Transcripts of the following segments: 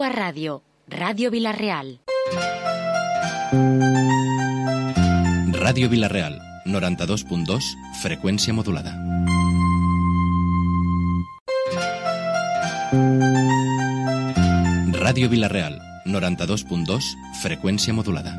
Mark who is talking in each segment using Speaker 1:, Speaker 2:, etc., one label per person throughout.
Speaker 1: A ràdio, Ràdio Vila-real.
Speaker 2: Ràdio Vila-real, 92.2, freqüència modulada. Ràdio Vila-real, 92.2, freqüència modulada.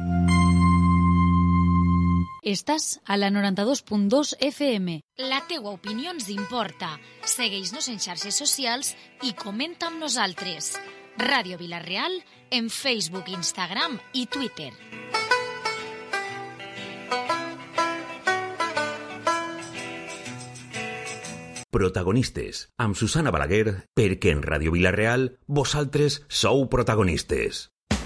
Speaker 1: Estàs a la 92.2 FM. La teua opinió ens importa. Segueix-nos en xarxes socials i comenta amb nosaltres. Ràdio Vila-real en Facebook, Instagram i Twitter.
Speaker 3: Protagonistes, amb Susana Balaguer, perquè en Ràdio Vila-real vosaltres sou protagonistes.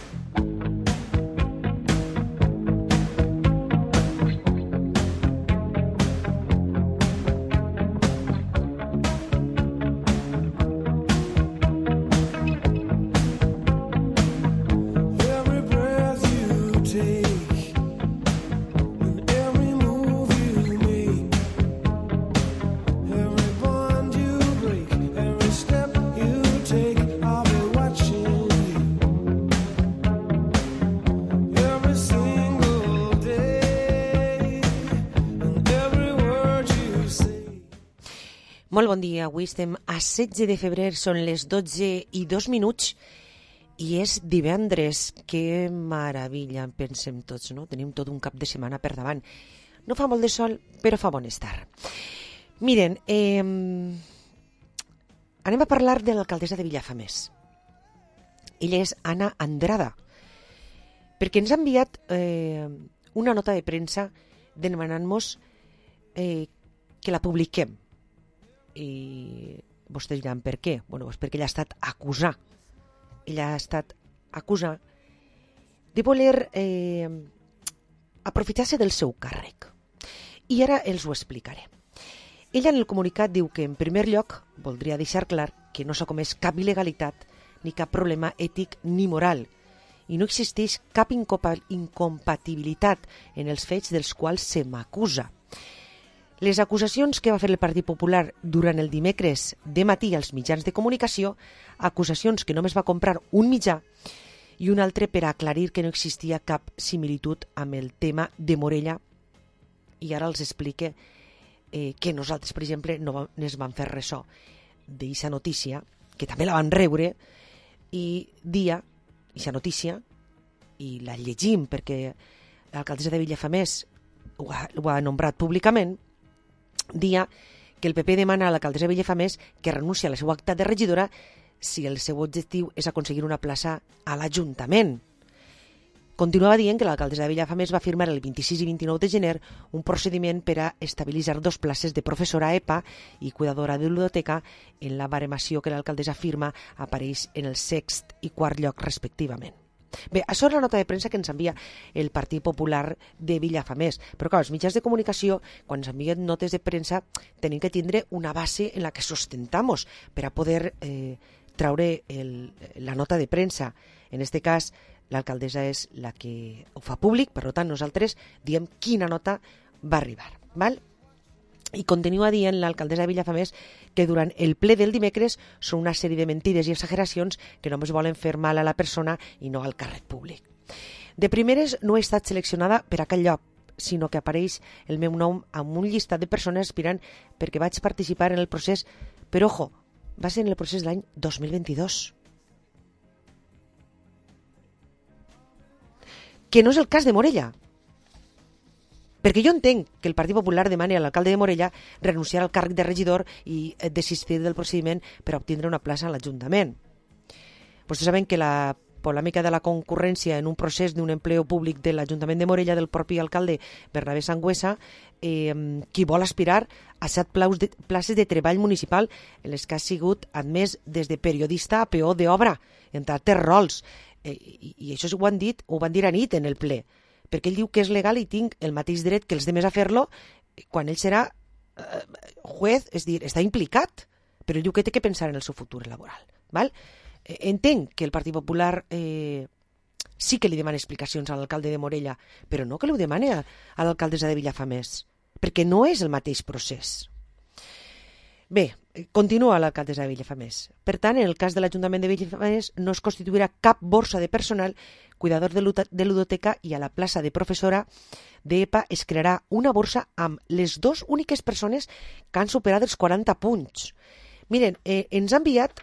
Speaker 4: Molt bon dia, avui estem a 16 de febrer, són les 12:02 i és divendres. Que meravella, pensem tots, no? Tenim tot un cap de setmana per davant. No fa molt de sol, però fa bon estar. Miren, anem a parlar de l'alcaldessa de Vilafamés. Ella és Anna Andrada, perquè ens ha enviat una nota de premsa demanant-nos que la publiquem. I vostès diran per què? Bueno, és perquè ella ha estat acusada. Ella ha estat acusada de voler aprofitar-se del seu càrrec. I ara els ho explicaré. Ella en el comunicat diu que, en primer lloc, voldria deixar clar que no s'ha comès cap il·legalitat ni cap problema ètic ni moral i no existeix cap incompatibilitat en els fets dels quals se m'acusa. Les acusacions que va fer el Partit Popular durant el dimecres de matí als mitjans de comunicació, acusacions que només va comprar un mitjà i un altre per aclarir que no existia cap similitud amb el tema de Morella. I ara els explique que nosaltres, per exemple, no ens vam fer ressò d'aquesta notícia, que també la van rebre, i dia, aquesta notícia, i la llegim perquè l'alcaldessa de Vilafamés ho ha nombrat públicament, dia que el PP demana a l'alcaldessa de Vilafamés que renuncia a la seva activitat de regidora si el seu objectiu és aconseguir una plaça a l'Ajuntament. Continuava dient que l'alcaldessa de Vilafamés va firmar el 26 i 29 de gener un procediment per a estabilitzar 2 places de professora EPA i cuidadora de biblioteca en la baremació que l'alcaldessa firma apareix en el 6è i 4è lloc respectivament. Bé, això és la nota de premsa que ens envia el Partit Popular de Vilafamés. Però clar, els mitjans de comunicació, quan ens envien notes de premsa, tenim que tindre una base en la que sustentamos per a poder traure la nota de premsa. En aquest cas, l'alcaldessa és la que ho fa públic, per tant, nosaltres diem quina nota va arribar. Val? I continua dient l'alcaldessa de Vilafamés que durant el ple del dimecres són una sèrie de mentides i exageracions que només volen fer mal a la persona i no al càrrec públic. De primeres no he estat seleccionada per a cap lloc, sinó que apareix el meu nom amb un llistat de persones aspirant perquè vaig participar en el procés, però ojo, va ser en el procés de l'any 2022. Que no és el cas de Morella. Perquè jo entenc que el Partit Popular demani a l'alcalde de Morella renunciar al càrrec de regidor i desistir del procediment per a obtindre una plaça a l'Ajuntament. Vostès saben que la polèmica de la concurrència en un procés d'un empleo públic de l'Ajuntament de Morella del propi alcalde Bernabé Sangüesa, qui vol aspirar a 7 places de treball municipal en les que ha sigut admès des de periodista a peó d'obra, entre altres rols. I això ho van dir anit en el ple, perquè ell diu que és legal i tinc el mateix dret que els demés a fer-lo quan ell serà juez, és dir, està implicat, però ell diu que té que pensar en el seu futur laboral. Val? Entenc que el Partit Popular sí que li demana explicacions a l'alcalde de Morella, però no que li ho demane a l'alcaldessa de Vilafamés, perquè no és el mateix procés. Bé, continua l'alcaldessa de Vilafamés. Per tant, en el cas de l'Ajuntament de Vilafamés no es constituirà cap borsa de personal, cuidador de ludoteca, i a la plaça de professora d'EPA es crearà una borsa amb les 2 úniques persones que han superat els 40 punts. Miren, ens ha enviat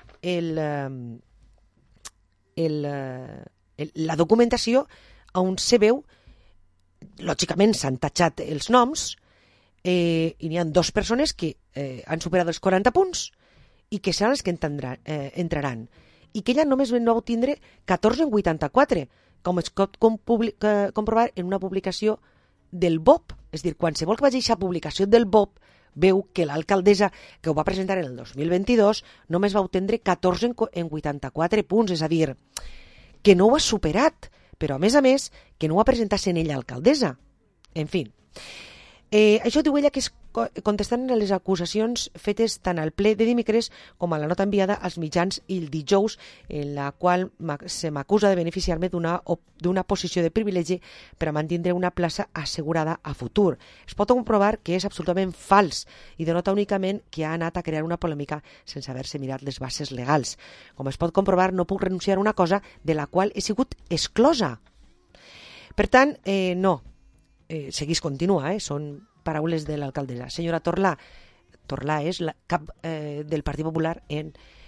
Speaker 4: la documentació on se veu, lògicament s'han tatxat els noms, i n'hi ha 2 persones que han superat els 40 punts i que seran les que entraran. I que ella només va obtindre 14 en 84, com es pot comprovar en una publicació del BOP. És a dir, qualsevol que vagi a aquesta publicació del BOP veu que l'alcaldessa, que ho va presentar en el 2022, només va obtindre 14 en 84 punts, és a dir, que no ho ha superat, però a més, que no ho ha presentat sent ella alcaldessa. En fi, això diu ella que és contestant a les acusacions fetes tant al ple de dimecres com a la nota enviada als mitjans el dijous, en la qual se m'acusa de beneficiar-me d'una posició de privilegi per a mantindre una plaça assegurada a futur. Es pot comprovar que és absolutament fals i denota únicament que ha anat a crear una polèmica sense haver-se mirat les bases legals. Com es pot comprovar, no puc renunciar a una cosa de la qual he sigut exclosa. Per tant, no. Seguís, continua, són paraules de l'alcaldessa. Senyora Torlà és la cap del Partit Popular en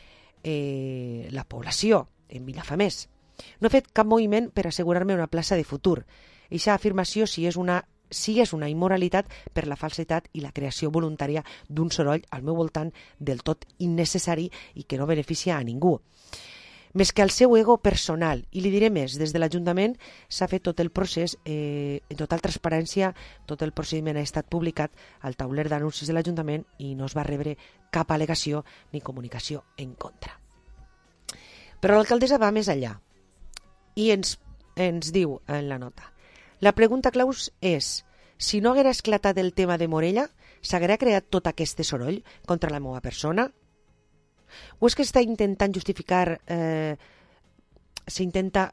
Speaker 4: la població, en Vilafamés. No he fet cap moviment per assegurar-me una plaça de futur. Eixa afirmació sí és una immoralitat per la falsedat i la creació voluntària d'un soroll al meu voltant del tot innecessari i que no beneficia a ningú. Més que al seu ego personal. I li diré més, des de l'Ajuntament s'ha fet tot el procés en total transparència, tot el procediment ha estat publicat al tauler d'anuncis de l'Ajuntament i no es va rebre cap al·legació ni comunicació en contra. Però l'alcaldessa va més enllà i ens diu en la nota: la pregunta clau és, si no haguera esclatat el tema de Morella, s'haguera creat tot aquest soroll contra la meva persona? O és que està intentant justificar, s'intenta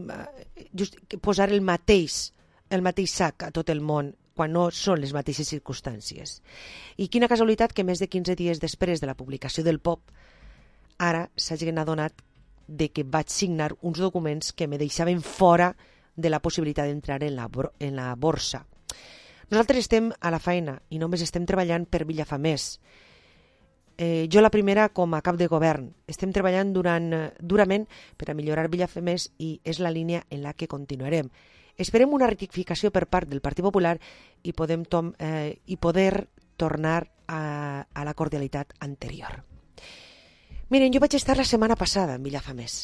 Speaker 4: posar el mateix sac a tot el món quan no són les mateixes circumstàncies? I quina casualitat que més de 15 dies després de la publicació del POP ara s'hagin adonat de que vaig signar uns documents que me deixaven fora de la possibilitat d'entrar en la borsa. Nosaltres estem a la feina i només estem treballant per Vilafamés. Jo la primera com a cap de govern. Estem treballant durament per a millorar Vilafamés i és la línia en la que continuarem. Esperem una rectificació per part del Partit Popular i poder tornar a la cordialitat anterior. Miren, jo vaig estar la setmana passada en Vilafamés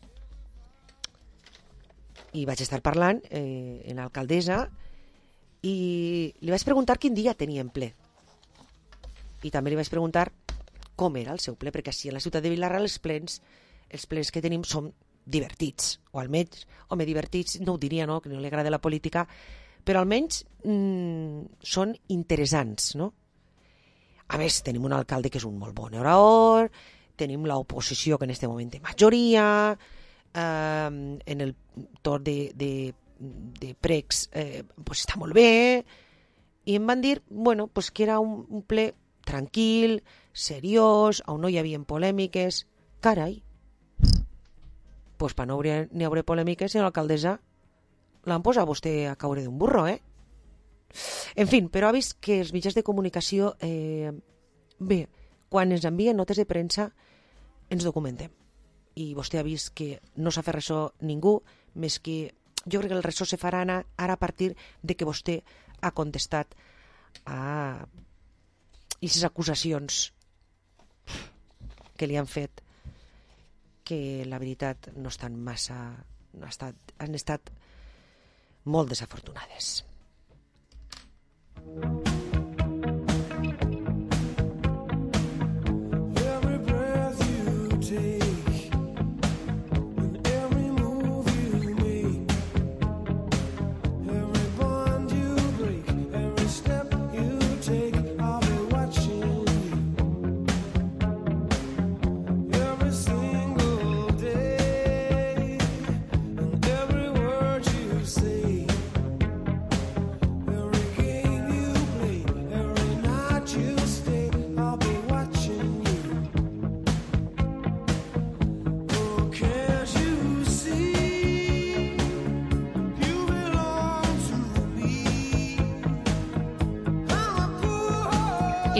Speaker 4: i vaig estar parlant amb l'alcaldessa i li vaig preguntar quin dia tenien ple. I també li vaig preguntar com era el seu ple, perquè si en la ciutat de Vila-real els plens que tenim són divertits, o almenys, divertits, no ho diria, no, que no li agrada la política, però almenys són interessants, no? A més, tenim un alcalde que és un molt bon orador, tenim l'oposició que en aquest moment té majoria, en el torn de pregs pues està molt bé, i em van dir que era un ple tranquil, seriós, on no hi havia polèmiques. Carai, doncs per no n'hi haurà polèmiques, senyora alcaldessa, l'han posat vostè a caure d'un burro, En fi, però ha vist que els mitjans de comunicació, bé, quan ens envien notes de premsa, ens documentem. I vostè ha vist que no s'ha fet ressò ningú, més que jo crec que el ressò se farà ara a partir de que vostè ha contestat a aquestes acusacions que li han fet, que la veritat no estan massa, han estat molt desafortunades.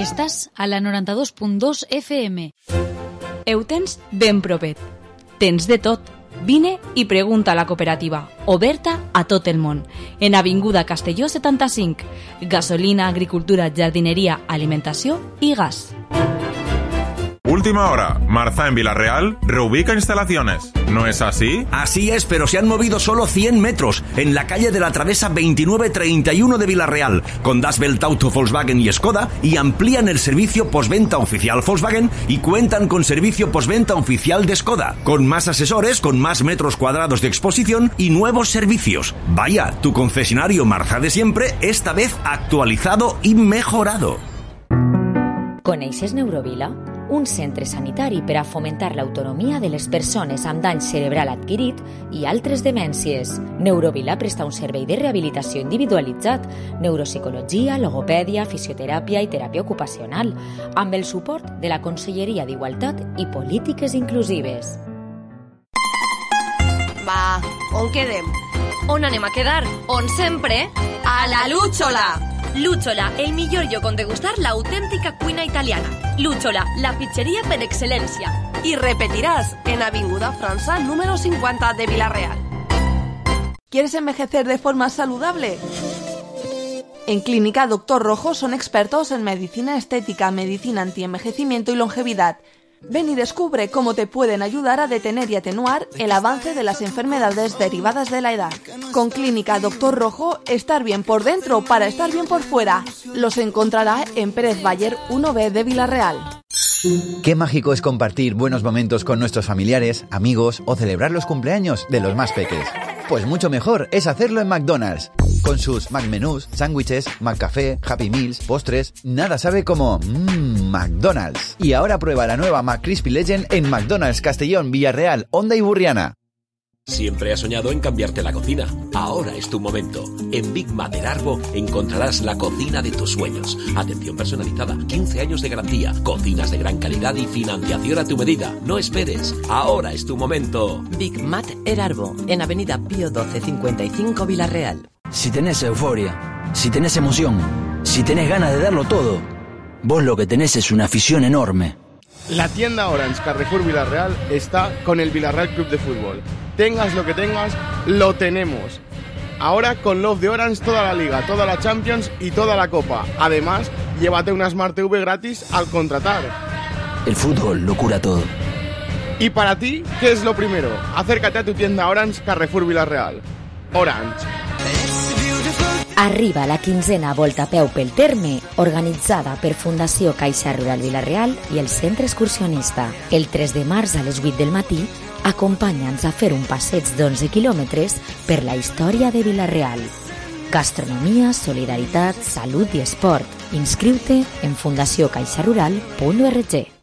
Speaker 1: Estàs a la 92.2 FM.
Speaker 5: Ho tens ben propet. Tens de tot. Vine i pregunta a la cooperativa, oberta a tot el món, en Avinguda Castelló 75. Gasolina, agricultura, jardineria, alimentació i gas.
Speaker 6: Última hora, Marza en Villarreal reubica instalaciones. ¿No es así?
Speaker 7: Así es, pero se han movido solo 100 metros en la calle de la Travesa 2931 de Villarreal, con Das Welt Auto, Volkswagen y Skoda, y amplían el servicio postventa oficial Volkswagen y cuentan con servicio postventa oficial de Skoda, con más asesores, con más metros cuadrados de exposición y nuevos servicios. Vaya, tu concesionario Marza de siempre, esta vez actualizado y mejorado.
Speaker 8: Coneixes Neurovila? Un centre sanitari per a fomentar l'autonomia de les persones amb dany cerebral adquirit i altres demències. Neurovila presta un servei de rehabilitació individualitzat, neuropsicologia, logopèdia, fisioteràpia i teràpia ocupacional, amb el suport de la Conselleria d'Igualtat i Polítiques Inclusives.
Speaker 9: Va, on quedem? On anem a quedar? On sempre? A la Luchola! Luchola, el millor lloc on degustar l'autèntica cuina italiana. Luchola, la pizzeria per excel·lència. I repetiràs en Avinguda França número 50 de Villarreal.
Speaker 5: ¿Quieres envejecer de forma saludable? En Clínica Dr. Rojo son expertos en medicina estética, medicina antienvejecimiento y longevidad. Ven y descubre cómo te pueden ayudar a detener y atenuar el avance de las enfermedades derivadas de la edad. Con Clínica Dr. Rojo, estar bien por dentro para estar bien por fuera. Los encontrará en Pérez Bayer 1B de Villarreal.
Speaker 10: Qué mágico es compartir buenos momentos con nuestros familiares, amigos o celebrar los cumpleaños de los más peques. Pues mucho mejor es hacerlo en McDonald's. Con sus McMenús, sándwiches, McCafé, Happy Meals, postres, nada sabe como McDonald's. Y ahora prueba la nueva McCrispy Legend en McDonald's Castellón, Villarreal, Honda y Burriana.
Speaker 11: Siempre has soñado en cambiarte la cocina. Ahora es tu momento. En Big Mater Arbo encontrarás la cocina de tus sueños. Atención personalizada, 15 años de garantía, cocinas de gran calidad y financiación a tu medida. No esperes. Ahora es tu momento.
Speaker 12: Big Mater Arbo, en Avenida Pío 12 55 Villarreal.
Speaker 13: Si tenés euforia, si tenés emoción, si tenés ganas de darlo todo, vos lo que tenés es una afición enorme.
Speaker 14: La tienda Orange Carrefour Villarreal está con el Villarreal Club de Fútbol. Tengas lo que tengas, lo tenemos. Ahora con Love de Orange toda la Liga, toda la Champions y toda la Copa. Además, llévate una Smart TV gratis al contratar.
Speaker 13: El fútbol lo cura todo.
Speaker 14: Y para ti, ¿qué es lo primero? Acércate a tu tienda Orange Carrefour Villarreal. Orange.
Speaker 8: Arriba la quinzena Volta a peu pel terme, organitzada per Fundació Caixa Rural Villarreal i el Centre Excursionista. El 3 de març a les 8 del matí, acompanya'ns a fer un passeig d'11 quilòmetres per la història de Villarreal. Gastronomia, solidaritat, salut i esport. Inscriu-te en fundaciocaixarural.org.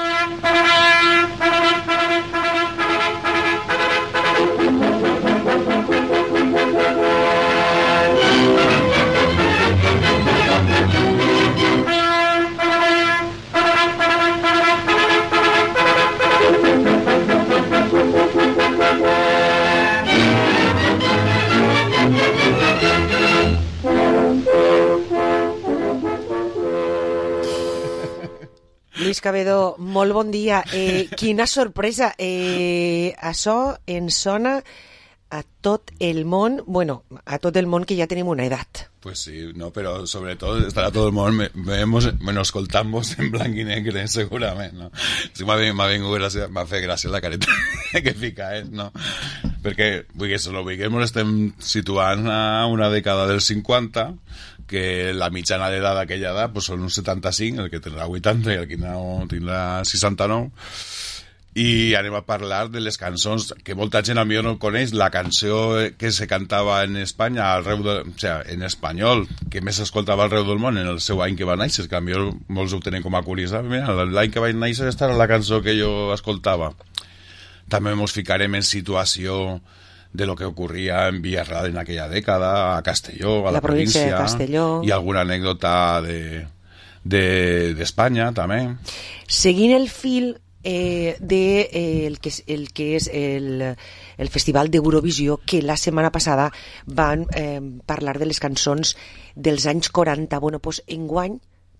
Speaker 4: Lluís Cabedo, molt bon dia. Quina sorpresa. Això ens sona a tot el món, bueno, a tot el món que ja tenim una edat.
Speaker 15: Pues sí, no, pero sobre todo estará todo el mundo, nos escoltamos en blanc i negre, segurament, no? Sí, m'ha fet gràcia la careta que fica, no? Perquè, vull que ens estem situant a una dècada dels 50, que la mitjana d'edat d'aquella edat pues, són uns 75, el que tindrà 80 i el que no tindrà 69, i anem a parlar de les cançons que molta gent a mi no coneix. La cançó que se cantava en Espanya en espanyol, que més s'escoltava arreu del món en el seu any que va néixer, que a mi molts ho tenen com a curiositat. Mira, l'any que vaig néixer aquesta era la cançó que jo escoltava. També ens ficarem en situació de lo que ocurria en Villarreal en aquella dècada, a Castelló, a la província
Speaker 4: de Castelló,
Speaker 15: i alguna anècdota d'Espanya també.
Speaker 4: Seguint el fil el que és el Festival d'Eurovisió, que la setmana passada van parlar de les cançons dels anys 40. Bueno, doncs enguany,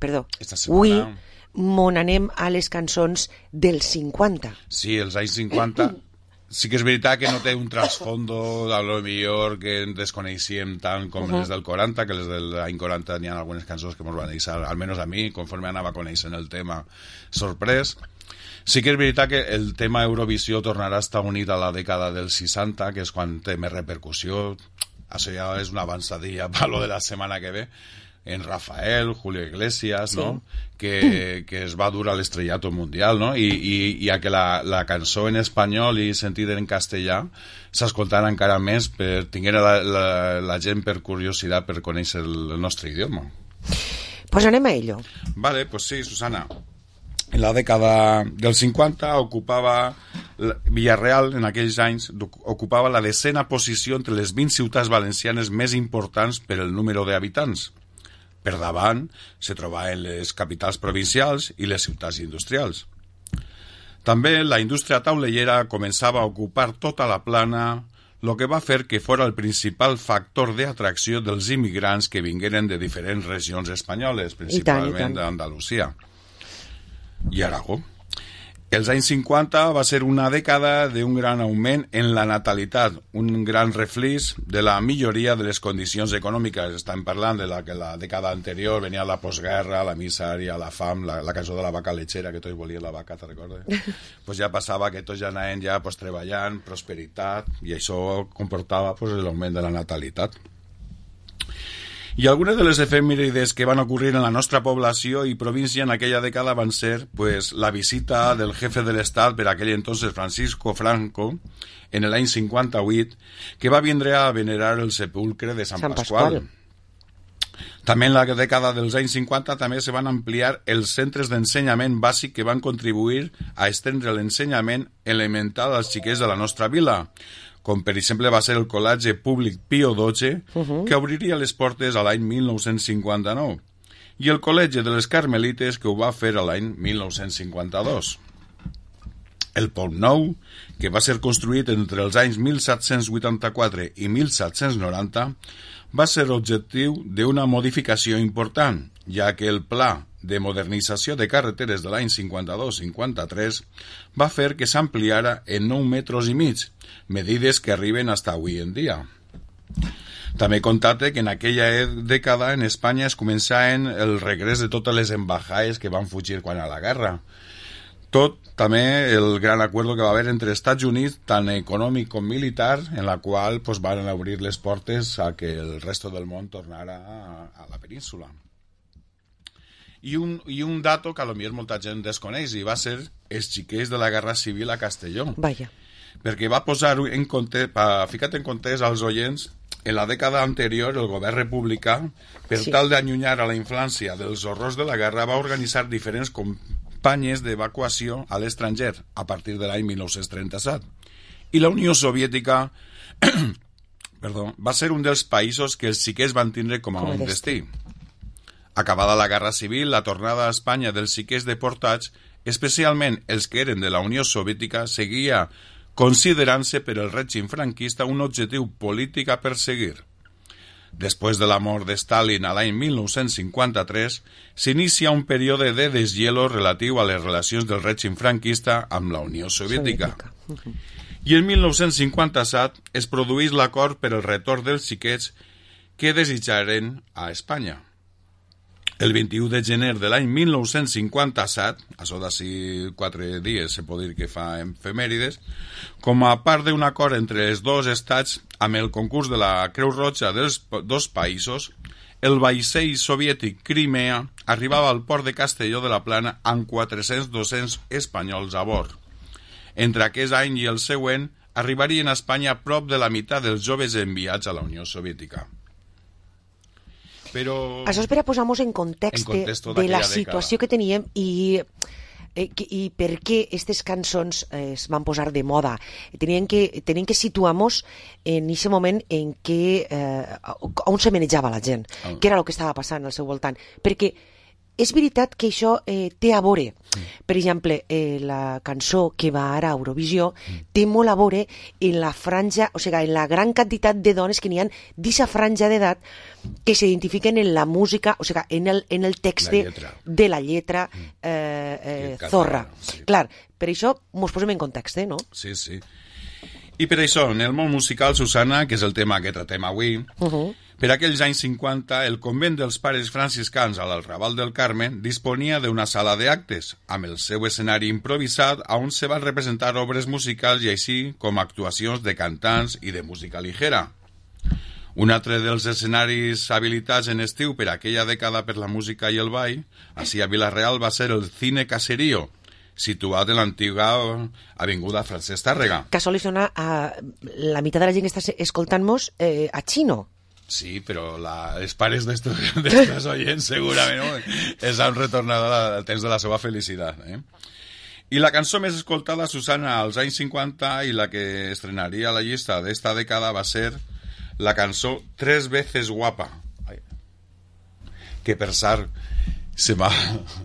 Speaker 4: perdó,
Speaker 15: esta setmana...
Speaker 4: avui mon anem a les cançons dels 50.
Speaker 15: Sí, els anys 50... Sí que és veritat que no té un trasfondo a lo millor que desconeixíem tant com les del 40, que les de l'any 40 n'hi ha algunes cançons que ens van deixar, almenys a mi, conforme anava coneixent el tema, sorprès. Sí que és veritat que el tema Eurovisió tornarà a estar unit a la dècada dels 60, que és quan té més repercussió. Això ja és una avançadilla per lo de la setmana que ve. En Rafael, Julio Iglesias, sí. ¿No? Que es va dur a l'estrellato mundial, no? I a que la cançó en espanyol i sentida en castellà s'escoltarà encara més per tinguera la gent per curiositat per conèixer el nostre idioma.
Speaker 4: Pues anem a ello.
Speaker 15: Vale, pues sí, Susana. En la dècada dels 50 ocupava Villarreal, en aquells anys, ocupava la 10ª posició entre les 20 ciutats valencianes més importants per el número d'habitants. Per davant se trobaven les capitals provincials i les ciutats industrials. També la indústria taulellera començava a ocupar tota la plana, lo que va fer que fora el principal factor d'atracció dels immigrants que vingueren de diferents regions espanyoles, principalment d'Andalusia i Aragó. Els anys 50 va ser una dècada d'un gran augment en la natalitat, un gran reflix de la milloria de les condicions econòmiques. Estem parlant de que la dècada anterior venia la postguerra, la misèria, la fam, la cançó de la vaca lechera, que tots volien la vaca, te recordes? Pues ja passava que tots ja anaven ja pues, treballant, prosperitat, i això comportava pues, l'augment de la natalitat. I algunes de les efemèrides que van ocorrir en la nostra població i província en aquella dècada van ser pues, la visita del jefe de l'Estat per aquell entonces Francisco Franco en l'any 58 que va vindre a venerar el sepulcre de Sant Pasqual. També en la dècada dels anys 50 també se van ampliar els centres d'ensenyament bàsic que van contribuir a estendre l'ensenyament elemental als xiquets de la nostra vila, com per exemple va ser el Col·legi Públic Pío XII, que obriria les portes a l'any 1959, i el Col·legi de les Carmelites, que ho va fer a l'any 1952. El Pont Nou, que va ser construït entre els anys 1784 i 1790, va ser objectiu d'una modificació important, ja que el pla de modernització de carreteres de l'any 52-53 va fer que s'ampliara en 9 metres i mig, medides que arriben fins avui en dia. També contate que en aquella dècada en Espanya es començaven el regrés de totes les embajades que van fugir quan a la guerra. Tot també el gran acord que va haver entre Estats Units, tant econòmic com militar, en la qual pues, van obrir les portes a que el resto del món tornara a la península. I un dato que a lo millor molta gent desconeix, i va ser els xiquets de la Guerra Civil a Castelló.
Speaker 4: Vaya.
Speaker 15: Perquè va posar en compte, fica't en compte als oients, en la dècada anterior el govern republicà, per tal d'allunyar a la infància dels horrors de la guerra, va organitzar diferents campanyes d'evacuació a l'estranger a partir de l'any 1937. I la Unió Soviètica va ser un dels països que els xiquets van tindre com a un destí. Acabada la Guerra Civil, la tornada a Espanya dels xiquets deportats, especialment els que eren de la Unió Soviètica, seguia considerant-se per el règim franquista un objectiu polític a perseguir. Després de la mort de Stalin a l'any 1953, s'inicia un període de deshielo relatiu a les relacions del règim franquista amb la Unió Soviètica. I en 1957 es produeix l'acord per el retorn dels xiquets que desitjaren a Espanya. El 21 de gener de l'any 1957, això d'ací 4 dies se pot dir que fa efemèrides, com a part d'un acord entre els dos estats amb el concurs de la Creu Roja dels dos països, el vaixell soviètic Crimea arribava al port de Castelló de la Plana amb 400-200 espanyols a bord. Entre aquest any i el següent, arribarien a Espanya prop de la meitat dels joves enviats a la Unió Soviètica. Però...
Speaker 4: Això és per a posar-nos en context de la situació que teníem i per què aquestes cançons es van posar de moda. Tenim que situar-nos en aquest moment en què on se manejava la gent, què era el que estava passant al seu voltant. Perquè És veritat que això té a veure. Per exemple, la cançó que va ara a Eurovisió té molt a veure en la franja, o sigui, en la gran quantitat de dones que n'hi ha d'aquesta franja d'edat que s'identifiquen en la música, o sigui, en el text de la lletra zorra.
Speaker 15: Sí.
Speaker 4: Clar, per això mos posem en context, no?
Speaker 15: Sí, sí. I per això, en el món musical, Susana, que és el tema que tratem avui, per aquells anys 50, el convent dels pares franciscans a l'Arrabal del Carme disponia d'una sala d'actes, amb el seu escenari improvisat on se van representar obres musicals i així com actuacions de cantants i de música ligera. Un altre dels escenaris habilitats en estiu per aquella dècada per la música i el ball, així a Vila-real, va ser el Cine Caserío, situat en l'antiga avinguda Francesc Tàrrega.
Speaker 4: Que sol sonar a la meitat de la gent que està escoltant-nos a xino.
Speaker 15: Sí, però els pares d'estos oients segurament es han retornat al temps de la seva felicitat. I la cançó més escoltada, Susana, als anys 50 i la que estrenaria la llista d'esta dècada va ser la cançó Tres veces guapa. Que per sort se m'ha...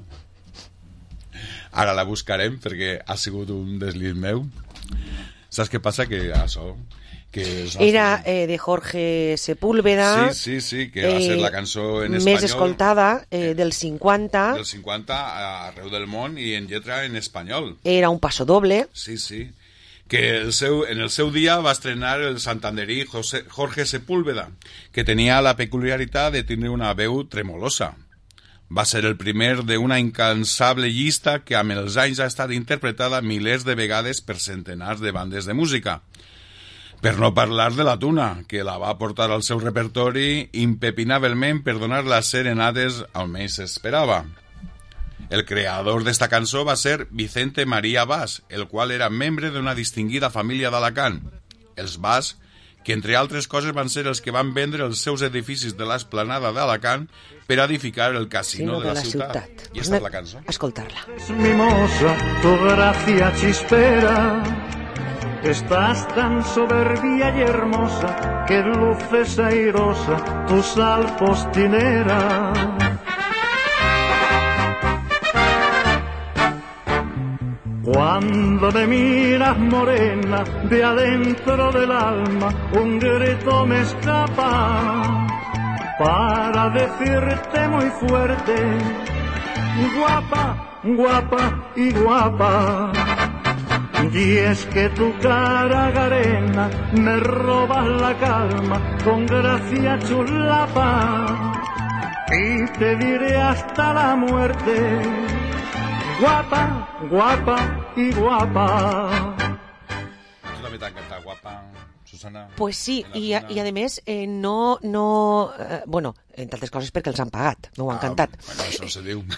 Speaker 15: Ara la buscarem perquè ha sigut un desliz meu. Saps què passa? Que això...
Speaker 4: Era de Jorge Sepúlveda.
Speaker 15: Sí, que va ser la cançó en espanyol
Speaker 4: més escoltada del 50.
Speaker 15: Del 50 arreu del món i en lletra en espanyol.
Speaker 4: Era un paso doble.
Speaker 15: Sí. Que en el seu dia va estrenar el santanderí Jorge Sepúlveda, que tenia la peculiaritat de tenir una veu tremolosa. Va ser el primer d'una incansable llista que amb els anys ha estat interpretada milers de vegades per centenars de bandes de música. Per no parlar de la Tuna, que la va portar al seu repertori impepinablement per donar les serenades on més s'esperava. El creador d'esta cançó va ser Vicente María Bas, el qual era membre d'una distinguida família d'Alacant. Els Bas, que entre altres coses van ser els que van vendre els seus edificis de l'esplanada d'Alacant per edificar el casino de la ciutat. I esta és la cançó.
Speaker 4: Escoltar-la.
Speaker 16: Mimosa, tu gracia chispera, estás tan soberbia y hermosa que luces airosa tu sal postinera. Cuando me miras morena, de adentro del alma un grito me escapa para decirte muy fuerte, guapa, guapa y guapa. Y es que tu cara garena me robas la calma con gracia chulapa y te diré hasta la muerte, guapa, guapa y guapa.
Speaker 15: ¿Tú también te ha encantado guapa, Susana?
Speaker 4: Pues sí, i a més no bueno, entre altres coses perquè els han pagat, no ho han cantat.
Speaker 15: Bueno, això se diu.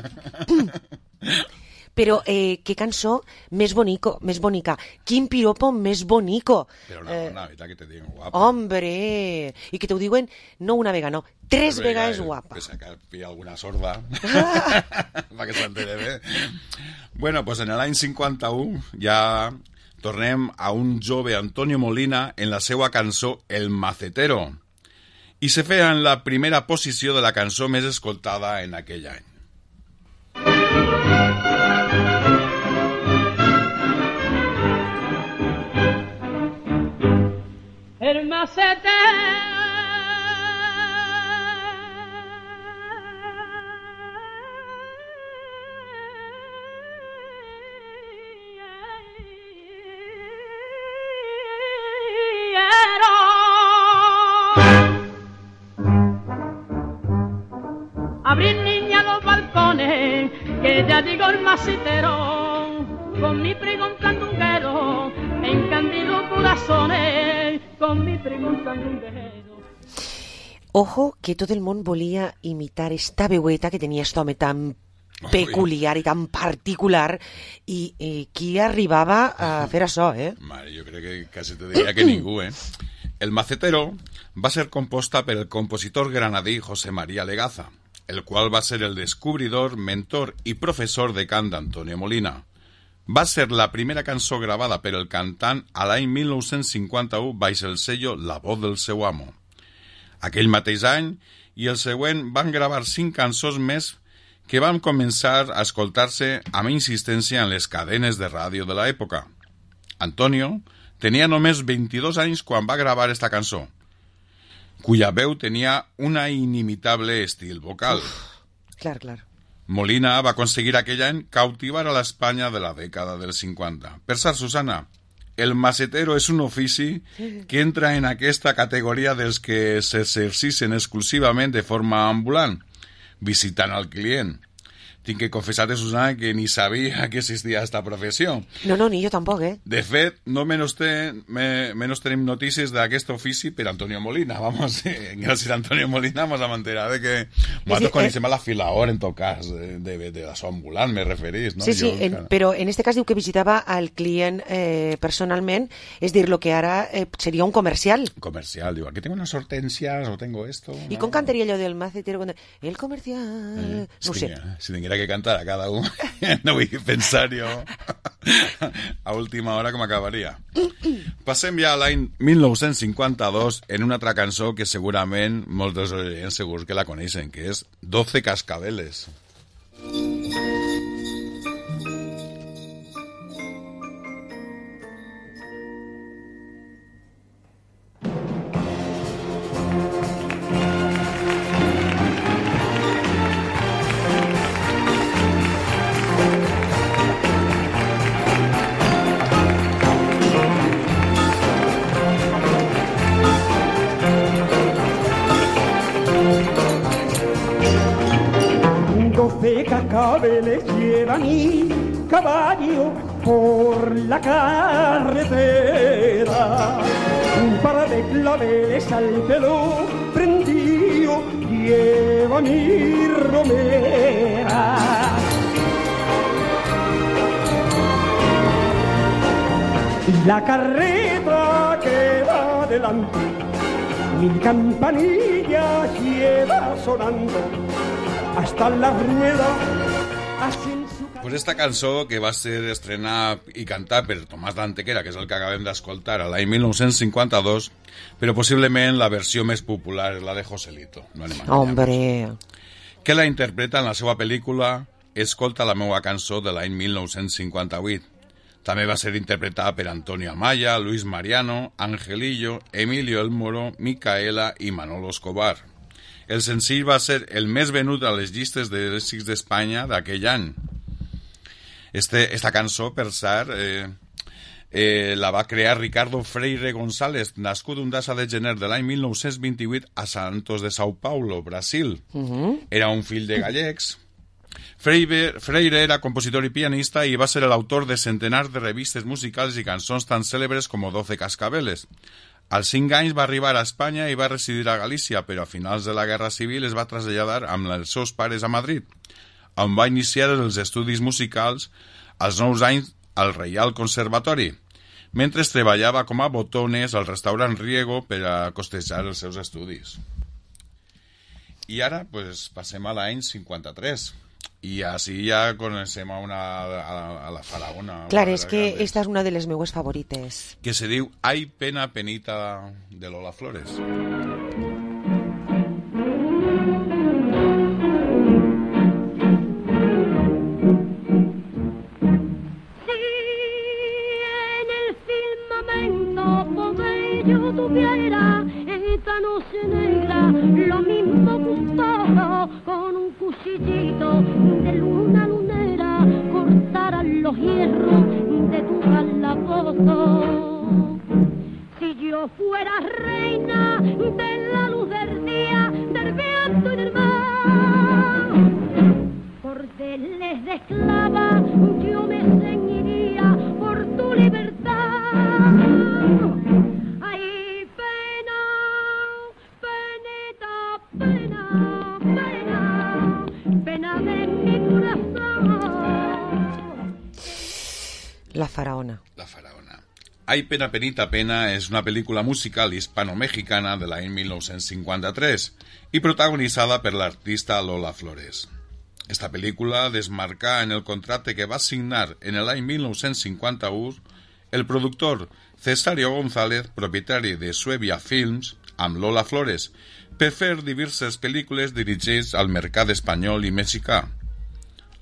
Speaker 4: Però què cançó més bonica, quin piropo més bonico.
Speaker 15: Però una veritat que te diuen guapa.
Speaker 4: Hombre, i que t'ho diuen no una vegada, no, tres vegades guapa.
Speaker 15: Que s'acabi alguna sorda, para que s'entere bé. Bueno, pues en l'any 51 ja tornem a un jove Antonio Molina en la seva cançó El Macetero, i se feia en la primera posició de la cançó més escoltada en aquell any.
Speaker 17: El macetero abrir niña los balcones, que ya llegó el macetero, con mi pregón candunguero, encandilo corazones, con mi pregón candunguero.
Speaker 4: Ojo, que tot el món volia imitar esta veueta que tenia este home tan peculiar i tan particular, i qui arribava a fer això,
Speaker 15: Mare, jo crec que quasi te diria que ningú, El Macetero va ser composta per el compositor granadí José María Legaza, el qual va ser el descobridor, mentor i professor de cant d'Antonio Molina. Va ser la primera cançó gravada per el cantant a l'any 1951 baix el sello La Voz del seu amo. Aquell mateix any i el següent van gravar 5 cançons més que van començar a escoltar-se amb insistència en les cadenes de ràdio de l'època. Antonio tenia només 22 anys quan va gravar esta cançó, cuya veu tenia una inimitable estil vocal.
Speaker 4: Clar.
Speaker 15: Molina va aconseguir aquell any cautivar a l'Espanya de la dècada dels 50. Per cert, Susana, el macetero és un ofici que entra en aquesta categoria dels que s'exercicen exclusivament de forma ambulant, visitant al client. Tinc que confessar-te, Susana, que ni sabia que existia esta professió.
Speaker 4: No, ni jo tampoc,
Speaker 15: De fet, no menos tenim notícies d'aquest ofici per Antonio Molina. Vamos, gràcies a Antonio Molina vamos a mantener de que nosaltres coneixem a la filaor, en tot cas, de la so ambulant, me referís, no?
Speaker 4: Sí, però en este cas diu que visitava al client personalment, és dir, lo que ara seria un comercial.
Speaker 15: Comercial, diu, aquí tengo unas hortensias, o tengo esto.
Speaker 4: ¿Y com cantaria allò del macetero? El comercial... No sé.
Speaker 15: Si tinguera que cantar a cada un, no vull pensar jo a última hora com acabaria. Passem ja a l'any 1952 en una altra cançó que segurament molts dels oients segurs que la coneixen, que és 12 cascabeles.
Speaker 16: Cascabeles lleva mi caballo por la carretera, un par de claveles al pelo prendido lleva mi romera. La carreta que va adelante, mi campanilla lleva sonando hasta la rueda.
Speaker 15: Pues esta cançó, que va ser estrenada i cantada per Tomàs d'Antequera, que és el que acabem d'escoltar, a l'any 1952, però possiblement la versió més popular és la de Joselito. No
Speaker 4: Hombre!
Speaker 15: Que la interpreta en la seva pel·lícula Escolta la meua cançó de l'any 1958. També va ser interpretada per Antonio Amaya, Luis Mariano, Angelillo, Emilio El Moro, Micaela i Manolo Escobar. El senzill va ser el més venut a les llistes d'èxits d'Espanya d'aquell any. Esta cançó, per cert, la va crear Ricardo Freire González, nascut un 10 de gener de l'any 1928 a Santos de São Paulo, Brasil. Era un fill de gallecs. Freire era compositor i pianista i va ser l'autor de centenars de revistes musicals i cançons tan cèlebres com 12 cascabeles. Als 5 anys va arribar a Espanya i va residir a Galícia, però a finals de la Guerra Civil es va traslladar amb els seus pares a Madrid, on va iniciar els estudis musicals als 9 anys al Reial Conservatori, mentre treballava com a botones al restaurant Riego per a costejar els seus estudis. I ara pues, passem a l'any 53. I així ja coneixem a la faraona.
Speaker 4: Clar, és que esta és una de les meues favorites.
Speaker 15: Que se diu Ay pena penita de Lola Flores.
Speaker 17: Si en el firmamento poder yo tuviera esta noche negra, lo mismo gustoso con un cuchillito de luna lunera, cortaran los hierros de tu calabozo. Si yo fuera reina de la luz del día, del viento y del mar, cordeles de esclava yo me ceñiría por tu libertad. Ay, pena, penita, pena, pena, pena de mi corazón.
Speaker 4: La faraona.
Speaker 15: La faraona. Ay pena penita pena és una pel·lícula musical hispano-mexicana de l'any 1953 i protagonitzada per l'artista Lola Flores. Esta pel·lícula desmarcà en el contracte que va signar en l'any 1951 el productor Cesario González, propietari de Suevia Films, amb Lola Flores, per fer diverses pel·lícules dirigides al mercat espanyol i mexicà.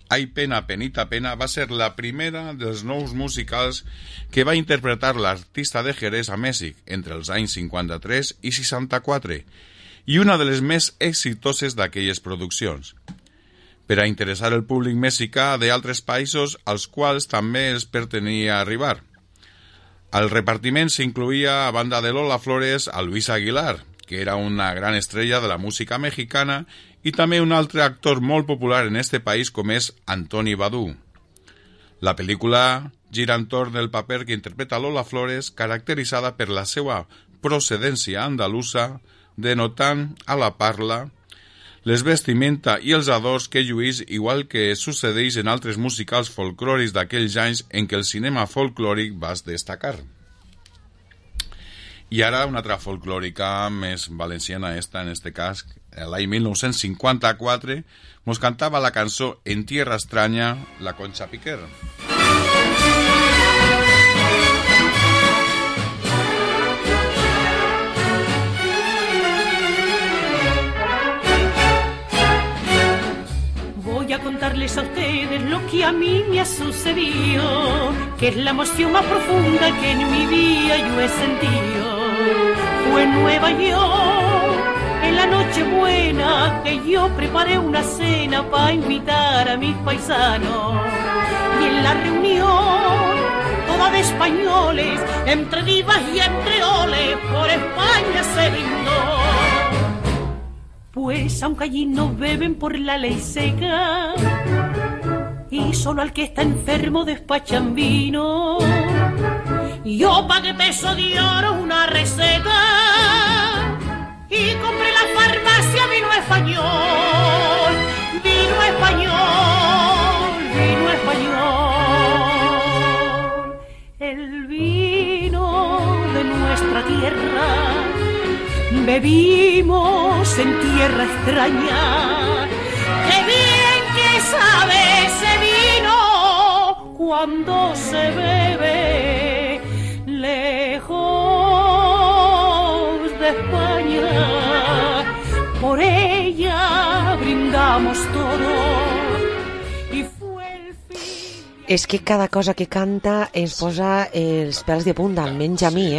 Speaker 15: Ai pena, penita pena va ser la primera dels nous musicals que va interpretar l'artista de Jerez a Mèxic entre els anys 53 i 64 i una de les més exitoses d'aquelles produccions, per a interessar el públic mexicà d'altres països als quals també els pertenia arribar. Al repartiment s'incluïa, a banda de Lola Flores, a Luis Aguilar, que era una gran estrella de la música mexicana, i també un altre actor molt popular en este país com és Antoni Badú. La pel·lícula gira entorn del paper que interpreta Lola Flores, caracteritzada per la seva procedència andalusa, denotant a la parla, les vestimenta i els adors que lluís, igual que succeeix en altres musicals folclòrics d'aquells anys en què el cinema folclòric va destacar. I ara una altra folclòrica més valenciana, en este cas, l'any 1954, mos cantava la cançó En tierra extraña, la Concha Piquer.
Speaker 18: Voy a contarles a ustedes lo que a mí me ha sucedido, que es la emoción más profunda que en mi vida yo he sentido. Fue en Nueva York, en la noche buena, que yo preparé una cena para invitar a mis paisanos. Y en la reunión, toda de españoles, entre divas y entre oles, por España se brindó. Pues aunque allí no beben por la ley seca y solo al que está enfermo despachan vino, yo pagué peso de oro una receta y compré la farmacia vino español, vino español, vino español. El vino de nuestra tierra bebimos en tierra extraña. ¡Qué bien que sabe ese vino cuando se bebe lejos de España! Por ella brindamos todos y fue el fin.
Speaker 4: És que cada cosa que canta ens posa els pèls de punta, almenys a mi,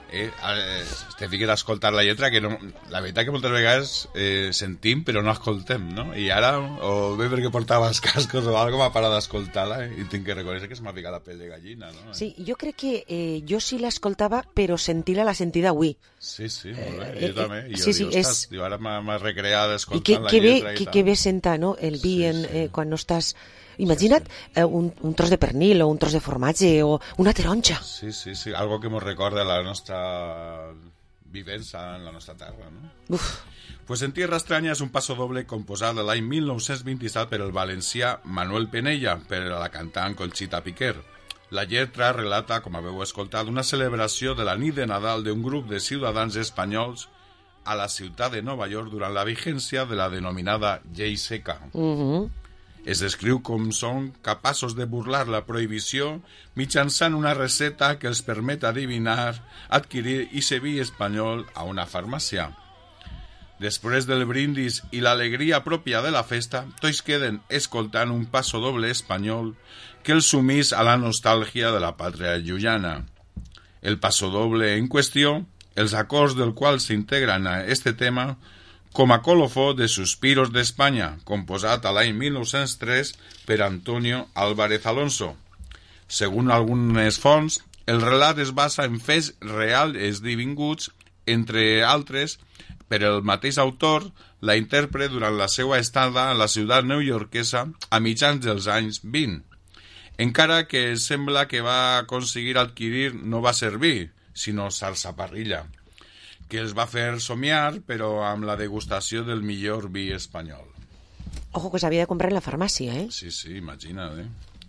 Speaker 15: te fiques a escoltar la lletra, que no, la veritat que moltes vegades sentim però no escoltem, no? I ara, o bé perquè portava els cascos o alguna m'ha parat d'escoltar-la i tinc que reconèixer que se m'ha picat la pell de gallina, no?
Speaker 4: Sí, jo crec que jo sí l'escoltava, però sentir-la la sentida avui.
Speaker 15: Sí, molt bé, jo també. I jo
Speaker 4: sí,
Speaker 15: dic, ostres, ara m'ha recreat escoltant la
Speaker 4: I
Speaker 15: lletra i tal.
Speaker 4: que bé senta, no?, el vi quan no estàs... Imagina't un tros de pernil o un tros de formatge o una taronja.
Speaker 15: Sí, algo que ens recorda la nostra vivència en la nostra terra, no? Pues En tierra extraña és un pasodoble composat l'any 1927 per el valencià Manuel Penella, per a la cantant Conxita Piquer. La lletra relata, com haveu escoltat, una celebració de la nit de Nadal d'un grup de ciutadans espanyols a la ciutat de Nova York durant la vigència de la denominada Llei Seca. Es descriu com són capaços de burlar la prohibició mitjançant una receta que els permet adivinar, adquirir i ser vi espanyol a una farmàcia. Després del brindis i l'alegria pròpia de la festa, tots queden escoltant un pasodoble espanyol que els sumís a la nostàlgia de la pàtria llunyana. El pasodoble en qüestió, els acords del qual s'integren a este tema, com a colofó de Suspiros d'Espanya, composat a l'any 1903 per Antonio Álvarez Alonso. Segons algunes fonts, el relat es basa en fets reals esdevinguts, entre altres, per el mateix autor, la intèrpret durant la seva estada a la ciutat neoyorquesa a mitjans dels anys 20. Encara que sembla que va aconseguir adquirir no va ser vi, sinó salsaparrilla, que els va fer somiar, però amb la degustació del millor vi espanyol.
Speaker 4: Ojo, que s'havia de comprar en la farmàcia,
Speaker 15: Sí, imagina't,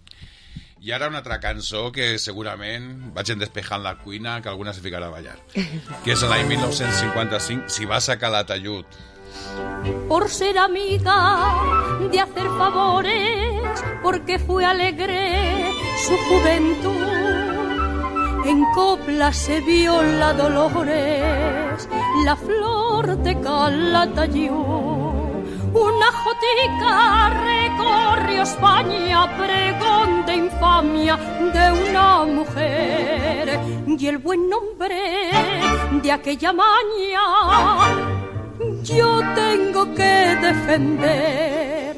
Speaker 15: I ara una altra cançó que segurament vaig despejant la cuina, que alguna se ficarà a ballar, que és l'any 1955, Si vas a Calatayud.
Speaker 17: Por ser amiga de hacer favores, porque fue alegre su juventud. En copla se vio la Dolores, la flor de Calatayud.
Speaker 18: Una jotica recorrió España, pregón de infamia de una mujer, y el buen nombre de aquella maña yo tengo que defender.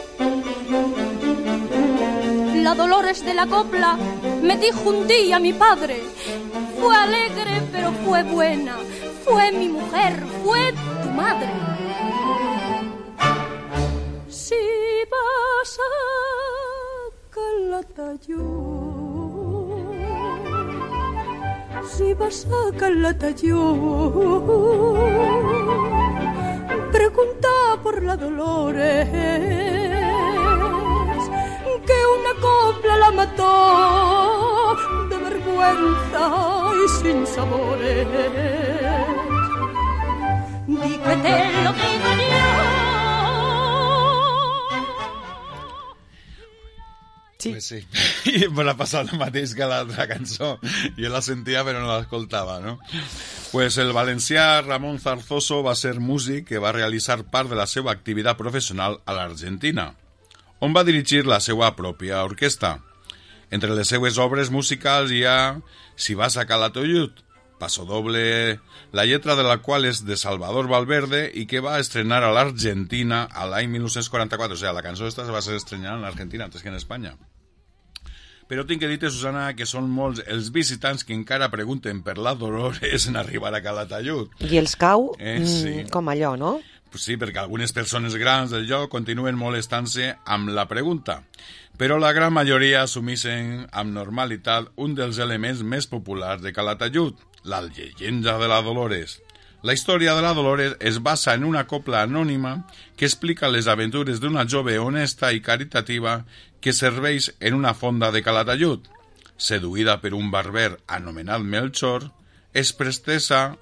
Speaker 18: La Dolores de la copla me dijo un día mi padre, fue alegre pero fue buena, fue mi mujer, fue tu madre. Si vas a Calatayud, si vas a Calatayud, pregunta por la Dolores, que una copla la mató de vergüenza y sin sabores. Di que te lo digo yo.
Speaker 15: Sí. Pues sí, i me l'ha passat el mateix que l'altra cançó. Jo la sentia però no l'escoltava, no? Pues el valencià Ramon Zarzoso va ser músic que va realitzar part de la seva activitat professional a l'Argentina, on va dirigir la seva pròpia orquestra. Entre les seues obres musicals hi ha Si vas a Calatayud, Paso Doble, la lletra de la qual és de Salvador Valverde i que va estrenar a l'Argentina a l'any 1944. O sigui, la cançó esta va ser estrenada en l'Argentina antes que en Espanya. Però tinc que dir-te, Susana, que són molts els visitants que encara pregunten per la Dolores en arribar a Calatayud.
Speaker 4: I els cau
Speaker 15: sí.
Speaker 4: Com allò, no?
Speaker 15: Pues sí, perquè algunes persones grans del lloc continuen molestant-se amb la pregunta, però la gran majoria assumeixen amb normalitat un dels elements més populars de Calatayud, la llegenda de la Dolores. La història de la Dolores es basa en una copla anònima que explica les aventures d'una jove honesta i caritativa que serveix en una fonda de Calatayud. Seduïda per un barber anomenat Melchor, es pretesa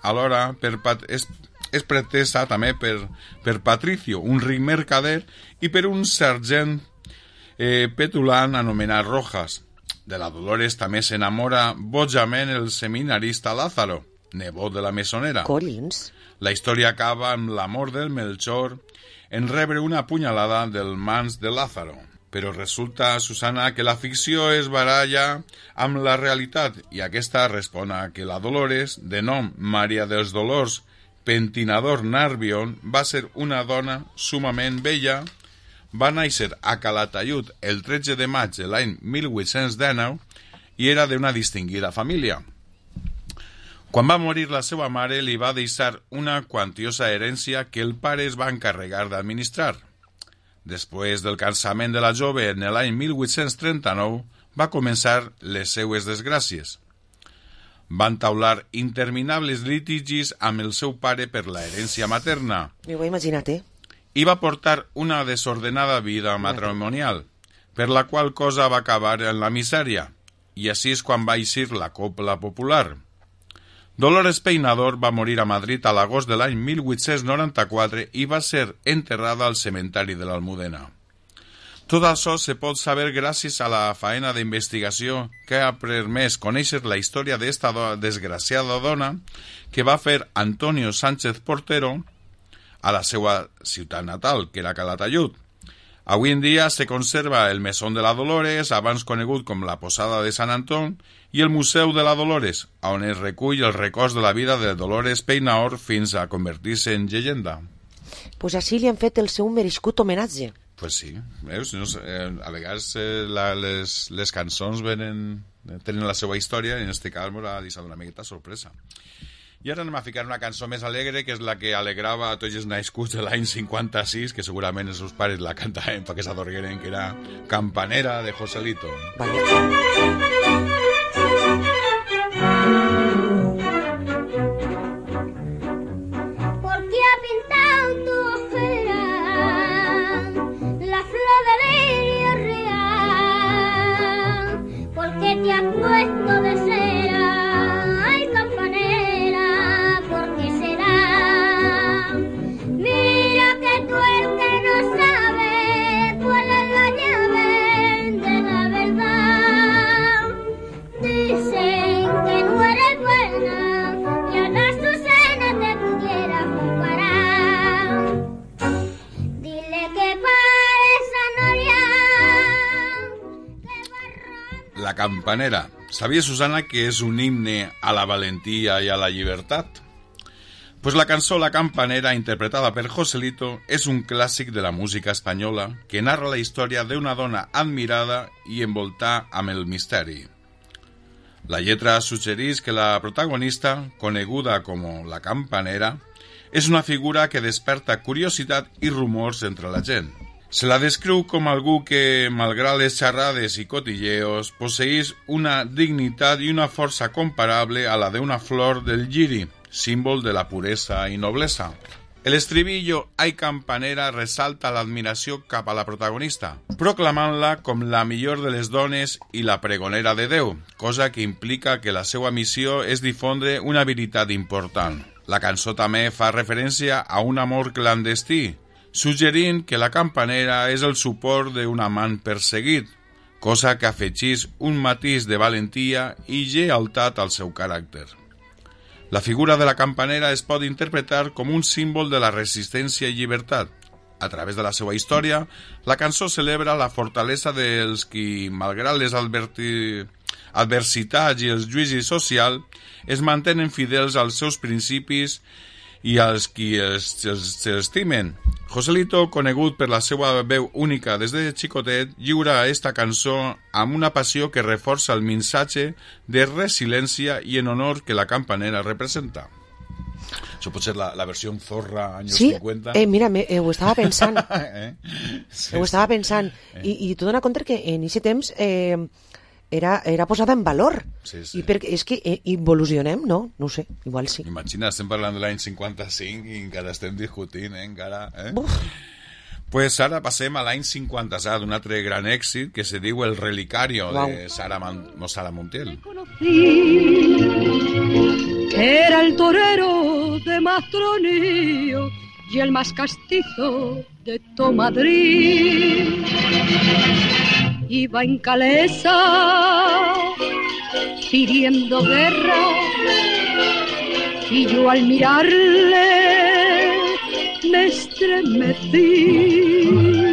Speaker 15: també per Patricio, un ric mercader, i per un sergent petulant anomenat Rojas. De la Dolores també s'enamora bojament el seminarista Lázaro, nebot de la mesonera.
Speaker 4: Collins.
Speaker 15: La història acaba amb l'amor del Melchor en rebre una punyalada del mans de Lázaro. Però resulta, Susana, que la ficció es baralla amb la realitat i aquesta respon a que la Dolores, de nom Maria dels Dolors Pentinador Narbion, va ser una dona sumament bella, va néixer a Calatayud el 13 de maig de l'any 1819 i era d'una distingida família. Quan va morir la seva mare li va deixar una quantiosa herència que el pare es va encarregar d'administrar. Després del cansament de la jove en l'any 1839 va començar les seues desgràcies. Va entaular interminables litigis amb el seu pare per la herència materna.
Speaker 4: M'ho he imaginat,
Speaker 15: I va portar una desordenada vida matrimonial, per la qual cosa va acabar en la misèria, i així és quan va eixir la copla popular. Dolores Peinador va morir a Madrid a l'agost de l'any 1894 i va ser enterrada al cementeri de l'Almudena. Tot això se pot saber gràcies a la faena d'investigació que ha permès conèixer la història d'esta desgraciada dona que va fer Antonio Sánchez Portero a la seva ciutat natal, que era Calatayud. Avui en dia se conserva el Mesón de la Dolores, abans conegut com la Posada de Sant Anton, i el Museu de la Dolores, on es recull el record de la vida de Dolores Peinador fins a convertir-se en llegenda.
Speaker 4: Pues així li han fet el seu merescut homenatge.
Speaker 15: Pues sí, veus? No sé, a vegades les cançons tenen la seva història i en aquest cas m'ha deixat una miqueta sorpresa. I ara anem a ficar una cançó més alegre, que és la que alegrava a tots els nascuts de l'any 56, que segurament els seus pares la cantaven perquè s'adorgueren, que era Campanera de Joselito.
Speaker 17: ¿Por qué ha pintado tu ojera la flor de lirio real? ¿Por qué te has puesto de cera? Ay, campanera, ¿por qué será? Mira que tú el que no sabe cuál es la llave de la verdad.
Speaker 15: campanera. ¿Sabías, Susana, que es un himne a la valentía y a la libertad? Pues la cançó La Campanera, interpretada per Joselito, és un clàssic de la música espanyola que narra la història d'una dona admirada i envoltada amb el misteri. La lletra suggereix que la protagonista, coneguda com la Campanera, és una figura que desperta curiositat i rumors entre la gent. Se la descriu com algú que, malgrat les xerrades i cotilleos, posseeix una dignitat i una força comparable a la d'una flor del lliri, símbol de la puresa y nobleza. El estribillo «Ai campanera» resalta l'admiració cap a la protagonista, proclamant-la com la millor de les dones i la pregonera de Déu, cosa que implica que la seva missió és difondre una veritat important. La cançó també fa referència a un amor clandestí, suggerint que la campanera és el suport d'un amant perseguit, cosa que afegeix un matís de valentia i lleialtat al seu caràcter. La figura de la campanera es pot interpretar com un símbol de la resistència i llibertat. A través de la seva història, la cançó celebra la fortalesa dels qui, malgrat les adversitats i els judicis socials, es mantenen fidels als seus principis i als qui s'estimen. Joselito, conegut per la seva veu única des de xicotet, lliura esta cançó amb una passió que reforça el missatge de resiliència i en honor que la campanera representa. Això pot ser la versió zorra anys 50.
Speaker 4: Sí, mira, ho estava pensant. Ho estava pensant. I t'ho dona compte que en aquest temps era posada en valor.
Speaker 15: Sí.
Speaker 4: I perquè és que evolucionem, no? No ho sé, igual sí.
Speaker 15: Imagina, estem parlant de l'any 55 i encara estem discutint, Pues ara passem a l'any 57, d'un altre gran èxit que se diu El Relicario, de Sara Montiel.
Speaker 17: Era el torero de más tronío y el más castizo de todo Madrid. Iba en calesa pidiendo guerra y yo al mirarle me estremecí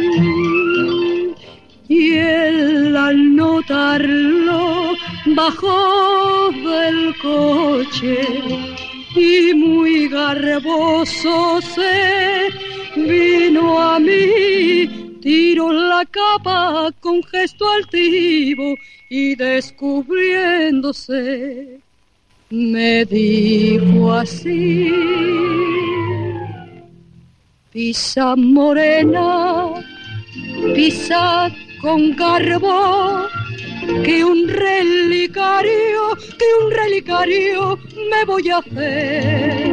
Speaker 17: y él al notarlo bajó del coche y muy garboso se vino a mí. Tiró la capa con gesto altivo y descubriéndose me dijo así: pisa morena, pisa con garbo, que un relicario me voy a hacer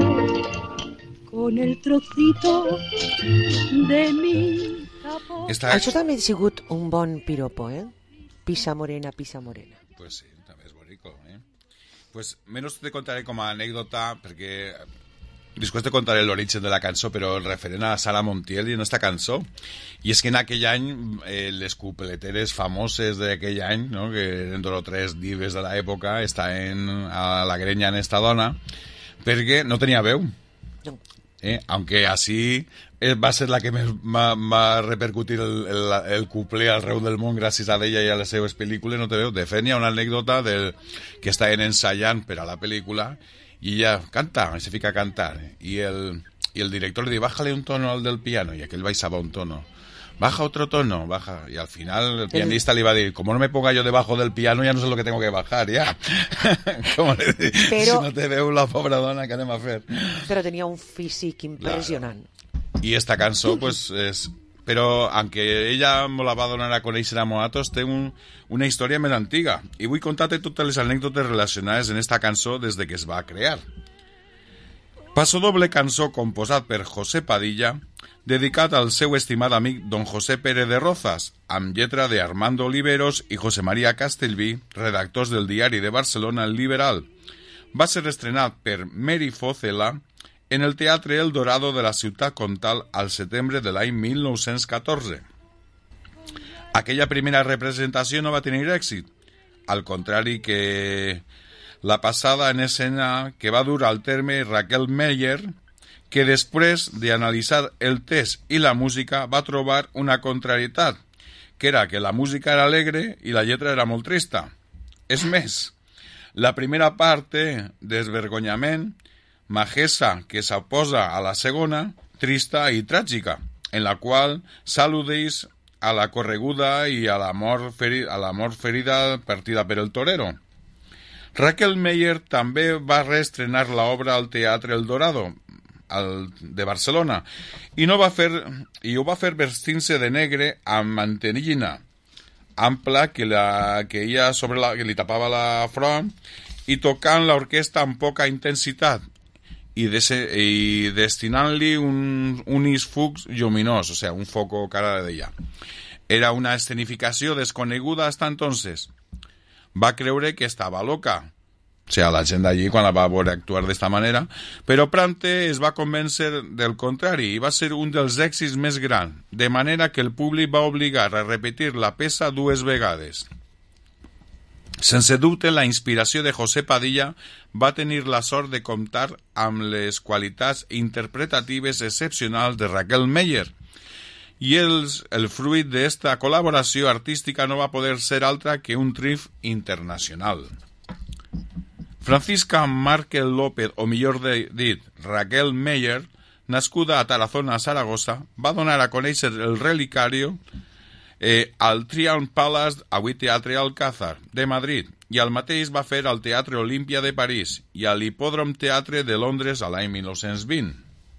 Speaker 17: con el trocito de mi.
Speaker 4: Això també ha sigut un bon piropo, Pisa morena, pisa morena.
Speaker 15: Pues sí, també és bonico, Pues menos te contaré com a anècdota, perquè després te contaré l'origen de la cançó, però el referent a Sara Montiel i en esta cançó. I és que en aquell any, les cupleteres famoses d'aquell any, no? Que eren dos o tres dives de l'època, estaven a la grenya en esta dona, perquè no tenia veu. No. Aunque así va ser la que més va repercutir el cuplé arreu del món gràcies a ella i a les seves pel·lícules, no te veu. De fet, hi ha una anècdota que estaven ensayant per a la pel·lícula i ella canta, se fica a cantar i el director li diu, bájale un tono al del piano, i aquell baixava un tono, baja otro tono, baja, y al final el pianista le iba a decir, como no me ponga yo debajo del piano ya no sé lo que tengo que bajar, ya. Como le dic, si no te veu la pobra dona, què anem a fer?
Speaker 4: Però tenia un físic impressionant.
Speaker 15: Claro. Y esta cançó, pues, però, aunque ella me la va donar a conèixer a Moatos, té una història més antiga, i vull contar-te totes les anècdotes relacionades en esta cançó des de que es va crear. Pasodoble cançó composat per José Padilla, dedicat al seu estimat amic don José Pérez de Rozas, amb lletra de Armando Oliveros i José María Castellví, redactors del diari de Barcelona El Liberal. Va ser estrenat per Mary Focela en el Teatre El Dorado de la ciutat comtal al setembre de l'any 1914. Aquella primera representació no va tenir èxit, al contrari que la passada en escena que va dur al terme Raquel Meyer, que després d'analitzar el text i la música va trobar una contrarietat, que era que la música era alegre i la lletra era molt trista. És més, la primera part té desvergonyament, majesa que s'oposa a la segona, trista i tràgica, en la qual s'al·ludeix a la correguda i a la mort ferida partida per el torero. Raquel Meyer també va reestrenar l'obra al Teatre El Dorado, de Barcelona, i ho va fer vestint-se de negre amb mantellina ampla que li tapava la front i tocant l'orquestra amb poca intensitat i destinant-li un isfux lluminós, o sigui, un foco cara d'ella. Era una escenificació desconeguda hasta entonces. Va creure que estava loca, o sigui, la gent d'allí quan la va veure actuar d'esta manera, però Prante es va convèncer del contrari i va ser un dels èxits més grans, de manera que el públic va obligar a repetir la peça 2 vegades. Sense dubte, la inspiració de José Padilla va tenir la sort de comptar amb les qualitats interpretatives excepcionals de Raquel Meyer, i el fruit d'esta col·laboració artística no va poder ser altra que un triomf internacional. Francisca Márquez López, o millor dit, Raquel Meyer, nascuda a Tarazona, Saragossa, va donar a conèixer el relicario al Triumph Palace, avui Teatre Alcázar, de Madrid, i el mateix va fer al Teatre Olímpia de París i a l'Hipòdrom Teatre de Londres a l'any 1920.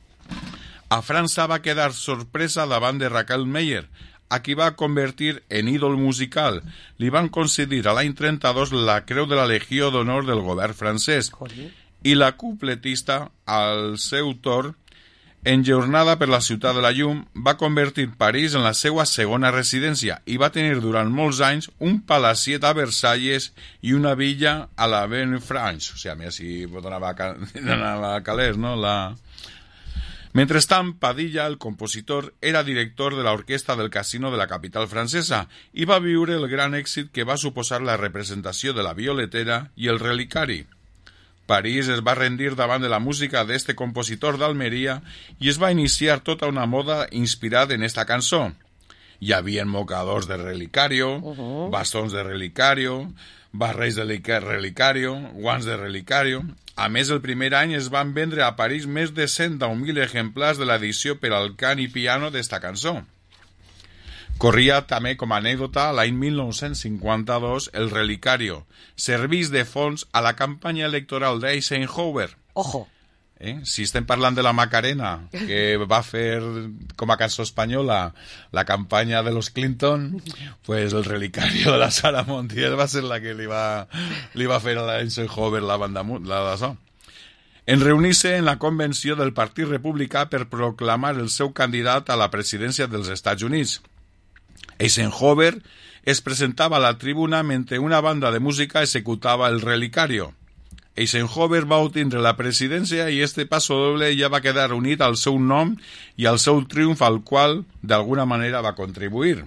Speaker 15: A França va quedar sorpresa davant de Raquel Meyer, a qui va convertir en ídol musical. Li van concedir a l'any 32 la Creu de la Legió d'Honor del govern francès i la cupletista, al seu torn, enjornada per la ciutat de la llum, va convertir París en la seva segona residència i va tenir durant molts anys un palaciet a Versalles i una villa a la Villefranche. O sigui, a mi si donava calés, no? Mentrestant, Padilla, el compositor, era director de l'orquestra del casino de la capital francesa i va viure el gran èxit que va suposar la representació de la Violetera i el Relicari. París es va rendir davant de la música d'este compositor d'Almeria i es va iniciar tota una moda inspirada en esta cançó. Hi havia mocadors de Relicario, bastons de Relicario, barrets de Relicario, guants de Relicario. A més, el primer any es van vendre a París més de 110.000 exemplars de l'edició per al cant i piano d'esta cançó. Corria també com a anècdota l'any 1952 el Relicario, servís de fons a la campanya electoral d'Eisenhower.
Speaker 4: Ojo!
Speaker 15: Si estem parlant de la Macarena, que va fer com a cançó espanyola la campanya de los Clinton, pues el Relicario de la Sara Montiel va ser la que li va fer a l'Eisenhower la banda d'això. En reunir-se en la convenció del Partit Republicà per proclamar el seu candidat a la presidència dels Estats Units. Eisenhower es presentava a la tribuna mentre una banda de música executava el Relicario. Eisenhower va obtindre la presidència i este paso doble ja va quedar unit al seu nom i al seu triomf al qual d'alguna manera va contribuir.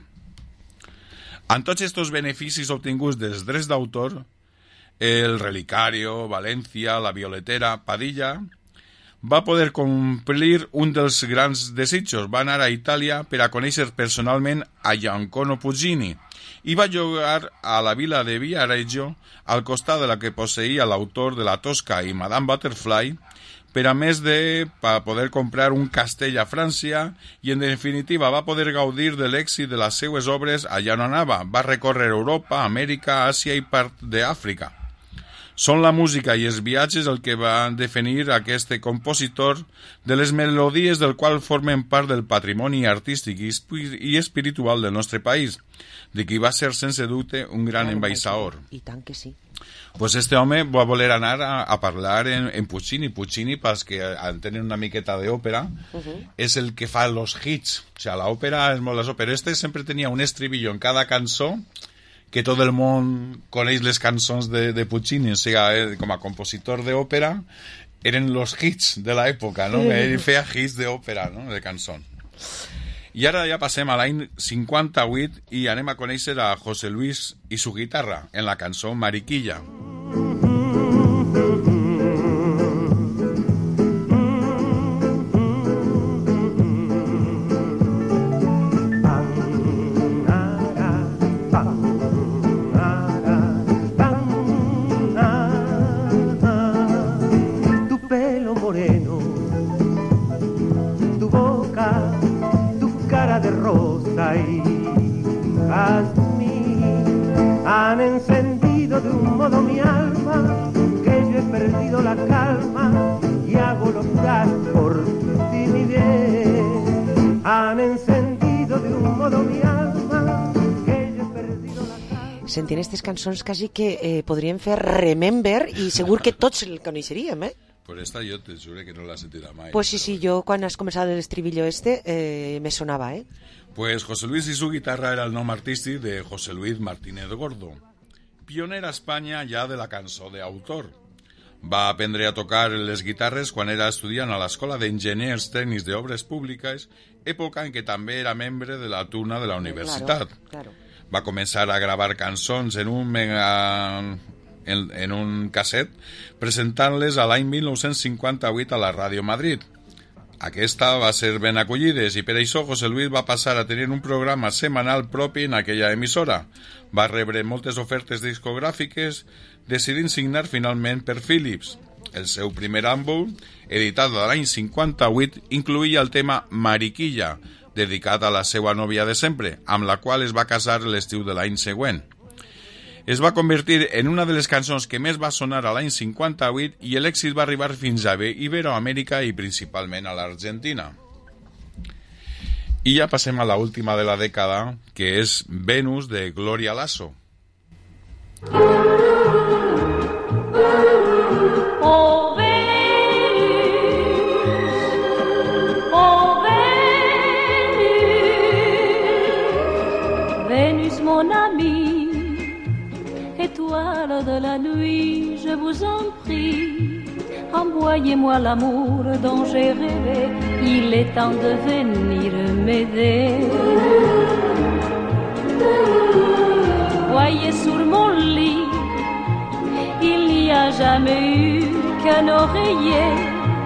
Speaker 15: Amb tots aquests beneficis obtinguts dels drets d'autor, el Relicario, València, la Violetera, Padilla, va poder complir un dels grans desitjos. Va anar a Itàlia per a conèixer personalment a Giacomo Puccini i va llogar a la vila de Viareggio, al costat de la que posseïa l'autor de la Tosca i Madame Butterfly, per a més de poder comprar un castell a França i, en definitiva, va poder gaudir de l'èxit de les seues obres allà on anava. Va recórrer Europa, Amèrica, Àsia i part d'Àfrica. Són la música i els viatges el que van definir aquest compositor de les melodies del qual formen part del patrimoni artístic i espiritual del nostre país, de qui va ser sense dubte un gran embaixador.
Speaker 4: I tant que sí.
Speaker 15: Pues este home va voler anar a parlar en Puccini. Puccini, pels que tenen una miqueta d'òpera, és el que fa los hits. O sigui, l'òpera és molt d'això, però este sempre tenia un estribillo en cada cançó que tot el món coneix les cançons de Puccini, o sigui, com a compositor d'òpera, eren los hits de l'època, no? Ell feia hits d'òpera, no? De cançons. I ara ja passem a l'any 58 i anem a conèixer a José Luis i su guitarra en la cançó Mariquilla.
Speaker 16: rosa y jazmín han encendido de un modo mi alma que yo he perdido la calma y hago los gastos por ti, mi bien. Han encendido de un modo mi alma que yo he perdido la calma.
Speaker 4: Sentint aquestes cançons quasi que podríem fer remember i segur que tots el coneixeríem, eh?
Speaker 15: Por esta yo te juro que no la sentirá mai.
Speaker 4: Pues sí, yo cuando has comenzado el estribillo me sonaba, ¿eh?
Speaker 15: Pues José Luis y su guitarra era el nom artístic de José Luis Martínez Gordo, pioner a Espanya ja de la cançó d'autor. Va aprendre a tocar les guitarres quan era estudiant a l'Escola d'Enginyers Tècnics d'Obres Públiques, època en què també era membre de la tuna de la universitat.
Speaker 4: Claro.
Speaker 15: Va començar a gravar cançons en un casset, presentant-les a l'any 1958 a la Ràdio Madrid. Aquesta va ser ben acollides i per això José Luis va passar a tenir un programa setmanal propi en aquella emissora. Va rebre moltes ofertes discogràfiques, decidint signar finalment per Philips. El seu primer àlbum, editat l'any 58, incloïa el tema Mariquilla, dedicat a la seva nòvia de sempre, amb la qual es va casar l'estiu de l'any següent. Es va convertir en una de les cançons que més va sonar a l'any 58 i l'èxit va arribar fins a Iberoamèrica i principalment a l'Argentina. I ja passem a l'última de la dècada, que és Venus, de Gloria Lasso.
Speaker 17: Oh Vénus, mon ami, étoile de la nuit, je vous en prie, envoyez-moi l'amour dont j'ai rêvé, il est temps de venir m'aider. Voyez sur mon lit, il n'y a jamais eu qu'un oreiller,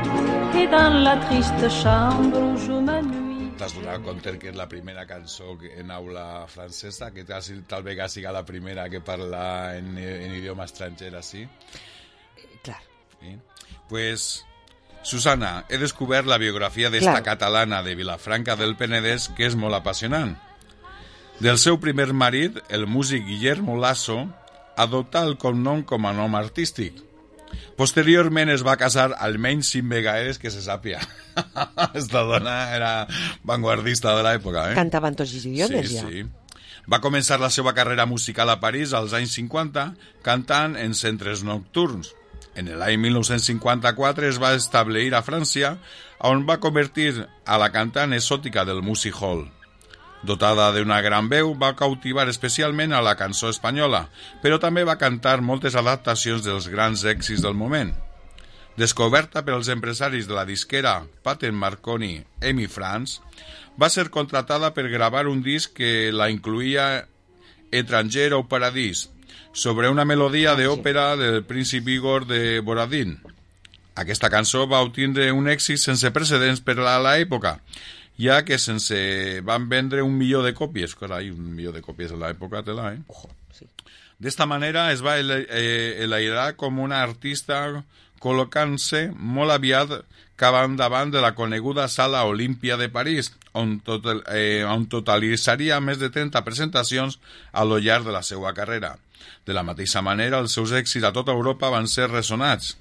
Speaker 17: et dans la triste chambre où je m'ennuie.
Speaker 15: T'has donat compte que és la primera cançó en aula francesa, que tal vegada siga la primera que parla en idioma estranger, així?
Speaker 4: Clar.
Speaker 15: Sí? Pues, Susana, he descobert la biografia d'esta catalana de Vilafranca del Penedès, que és molt apassionant. Del seu primer marit, el músic Guillermo Lasso, adoptà el cognom com a nom artístic. Posteriorment es va casar almenys 5 vegades que se sàpia. Esta dona era vanguardista de l'època, eh?
Speaker 4: Cantava en tots els idiomes, ja.
Speaker 15: Sí. Va començar la seva carrera musical a París als anys 50, cantant en centres nocturns. En l'any 1954 es va establir a França, on va convertir a la cantant exòtica del Music Hall. Dotada d'una gran veu, va cautivar especialment a la cançó espanyola, però també va cantar moltes adaptacions dels grans èxits del moment. Descoberta pels empresaris de la disquera Patent Marconi Emi France, va ser contratada per gravar un disc que la incluïa Etranger au Paradís, sobre una melodia d'òpera del príncip Igor de Borodín. Aquesta cançó va obtindre un èxit sense precedents per a l'època, ja que sense van vendre 1 milió de còpies. Carai, 1 milió de còpies en l'època tela, eh?
Speaker 4: Ojo, sí.
Speaker 15: D'esta manera es va enlairar com una artista col·locant-se molt aviat cap endavant de la coneguda Sala Olímpia de París, on totalitzaria més de 30 presentacions a lo llarg de la seva carrera. De la mateixa manera, els seus èxits a tota Europa van ser ressonats.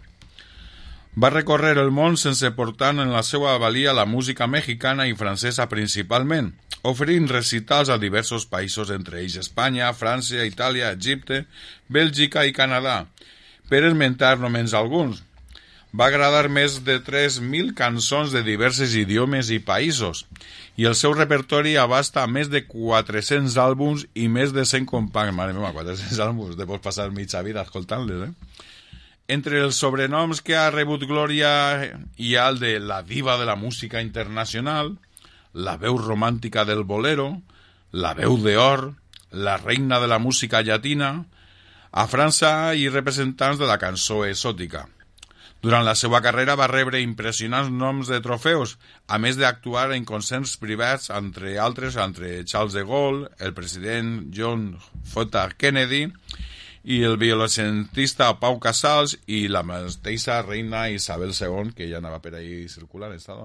Speaker 15: Va recórrer el món sense portar en la seva valia la música mexicana i francesa principalment, oferint recitals a diversos països, entre ells Espanya, França, Itàlia, Egipte, Bèlgica i Canadà, per esmentar només alguns. Va agradar més de 3.000 cançons de diversos idiomes i països, i el seu repertori abasta més de 400 àlbums i més de 100 compacts. Mare meva, 400 àlbums, te pots passar mitja vida escoltant-les, eh? Entre els sobrenoms que ha rebut Gloria hi ha el de la diva de la música internacional, la veu romàntica del bolero, la veu d'or, la reina de la música llatina, a França i representants de la cançó exòtica. Durant la seva carrera va rebre impressionants noms de trofeus, a més d'actuar en concerts privats, entre altres, entre Charles de Gaulle, el president John F. Kennedy i el violoncentista Pau Casals i la mateixa reina Isabel II, que ja anava per ahí circulant, esta dona.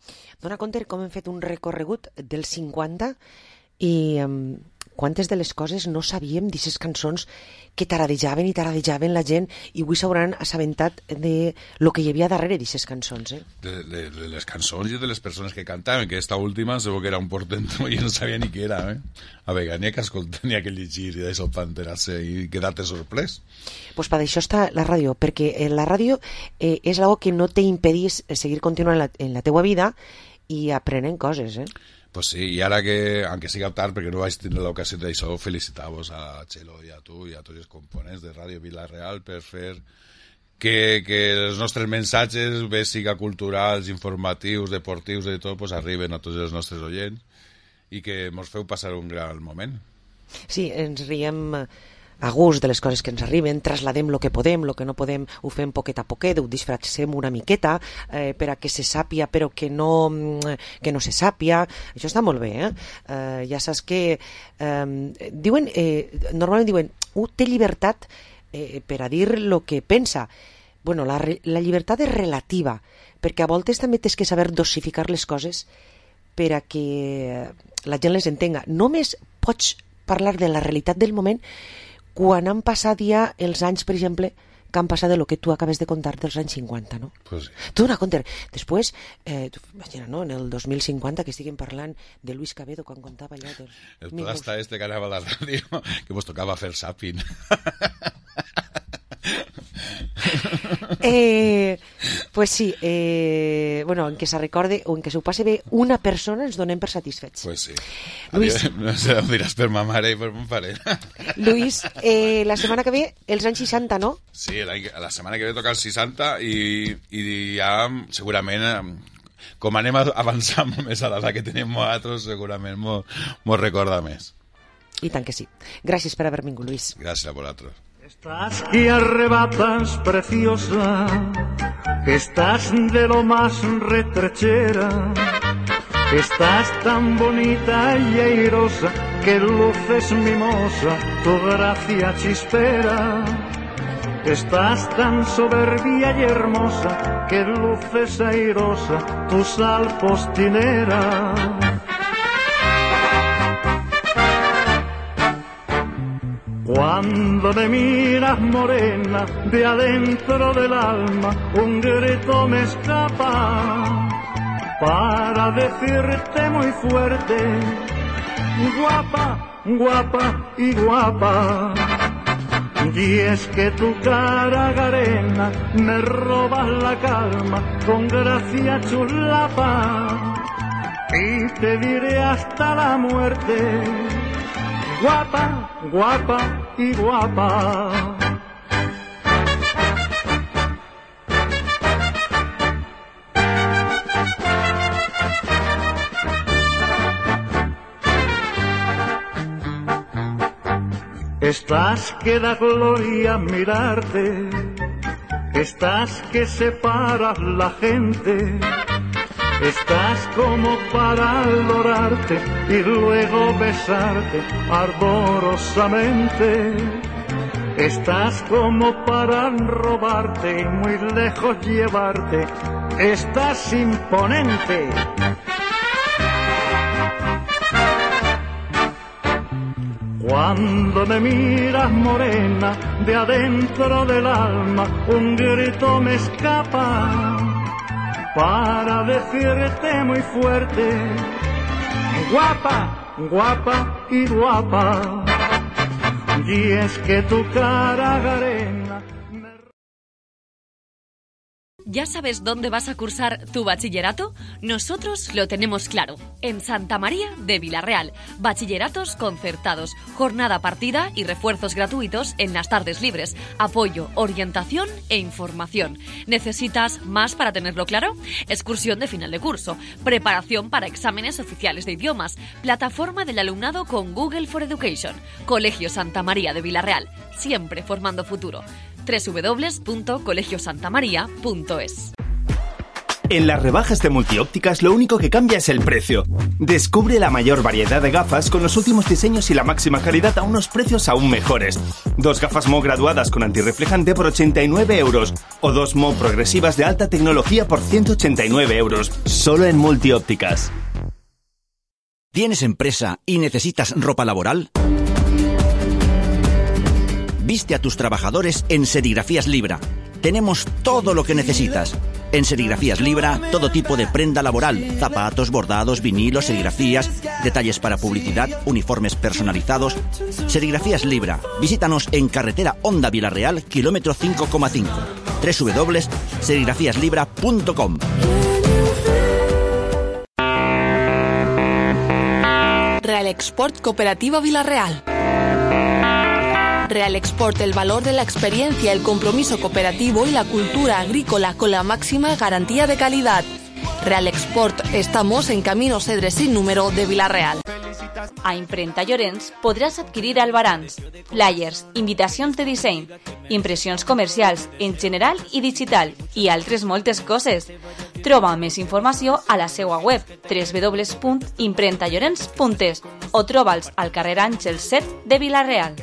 Speaker 4: Dona compte com hem fet un recorregut dels 50 i quantes de les coses no sabíem d'aquestes cançons que taradejaven i taradejaven la gent, i avui s'hauran assabentat de lo que hi havia darrere d'aquestes cançons.
Speaker 15: De les cançons i de les persones que cantaven, que esta última segur que era un portento i no sabia ni què era. A vegades n'hi ha que escoltar, n'hi ha que llegir i d'això panterar-se i quedar-te sorprès.
Speaker 4: Pues per això està la ràdio, perquè la ràdio és algo que no t'impedís seguir continuant en la teua vida i aprenent coses,
Speaker 15: Pues sí, i ara que, aunque siga tard, perquè no vaig tenir l'ocasió d'això, felicitar-vos a Txelo i a tu i a tots els components de Ràdio Vila-real per fer que els nostres missatges, bé siga culturals, informatius, deportius, de tot, pues arriben a tots els nostres oients i que mos feu passar un gran moment.
Speaker 4: Sí, ens riem a gust de les coses que ens arriben, trasladem el que podem, el que no podem ho fem poquet a poquet, ho disfressem una miqueta per a que se sàpia però que no se sàpia. Això està molt bé, ja saps que diuen, normalment diuen té llibertat per a dir el que pensa. Bueno, la llibertat és relativa, perquè a voltes també tens que saber dosificar les coses per a que la gent les entenga. Només pots parlar de la realitat del moment quan han passat ja els anys, per exemple, que han passat de lo que tu acabes de contar dels anys 50, no?
Speaker 15: Pues sí.
Speaker 4: Tu dona compte, després, imagina, no?, en el 2050 que estiguem parlant de Luis Cabedo quan contava allò del...
Speaker 15: El plasta este que anava a la ràdio, que mos tocava fer zapping.
Speaker 4: Pues sí, bueno, en què se recorde o en què s'ho passe bé una persona ens donem per satisfets.
Speaker 15: Pues sí.
Speaker 4: Luis,
Speaker 15: no sé, ho diràs per ma mare i per mon pare.
Speaker 4: Luis, la setmana que ve els anys 60, no?
Speaker 15: Sí, la setmana que ve toca els 60 i ja segurament com anem avançant més a l'edat que tenim nosaltres, segurament mos recorda més.
Speaker 4: I tant que sí. Gràcies per haver vingut, Luis.
Speaker 15: Gràcies a vosaltres.
Speaker 16: Estás que arrebatas, preciosa, estás de lo más retrechera, estás tan bonita y airosa que luces mimosa, tu gracia chispera. Estás tan soberbia y hermosa que luces airosa, tu sal postinera. Cuando me miras morena, de adentro del alma un grito me escapa para decirte muy fuerte, guapa, guapa y guapa. Y es que tu cara garena me robas la calma con gracia chulapa y te diré hasta la muerte, guapa, guapa y guapa. Estás que da gloria mirarte, estás que separas la gente, estás como para adorarte y luego besarte ardorosamente. Estás como para robarte y muy lejos llevarte. Estás imponente. Cuando me miras morena, de adentro del alma un grito me escapa para decirte muy fuerte, guapa, guapa y guapa. Y es que tu cara garena...
Speaker 9: ¿Ya sabes dónde vas a cursar tu bachillerato? Nosotros lo tenemos claro. En Santa María de Vila-real. Bachilleratos concertados, jornada partida y refuerzos gratuitos en las tardes libres. Apoyo, orientación e información. ¿Necesitas más para tenerlo claro? Excursión de final de curso. Preparación para exámenes oficiales de idiomas. Plataforma del alumnado con Google for Education. Colegio Santa María de Vila-real. Siempre formando futuro. www.colegiosantamaria.es.
Speaker 19: En las rebajas de Multiópticas lo único que cambia es el precio. Descubre la mayor variedad de gafas con los últimos diseños y la máxima calidad a unos precios aún mejores. 2 gafas Mo graduadas con antirreflejante por 89 euros o 2 Mo progresivas de alta tecnología por 189 euros. Solo en Multiópticas.
Speaker 7: ¿Tienes empresa y necesitas ropa laboral? Viste a tus trabajadores en Serigrafías Libra. Tenemos todo lo que necesitas. En Serigrafías Libra, todo tipo de prenda laboral, zapatos, bordados, vinilos, serigrafías, detalles para publicidad, uniformes personalizados. Serigrafías Libra. Visítanos en carretera Honda Vilarreal, kilómetro 5,5. www.serigrafíaslibra.com.
Speaker 5: Real Export Cooperativa Vilarreal. Real Export, el valor de la experiencia, el compromiso cooperativo y la cultura agrícola con la máxima garantía de calidad. Real Export, estamos en Camino Cedres sin número de Vilarreal.
Speaker 20: A Imprenta Llorenç podràs adquirir albarans, flyers, invitacions de disseny, impressions comercials en general i digital i altres moltes coses. Troba més informació a la seva web www.imprentallorenç.es o troba'ls al carrer Àngel 7 de Vilarreal.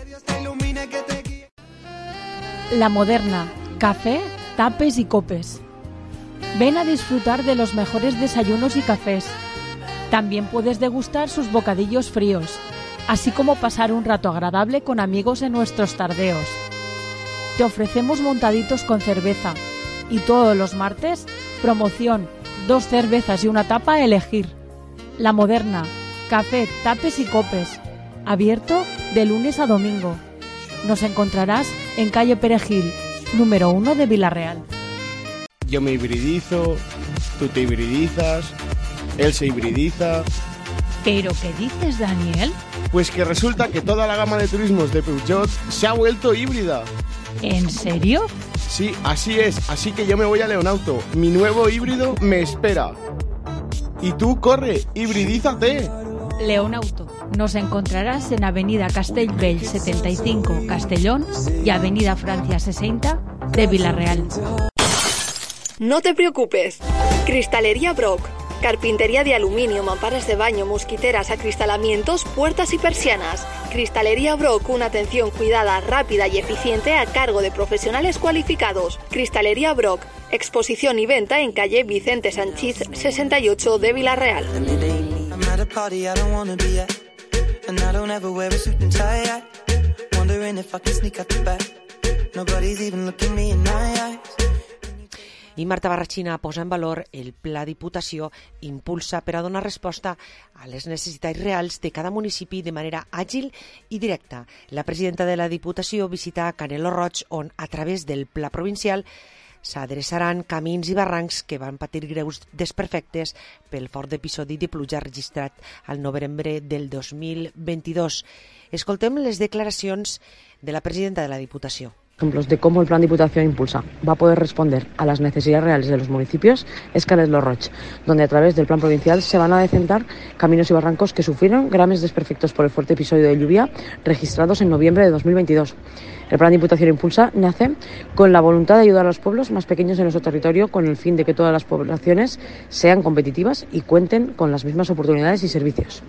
Speaker 21: La Moderna, café, tapes y copes. Ven a disfrutar de los mejores desayunos y cafés. También puedes degustar sus bocadillos fríos, así como pasar un rato agradable con amigos en nuestros tardeos. Te ofrecemos montaditos con cerveza y todos los martes, promoción, 2 cervezas y una tapa a elegir. La Moderna, café, tapes y copes. Abierto de lunes a domingo. Nos encontrarás en calle Perejil, número 1 de Vilarreal.
Speaker 14: Yo me hibridizo, tú te hibridizas, él se hibridiza.
Speaker 21: ¿Pero qué dices, Daniel?
Speaker 14: Pues que resulta que toda la gama de turismos de Peugeot se ha vuelto híbrida.
Speaker 21: ¿En serio?
Speaker 14: Sí, así es, así que yo me voy a Leonauto. Mi nuevo híbrido me espera. Y tú, corre, hibridízate.
Speaker 21: Leonauto. Nos encontrarás en Avenida Castellbell 75, Castellón, y Avenida Francia 60 de Vilarreal.
Speaker 22: No te preocupes. Cristalería Brock. Carpintería de aluminio, mamparas de baño, mosquiteras, acristalamientos, puertas y persianas. Cristalería Brock, una atención cuidada, rápida y eficiente a cargo de profesionales cualificados. Cristalería Brock, exposición y venta en calle Vicente Sanchís 68 de Vilarreal.
Speaker 4: I Marta Barrachina posa en valor el Pla Diputació Impulsa per a donar resposta a les necessitats reals de cada municipi de manera àgil i directa. La presidenta de la Diputació visita Canelo Roig, on a través del Pla Provincial s'adreçaran camins i barrancs que van patir greus desperfectes pel fort episodi de pluja registrat al novembre del 2022. Escoltem les declaracions de la presidenta de la Diputació.
Speaker 23: Ejemplos de cómo el Plan Diputación Impulsa va a poder responder a las necesidades reales de los municipios es Canelo Roig, donde a través del Plan Provincial se van a decentar caminos y barrancos que sufrieron graves desperfectos por el fuerte episodio de lluvia registrados en noviembre de 2022. El Plan Diputación Impulsa nace con la voluntad de ayudar a los pueblos más pequeños de nuestro territorio con el fin de que todas las poblaciones sean competitivas y cuenten con las mismas oportunidades y servicios.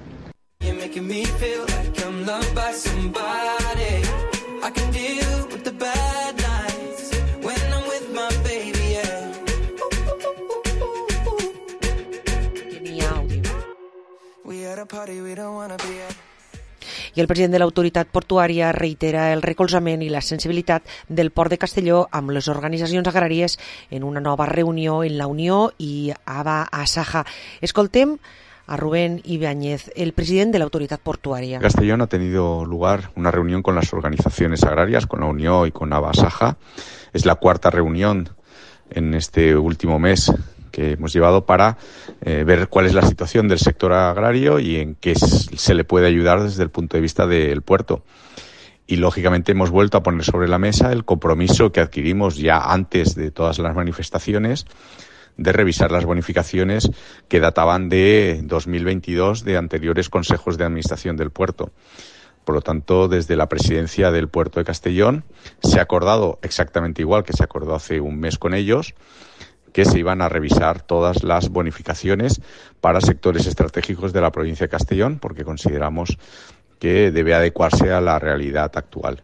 Speaker 4: I el president de l'autoritat portuària reitera el recolzament i la sensibilitat del Port de Castelló amb les organitzacions agràries en una nova reunió en la Unió i ABA Asaja. Escoltem a Rubén Ibáñez, el presidente de la autoridad portuaria.
Speaker 24: En Castellón ha tenido lugar una reunión con las organizaciones agrarias, con la Unión y con ABA Asaja. Es la 4ª reunión en este último mes que hemos llevado para ver cuál es la situación del sector agrario y en qué se le puede ayudar desde el punto de vista del puerto. Y lógicamente hemos vuelto a poner sobre la mesa el compromiso que adquirimos ya antes de todas las manifestaciones de revisar las bonificaciones que databan de 2022 de anteriores consejos de administración del puerto. Por lo tanto, desde la presidencia del puerto de Castellón se ha acordado exactamente igual que se acordó hace un mes con ellos, que se iban a revisar todas las bonificaciones para sectores estratégicos de la provincia de Castellón, porque consideramos que debe adecuarse a la realidad actual.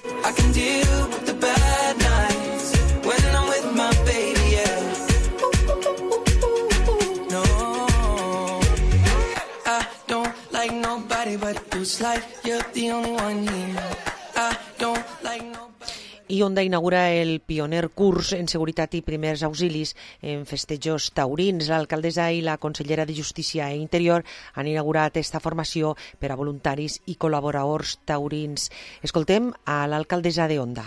Speaker 4: I Onda inaugura el pioner curs en seguretat i primers auxilis en festejos taurins. L'alcaldessa i la consellera de Justícia i Interior han inaugurat esta formació per a voluntaris i col·laboradors taurins. Escoltem a l'alcaldessa de Onda.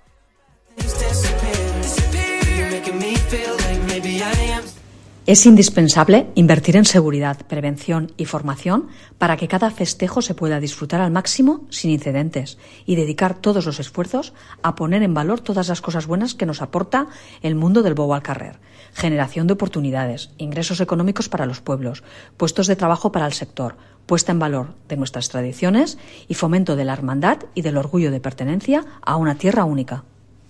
Speaker 1: Es indispensable invertir en seguridad, prevención y formación para que cada festejo se pueda disfrutar al máximo sin incidentes y dedicar todos los esfuerzos a poner en valor todas las cosas buenas que nos aporta el mundo del bou al carrer. Generación de oportunidades, ingresos económicos para los pueblos, puestos de trabajo para el sector, puesta en valor de nuestras tradiciones y fomento de la hermandad y del orgullo de pertenencia a una tierra única.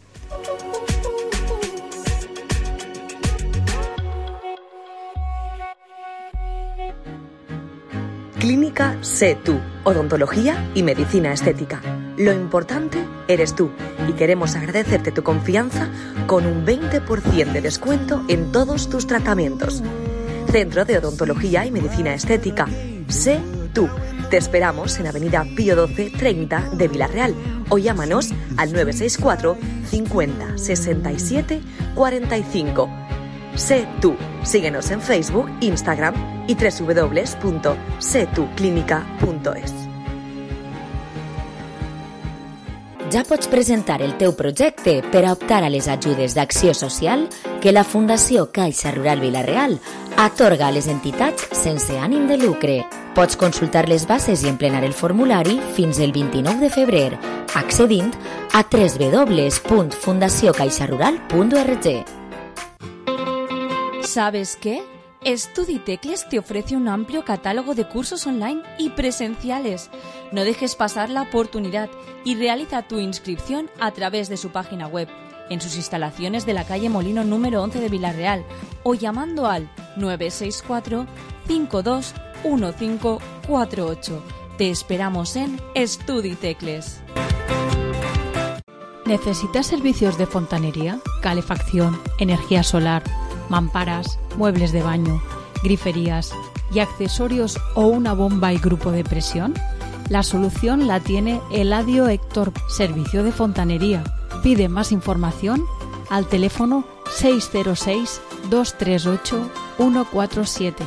Speaker 2: Clínica Sé Tú, odontología y medicina estética. Lo importante eres tú y queremos agradecerte tu confianza con un 20% de descuento en todos tus tratamientos. Centro de Odontología y Medicina Estética, Sé Tú. Te esperamos en Avenida Pío 12 30 de Vilarreal o llámanos al 964 50 67 45. Sé Tú. Síguenos en Facebook, Instagram i www.setuclinica.es.
Speaker 8: Ja pots presentar el teu projecte per a optar a les ajudes d'acció social que la Fundació Caixa Rural Vilarreal atorga a les entitats sense ànim de lucre. Pots consultar les bases i emplenar el formulari fins el 29 de febrer, accedint a www.fundaciocaixarural.org.
Speaker 5: ¿Sabes qué? Estuditecles te ofrece un amplio catálogo de cursos online y presenciales. No dejes pasar la oportunidad y realiza tu inscripción a través de su página web, en sus instalaciones de la calle Molino número 11 de Vilarreal o llamando al 964 52 1548. Te esperamos en Estuditecles.
Speaker 21: ¿Necesitas servicios de fontanería, calefacción, energía solar, mamparas, muebles de baño, griferías y accesorios o una bomba y grupo de presión? La solución la tiene Eladio Héctor, Servicio de Fontanería. Pide más información al teléfono 606 238 147.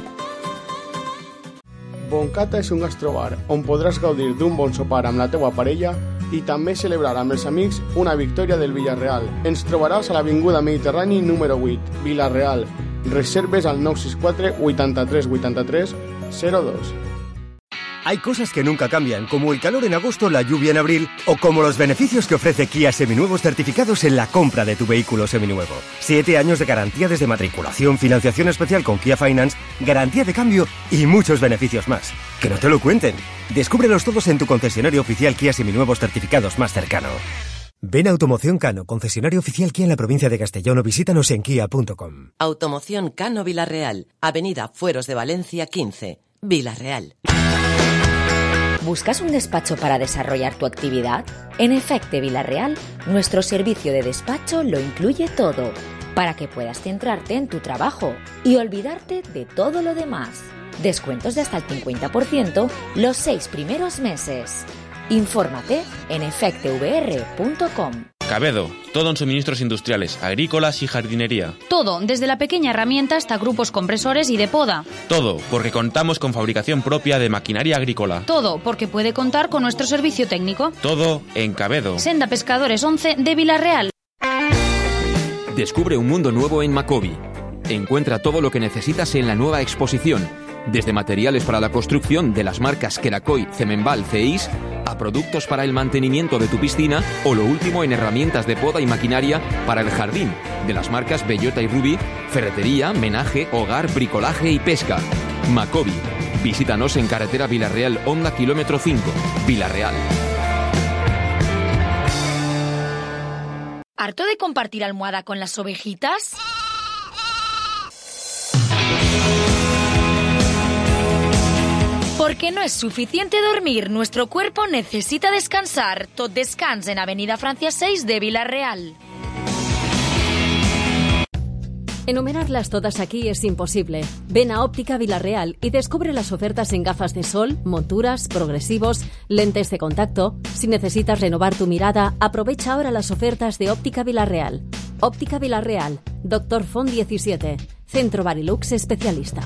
Speaker 14: Boncata és un gastrobar on podràs gaudir d'un bon sopar amb la teua parella i també celebrar amb els amics una victòria del Villarreal. Ens trobaràs a l'Avinguda Mediterrani número 8, Vilarreal. Reserves al 964 83 83 02.
Speaker 3: Hay cosas que nunca cambian, como el calor en agosto, la lluvia en abril, o como los beneficios que ofrece Kia Seminuevos certificados en la compra de tu vehículo seminuevo. 7 años de garantía desde matriculación, financiación especial con Kia Finance, garantía de cambio y muchos beneficios más. Que no te lo cuenten. Descúbrelos todos en tu concesionario oficial Kia Seminuevos certificados más cercano.
Speaker 6: Ven a Automoción Cano, concesionario oficial Kia en la provincia de Castellón, o visítanos en kia.com.
Speaker 12: Automoción Cano Vilarreal, Avenida Fueros de Valencia 15, Vilarreal.
Speaker 8: ¿Buscas un despacho para desarrollar tu actividad? En Efecte Vilarreal, nuestro servicio de despacho lo incluye todo, para que puedas centrarte en tu trabajo y olvidarte de todo lo demás. Descuentos de hasta el 50% los 6 primeros meses. Infórmate en efectevr.com.
Speaker 25: Cabedo, todo en suministros industriales, agrícolas y jardinería.
Speaker 26: Todo, desde la pequeña herramienta hasta grupos compresores y de poda.
Speaker 25: Todo, porque contamos con fabricación propia de maquinaria agrícola.
Speaker 26: Todo, porque puede contar con nuestro servicio técnico.
Speaker 25: Todo en Cabedo.
Speaker 26: Senda Pescadores 11 de Vilarreal.
Speaker 27: Descubre un mundo nuevo en Macobi. Encuentra todo lo que necesitas en la nueva exposición. Desde materiales para la construcción de las marcas Kerakoy, Cemenbal, Ceis, a productos para el mantenimiento de tu piscina o lo último en herramientas de poda y maquinaria para el jardín, de las marcas Bellota y Ruby, ferretería, menaje, hogar, bricolaje y pesca. Macobi. Visítanos en carretera Vilarreal Honda kilómetro 5, Vilarreal.
Speaker 26: ¿Harto de compartir almohada con las ovejitas? Porque no es suficiente dormir, nuestro cuerpo necesita descansar. Tot descans en Avenida Francia 6 de Vila-real.
Speaker 10: Enumerarlas todas aquí es imposible. Ven a Óptica Vila-real y descubre las ofertas en gafas de sol, monturas, progresivos, lentes de contacto. Si necesitas renovar tu mirada, aprovecha ahora las ofertas de Óptica Vila-real. Óptica Vila-real, Dr. Font 17, Centro Barilux especialista.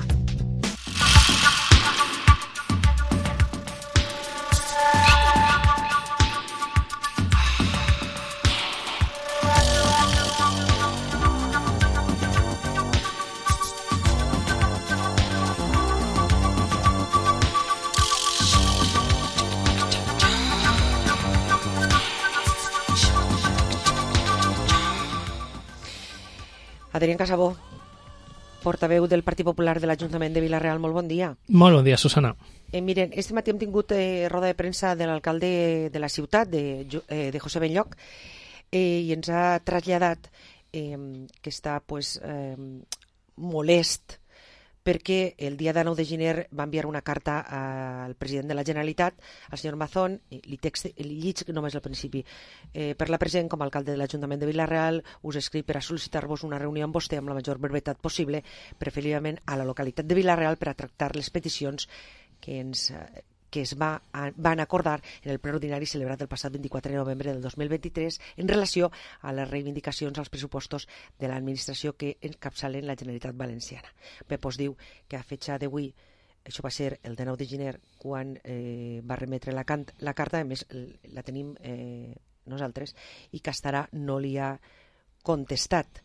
Speaker 4: Adrián Casabó, portaveu del Partit Popular de l'Ajuntament de Vila-real, molt bon dia.
Speaker 11: Molt bon dia, Susana.
Speaker 4: Miren, este matí hem tingut roda de premsa de l'alcalde de la ciutat, de José Benlloch, i ens ha traslladat que està molest perquè el dia de 9 de gener va enviar una carta al president de la Generalitat, al senyor Mazón, li llig només al principi. Per la present, com a alcalde de l'Ajuntament de Vila-real, us escric per a sol·licitar-vos una reunió amb vostè amb la major brevetat possible, preferiblement a la localitat de Vila-real, per a tractar les peticions que es van acordar en el ple ordinari celebrat el passat 24 de novembre del 2023 en relació a les reivindicacions als pressupostos de l'administració que encapçalen la Generalitat Valenciana. Bé, doncs diu que a fetxa d'avui, això va ser el de 9 de gener, quan va remetre la carta, a més la tenim nosaltres, i Castarà no li ha contestat.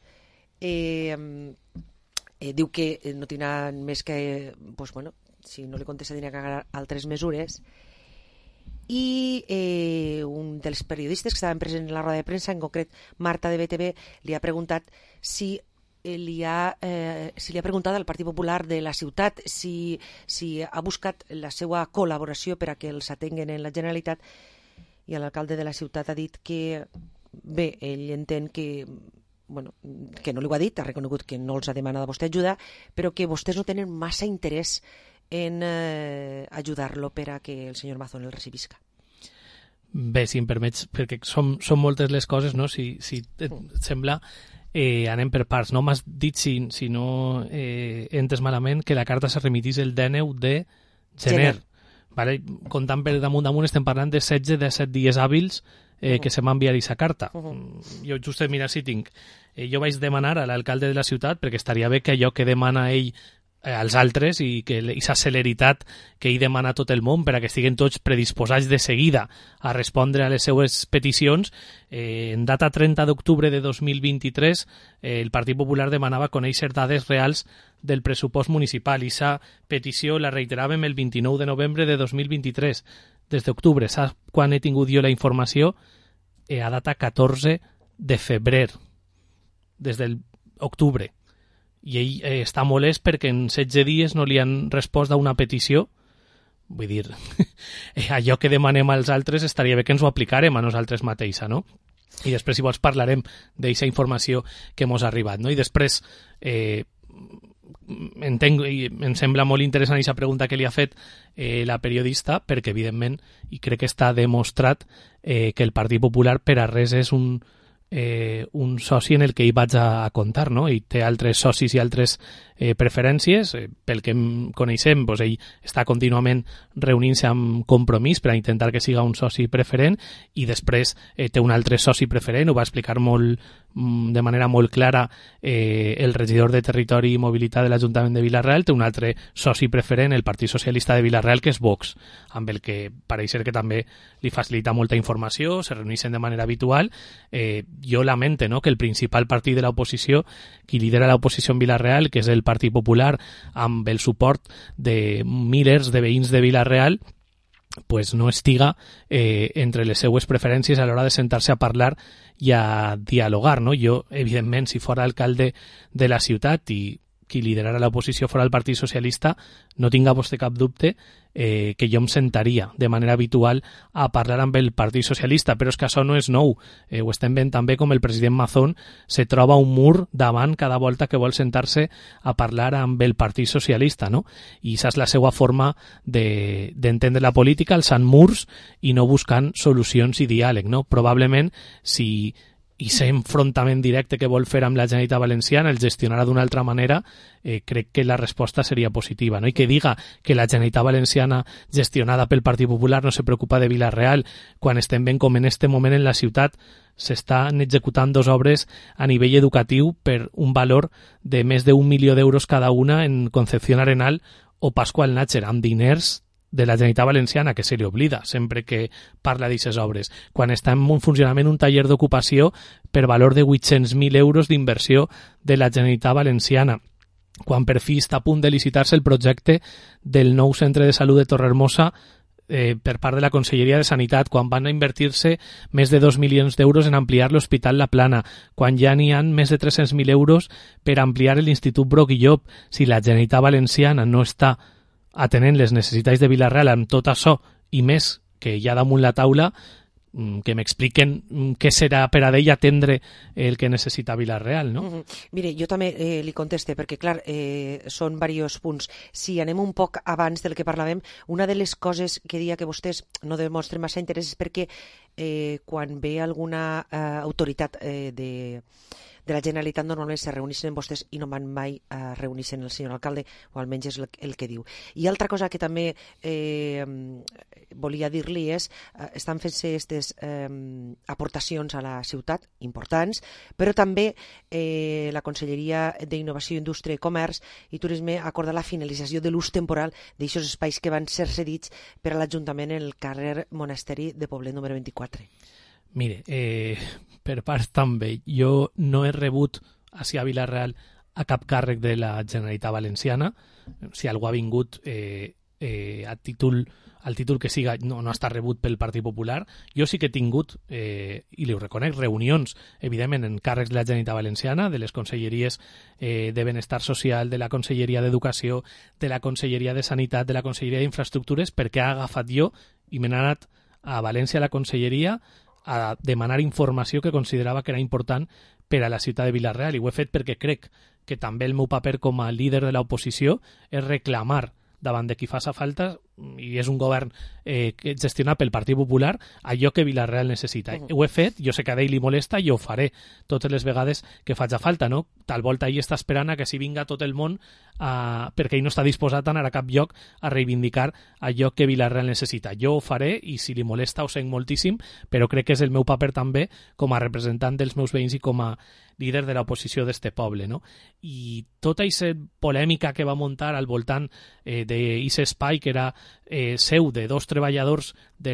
Speaker 4: Diu que no tindrà més que... si no li contesta tindrà que agarrar altres mesures, i un dels periodistes que estaven presents en la roda de premsa, en concret Marta de BTV, li ha preguntat si li ha preguntat al Partit Popular de la ciutat si ha buscat la seva col·laboració per a que els atenguen en la Generalitat, i l'alcalde de la ciutat ha dit que bé, ell entén que no li ho ha dit, ha reconegut que no els ha demanat a vostè ajuda, però que vostès no tenen massa interès en ajudar-lo per a que el senyor Mazón el recibisca.
Speaker 11: Bé, si em permets, perquè són moltes les coses, no? Si et sembla, anem per parts. No m'has dit, si no entes malament, que la carta se remitís el 19 de gener. Vale? Comptant per damunt estem parlant de 16-17 dies hàbils que se m'ha enviat aquesta carta. Jo just mira si tinc. Jo vaig demanar a l'alcalde de la ciutat, perquè estaria bé que allò que demana ell als altres i que aquesta celeritat que ell demana a tot el món per a que estiguen tots predisposats de seguida a respondre a les seues peticions. En data 30 d'octubre de 2023 el Partit Popular demanava conèixer dades reals del pressupost municipal, i aquesta petició la reiteràvem el 29 de novembre de 2023. Des d'octubre, saps quan he tingut jo la informació? A data 14 de febrer, des d'octubre. I ell està molest perquè en 16 dies no li han respost a una petició. Vull dir, allò que demanem als altres estaria bé que ens ho aplicarem a nosaltres mateixa, no? I després, si vols, parlarem d'aquesta informació que ens ha arribat, no? I després, entenc, i em sembla molt interessant aquesta pregunta que li ha fet la periodista, perquè, evidentment, i crec que està demostrat que el Partit Popular per a res és un soci en el que hi vaig a comptar, no? I té altres socis i altres preferències. Pel que coneixem, doncs ell està contínuament reunint-se amb Compromís per a intentar que siga un soci preferent, i després té un altre soci preferent. Ho va explicar de manera molt clara el regidor de Territori i Mobilitat de l'Ajuntament de Vila-real. Té un altre soci preferent, el Partit Socialista de Vila-real, que és Vox, amb el que pareix ser que també li facilita molta informació, se reuneixen de manera habitual. Jo lamento, no?, que el principal partit de l'oposició, qui lidera l'oposició en Vila-real, que és el Partit Popular, amb el suport de milers de veïns de Vila-real, pues no estiga entre les seues preferències a l'hora de sentar-se a parlar i a dialogar, no? Jo, evidentment, si fora alcalde de la ciutat, i qui liderara l'oposició fora el Partit Socialista, no tinga vostè cap dubte que jo em sentaria de manera habitual a parlar amb el Partit Socialista, però és que això no és nou. Ho estem veient també com el president Mazón se troba un mur davant cada volta que vol sentar-se a parlar amb el Partit Socialista, no? I això és la seva forma d'entendre la política, alçant murs i no buscant solucions i diàleg, no? Probablement, si i aquest enfrontament directe que vol fer amb la Generalitat Valenciana el gestionarà d'una altra manera, crec que la resposta seria positiva, no? I que diga que la Generalitat Valenciana gestionada pel Partit Popular no se preocupa de Vila-real, quan estem veient com en este moment en la ciutat s'estan executant 2 obres a nivell educatiu per un valor de més d'1 milió d'euros cada una en Concepción Arenal o Pascual Nácher, amb diners de la Generalitat Valenciana, que se li oblida sempre que parla d'aquestes obres, quan està en funcionament un taller d'ocupació per valor de 800.000 euros d'inversió de la Generalitat Valenciana, quan per fi està a punt de licitar-se el projecte del nou centre de salut de Torrehermosa per part de la Conselleria de Sanitat, quan van a invertir-se més de 2 milions d'euros en ampliar l'Hospital La Plana, quan ja n'hi ha més de 300.000 euros per ampliar l'Institut Broc i Llop. Si la Generalitat Valenciana no està atenent les necessitats de Vila-real amb tot això i més que hi ha damunt la taula, que m'expliquen què serà per a d'ell atendre el que necessita Vila-real, no?
Speaker 4: Mire, jo també li conteste, perquè clar, són diversos punts. Si anem un poc abans del que parlàvem, una de les coses que dia que vostès no demostren massa interès és perquè quan ve alguna autoritat de la Generalitat normalment se reuneixen amb vostès i no van mai a reunir-se amb el senyor alcalde, o almenys és el que diu. I altra cosa que també volia dir-li és, estan fent-se aquestes aportacions a la ciutat importants, però també la Conselleria d'Innovació, Indústria i Comerç i Turisme acorda la finalització de l'ús temporal d'aixòs espais que van ser cedits per a l'Ajuntament en el carrer Monasteri de Poblet número 24.
Speaker 11: Mire, per part també, jo no he rebut a Vila-real a cap càrrec de la Generalitat Valenciana. Si algú ha vingut al títol que siga, no ha estat rebut pel Partit Popular. Jo sí que he tingut, i li ho reconec, reunions, evidentment, en càrrecs de la Generalitat Valenciana, de les conselleries de Benestar Social, de la Conselleria d'Educació, de la Conselleria de Sanitat, de la Conselleria d'Infraestructures, perquè ha agafat jo i me n'he anat a València a la Conselleria a demanar informació que considerava que era important per a la ciutat de Vila-real, i ho he fet perquè crec que també el meu paper com a líder de l'oposició és reclamar davant de qui faça falta, i és un govern gestionat pel Partit Popular, allò que Vila-real necessita. Ho he fet, jo sé que a ell li molesta i ho faré totes les vegades que faci falta, no? Tal volta ell està esperant a que si vinga tot el món perquè ell no està disposat a anar a cap lloc a reivindicar allò que Vila-real necessita. Jo ho faré i si li molesta ho sent moltíssim, però crec que és el meu paper també com a representant dels meus veïns i com a líder de l'oposició d'este poble, no? I tota aquesta polèmica que va muntar al voltant d'aquest espai que era seu de 2 treballadors de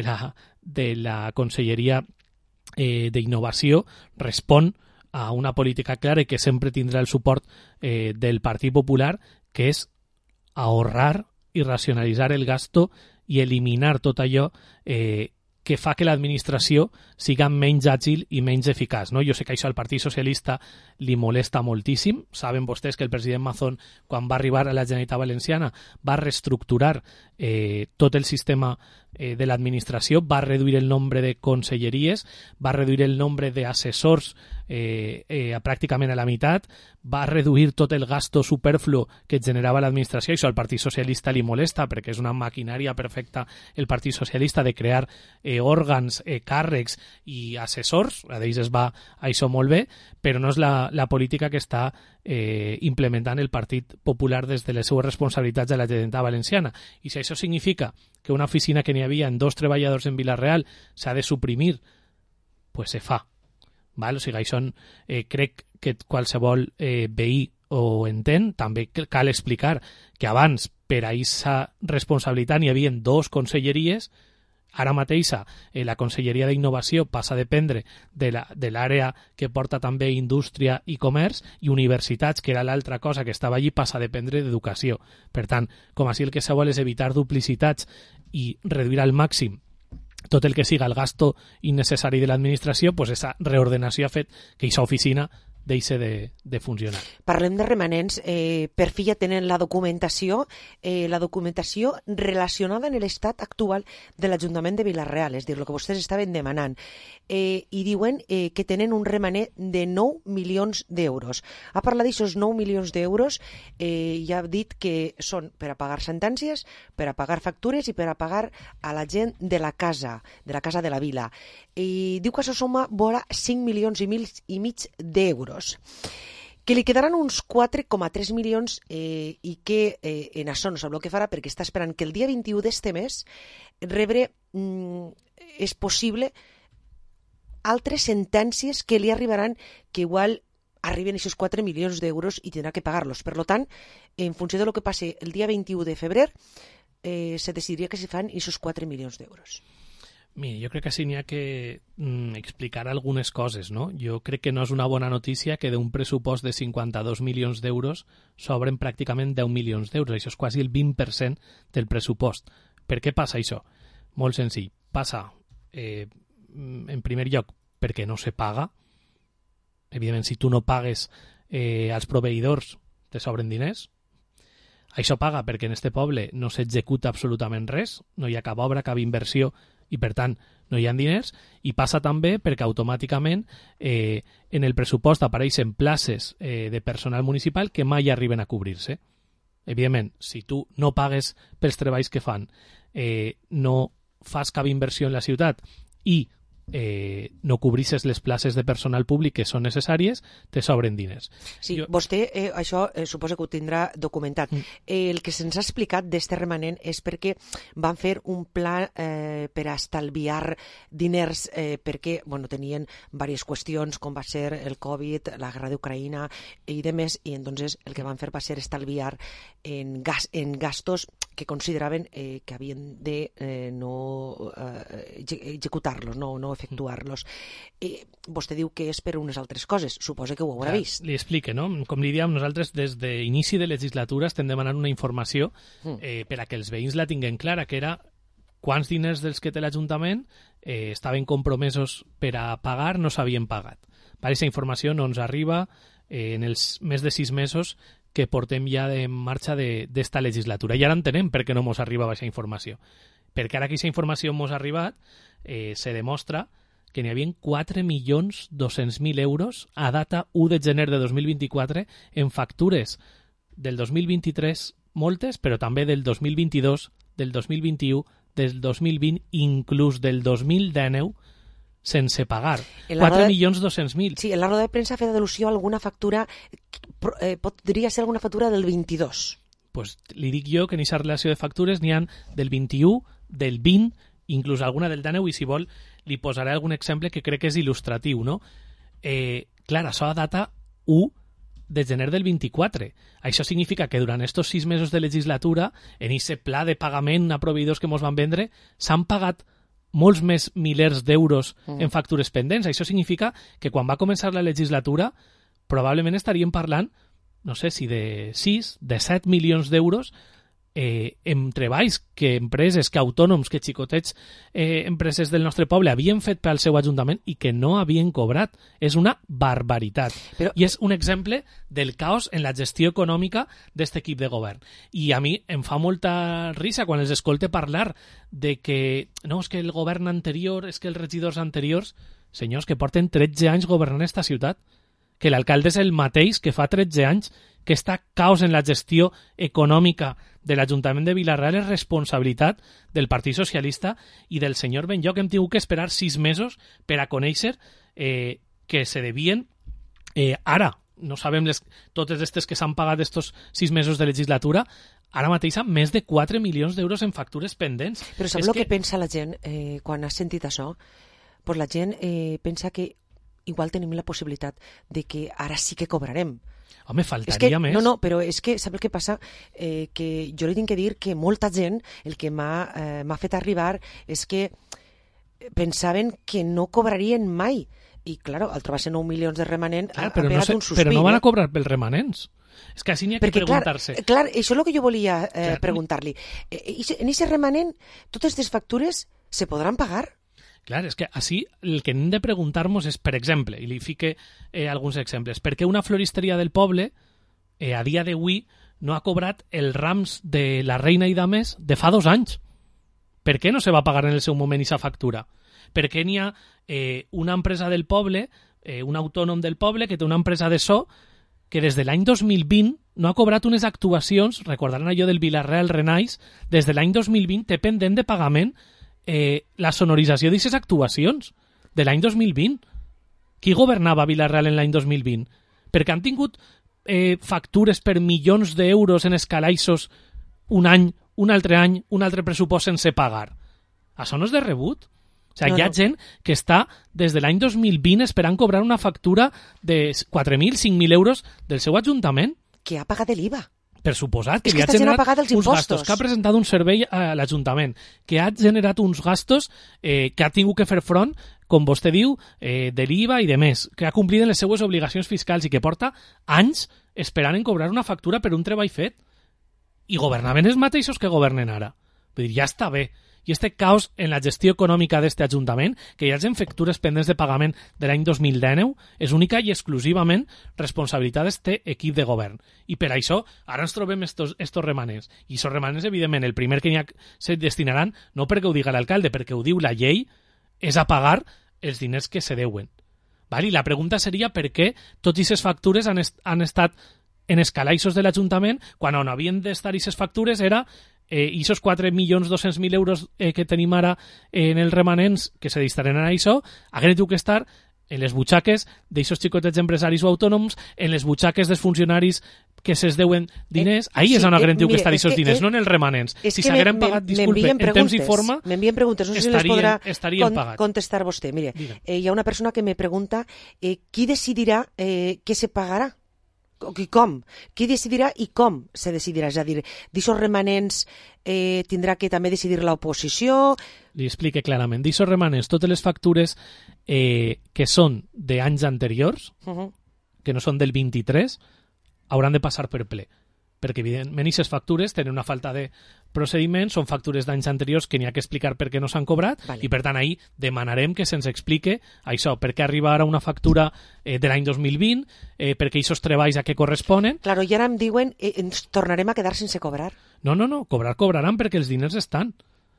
Speaker 11: la Conselleria d'Innovació respon a una política clara i que sempre tindrà el suport del Partit Popular, que és ahorrar i racionalitzar el gasto i eliminar tot allò que fa que l'administració siga menys àgil i menys eficaç, no? Jo sé que això al Partit Socialista li molesta moltíssim. Saben vostès que el president Mazón, quan va arribar a la Generalitat Valenciana, va reestructurar tot el sistema de l'administració, va reduir el nombre de conselleries, va reduir el nombre d'assessors pràcticament a la meitat, va reduir tot el gasto superflu que generava l'administració. Això al Partit Socialista li molesta perquè és una maquinària perfecta el Partit Socialista de crear òrgans, càrrecs i assessors. A d'ells es va això molt bé, però no és la política que està implementant el Partit Popular des de les seues responsabilitats de la Generalitat Valenciana. I si això significa que una oficina que n'hi havia en 2 treballadors en Vila-real s'ha de suprimir, pues se fa. Val? O sigui, això crec que qualsevol veí ho entén. També cal explicar que abans per a aquesta responsabilitat n'hi havia 2 conselleries. Ara mateix la Conselleria d'Innovació passa a dependre de l'àrea que porta també Indústria i Comerç, i Universitats, que era l'altra cosa que estava allí, passa a dependre d'Educació. Per tant, com així el que se vol és evitar duplicitats i reduir al màxim tot el que siga el gasto innecessari de l'administració, pues esa reordenació ha fet que aquesta oficina deixi de funcionar.
Speaker 4: Parlem de remanents. Per fi ja tenen la documentació relacionada en l'estat actual de l'Ajuntament de Vila-real, és a dir, el que vostès estaven demanant. I diuen que tenen un remanent de 9 milions d'euros. Ha parlat d'aixòs 9 milions d'euros i ha dit que són per a pagar sentències, per a pagar factures i per a pagar a la gent de la casa de la vila. I diu que això suma vora 5 milions i mig d'euros. Que li quedaran uns 4,3 milions i que en això no sap el que farà perquè està esperant que el dia 21 d'este mes rebre, és possible, altres sentències que li arribaran que igual arriben aquests 4 milions d'euros i tindrà que pagar-los. Per tant, en funció del que passi el dia 21 de febrer, se decidiria que se fan aquests 4 milions d'euros.
Speaker 11: Mira, jo crec que sí n'hi ha que explicar algunes coses, no? Jo crec que no és una bona notícia que d'un pressupost de 52 milions d'euros s'obren pràcticament 10 milions d'euros. Això és quasi el 20% del pressupost. Per què passa això? Molt senzill. Passa, en primer lloc, perquè no se paga. Evidentment, si tu no pagues als proveïdors, te sobren diners. Això paga perquè en este poble no s'executa absolutament res, no hi ha cap obra, cap inversió, i per tant no hi ha diners, i passa també perquè automàticament en el pressupost apareixen places de personal municipal que mai arriben a cobrir-se. Evidentment, si tu no pagues pels treballs que fan, no fas cap inversió en la ciutat i no cobrisses les places de personal públic que són necessàries, te sobren diners.
Speaker 4: Sí, vostè això suposa que ho tindrà documentat. El que se'ns ha explicat d'este remanent és perquè van fer un pla per a estalviar diners perquè tenien diverses qüestions com va ser el Covid, la guerra d'Ucraïna i demés, i entonces el que van fer va ser estalviar en gastos que consideraven que havien de no executar-los, no efectuar-los. Vostè diu que és per unes altres coses. Suposa que ho haurà vist.
Speaker 11: Li explique, no? Com li diem, nosaltres des d'inici de legislatura estem demanant una informació per a que els veïns la tinguin clara, que era quants diners dels que té l'Ajuntament estaven compromesos per a pagar no s'havien pagat. Aquesta informació no ens arriba en els més de 6 mesos que portem ja en marxa d'esta legislatura. I ara entenem per què no ens arriba aquesta informació. Perquè ara que aquesta informació ens ha arribat, se demostra que n'hi havia 4.200.000 euros a data 1 de gener de 2024 en factures del 2023, moltes, però també del 2022, del 2021, del 2020, inclús del 2019, sense pagar. 4.200.000.
Speaker 4: Sí, en la roda de premsa ha fet al·lusió a alguna factura, podria ser alguna factura del 22.
Speaker 11: Pues li dic jo que en aquesta relació de factures n'hi ha del 21, del 20, inclús alguna del 19, i si vol li posaré algun exemple que crec que és il·lustratiu, no? Clar, això a data 1 de gener del 24. Això significa que durant estos 6 mesos de legislatura, en aquest pla de pagament a proveïdors que ens van vendre, s'han pagat molts més milers d'euros en factures pendents. Això significa que quan va començar la legislatura probablement estaríem parlant, no sé si de 6, de 7 milions d'euros en treballs que empreses, que autònoms, que xicotets empreses del nostre poble havien fet pel seu ajuntament i que no havien cobrat. És una barbaritat. I és un exemple del caos en la gestió econòmica d'aquest equip de govern. I a mi em fa molta risa quan els escolte parlar de que no, és que el govern anterior, és que els regidors anteriors, senyors que porten 13 anys governant esta ciutat, que l'alcalde és el mateix que fa 13 anys, que està caos en la gestió econòmica de l'Ajuntament de Vila-real és responsabilitat del Partit Socialista i del senyor Benlloch. Hem tingut que esperar 6 mesos per a conèixer que se devien ara. No sabem totes aquestes que s'han pagat estos 6 mesos de legislatura, ara mateix més de 4 milions d'euros en factures pendents.
Speaker 4: Però saps el que pensa la gent quan ha sentit això? Pues la gent pensa que igual tenim la possibilitat de que ara sí que cobrarem.
Speaker 11: Home, faltaria més.
Speaker 4: No, però és que, sap el que passa? Que jo li tinc que dir que molta gent, el que m'ha fet arribar és que pensaven que no cobrarien mai. I, clar, al trobar-se 9 milions de remanent, ha pegat un sospir.
Speaker 11: Però no van a cobrar pels remanents. És que així n'hi ha que preguntar-se.
Speaker 4: Clar, això és el que jo volia preguntar-li. En aquest remanent, totes les factures se podran pagar?
Speaker 11: Clar, és que així el que hem de preguntar-nos és, per exemple, i li fique alguns exemples, per què una floristeria del poble a dia d'avui no ha cobrat els rams de la reina i dames de fa 2 anys? Per què no se va pagar en el seu moment aquesta factura? Per què n'hi ha una empresa del poble, un autònom del poble, que té una empresa de so, que des de l'any 2020 no ha cobrat unes actuacions, recordaran allò del Vilareal Renais, des de l'any 2020 té pendent de pagament la sonorització d'aquestes actuacions de l'any 2020. Qui governava Vilareal en l'any 2020? Perquè han tingut factures per milions d'euros en escalaixos un any, un altre pressupost sense pagar. Això no és de rebut? O sigui, hi ha gent que està des de l'any 2020 esperant cobrar una factura de 4.000, 5.000 euros del seu ajuntament.
Speaker 4: Que ha pagat l'IVA.
Speaker 11: Per suposat, que
Speaker 4: és
Speaker 11: li ha
Speaker 4: que
Speaker 11: generat uns
Speaker 4: impostos.
Speaker 11: gastos, que ha presentat un servei a l'Ajuntament, que ha generat uns gastos que ha tingut que fer front, com vostè diu, de l'IVA i de més, que ha complit en les seues obligacions fiscals i que porta anys esperant en cobrar una factura per un treball fet. I governaven els mateixos que governen ara. Vull dir, ja està bé. I este caos en la gestió econòmica d'aquest Ajuntament, que hi hagi factures pendents de pagament de l'any 2019, és única i exclusivament responsabilitat d'aquest equip de govern. I per això, ara ens trobem estos remanents. I aquests remanents, evidentment, el primer que se destinaran, no perquè ho diga l'alcalde, perquè ho diu la llei, és a pagar els diners que se deuen. I la pregunta seria per què totes aquestes factures han estat en escalaixos de l'Ajuntament, quan on havien d'estar aquestes factures era i aquests 4.200.000 euros que tenim ara en els remanents que se destinaran a això, hagueren tingut que estar en les butxaques d'aquests xicotets empresaris o autònoms, en les butxaques dels funcionaris que se'ls deuen diners, ahí és on hagueren tingut que estar aquests diners, no en els remanents. Si s'hagueren pagat, disculpe, en temps i forma,
Speaker 4: m'envien preguntes, no sé si les podrà contestar vostè. Mire, hi ha una persona que me pregunta qui decidirà què se pagarà? I com? Qui decidirà i com se decidirà? És a dir, d'aixòs remanents tindrà que també decidir l'oposició?
Speaker 11: Li explique clarament. D'aixòs remanents, totes les factures que són d'anys anteriors, que no són del 23, hauran de passar per ple. Perquè, evidentment, aquestes factures tenen una falta de procediment, són factures d'anys anteriors que n'hi ha que explicar per què no s'han cobrat, i per tant ahir demanarem que se'ns explique això, per què arriba ara una factura de l'any 2020, per què aquests treballs a què corresponen.
Speaker 4: Claro, i ara em diuen ens tornarem a quedar sense cobrar.
Speaker 11: No, cobraran perquè els diners estan.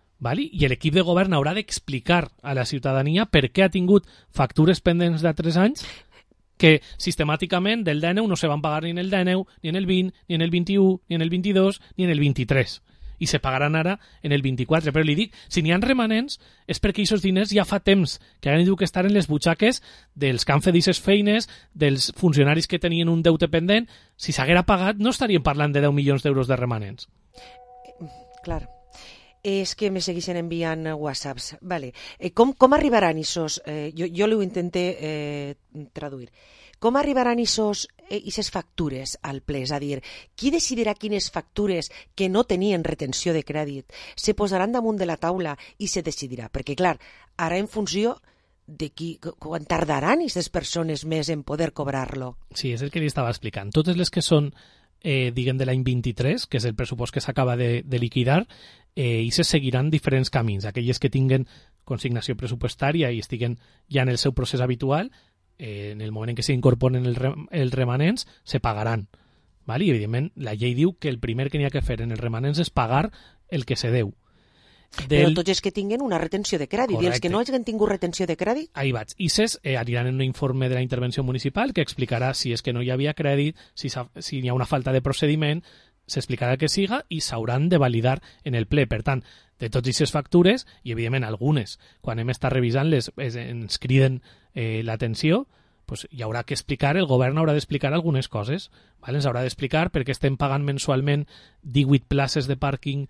Speaker 11: I l'equip de govern haurà d'explicar a la ciutadania per què ha tingut factures pendents de 3 anys que sistemàticament del 19 no se van pagar ni en el 19, ni en el 20, ni en el 21, ni en el 22, ni en el 23. I se pagaran ara en el 24. Però li dic, si n'hi ha remanents és perquè aquests diners ja fa temps que han tingut que estar en les butxaques dels que han fet aquestes feines, dels funcionaris que tenien un deute pendent. Si s'haguera pagat no estaríem parlant de 10 milions d'euros de remanents.
Speaker 4: Clar. És que me segueixen enviant whatsapps. Vale. Com arribaran aquests... Jo ho intenté traduir. Com arribaran aquestes factures al ple? És a dir, qui decidirà quines factures que no tenien retenció de crèdit se posaran damunt de la taula i se decidirà? Perquè, clar, ara en funció de quan tardaran aquestes persones més en poder cobrar-lo.
Speaker 11: Sí, és el que li estava explicant. Totes les que són diguem de l'any 23, que és el pressupost que s'acaba de liquidar, i se seguiran diferents camins. Aquelles que tinguen consignació pressupostària i estiguen ja en el seu procés habitual, en el moment en què s'incorporen els remanents, se pagaran. I, evidentment, la llei diu que el primer que n'hi ha que fer en els remanents és pagar el que se deu.
Speaker 4: Però tots els que tinguen una retenció de crèdit. Correcte. I els que no hagin tingut retenció de crèdit?
Speaker 11: Ahí vaig. I aniran en un informe de la intervenció municipal que explicarà si és que no hi havia crèdit, si hi ha una falta de procediment, s'explicarà el que siga i s'hauran de validar en el ple. Per tant, de totes aquestes factures, i evidentment algunes, quan hem estat revisant-les, ens criden l'atenció, pues hi haurà que explicar, el govern haurà d'explicar algunes coses. Ens haurà d'explicar per què estem pagant mensualment 18 places de pàrquing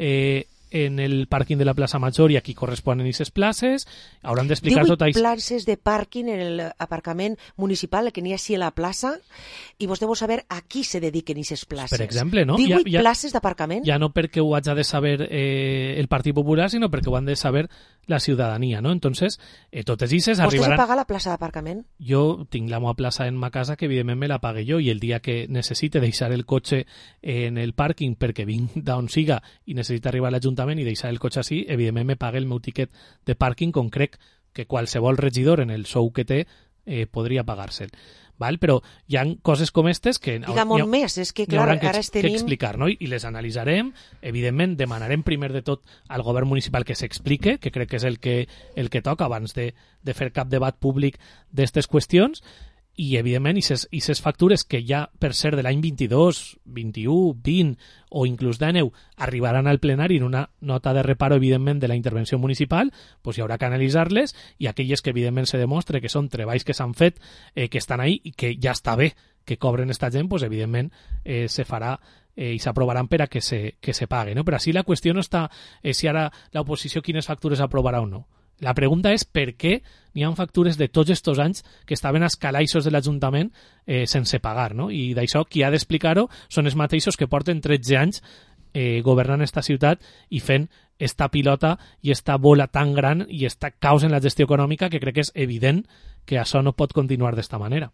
Speaker 11: en el pàrquing de la plaça Major i aquí corresponen aquestes places, hauran d'explicar tot això.
Speaker 4: 18 places de pàrquing en l'aparcament municipal, que n'hi ha així a la plaça, i vostè vol saber a qui se dediquen aquestes places.
Speaker 11: Per exemple, no?
Speaker 4: 18 places d'aparcament?
Speaker 11: Ja no perquè ho hagi de saber el Partit Popular, sinó perquè ho han de saber la ciutadania, no? Entonces, totes aquestes arribaran...
Speaker 4: ¿Vostè se paga la plaça d'aparcament?
Speaker 11: Jo tinc la meva plaça en ma casa que evidentment me la pague jo, i el dia que necessite deixar el cotxe en el pàrquing perquè vinc d'on siga i necessita arribar a l'Ajuntament l'Ajuntament i deixar el cotxe així, evidentment me pague el meu tiquet de pàrquing, com crec que qualsevol regidor en el sou que té podria pagar-se'l. Val? Però hi ha coses com aquestes que...
Speaker 4: Digue'm on més, és que clar, ara
Speaker 11: que explicar, no? I les analitzarem, evidentment demanarem primer de tot al govern municipal que s'explique, que crec que és el que toca abans de fer cap debat públic d'aquestes qüestions, i evidentment aquestes factures que ja per ser de l'any 22, 21, 20 o inclús d'ANEU arribaran al plenari en una nota de reparo evidentment de la intervenció municipal, doncs hi haurà que analitzar-les, i aquelles que evidentment se demostre que són treballs que s'han fet, que estan ahí i que ja està bé que cobren esta gent, doncs evidentment se farà i s'aprovaran per a que se pague, no? Però així la qüestió no està si ara l'oposició quines factures aprovarà o no. La pregunta és per què n'hi ha factures de tots aquests anys que estaven als calaixos de l'Ajuntament sense pagar, no? I d'això qui ha d'explicar-ho són els mateixos que porten 13 anys governant esta ciutat i fent esta pilota i esta bola tan gran i esta caos en la gestió econòmica que crec que és evident que això no pot continuar d'esta manera.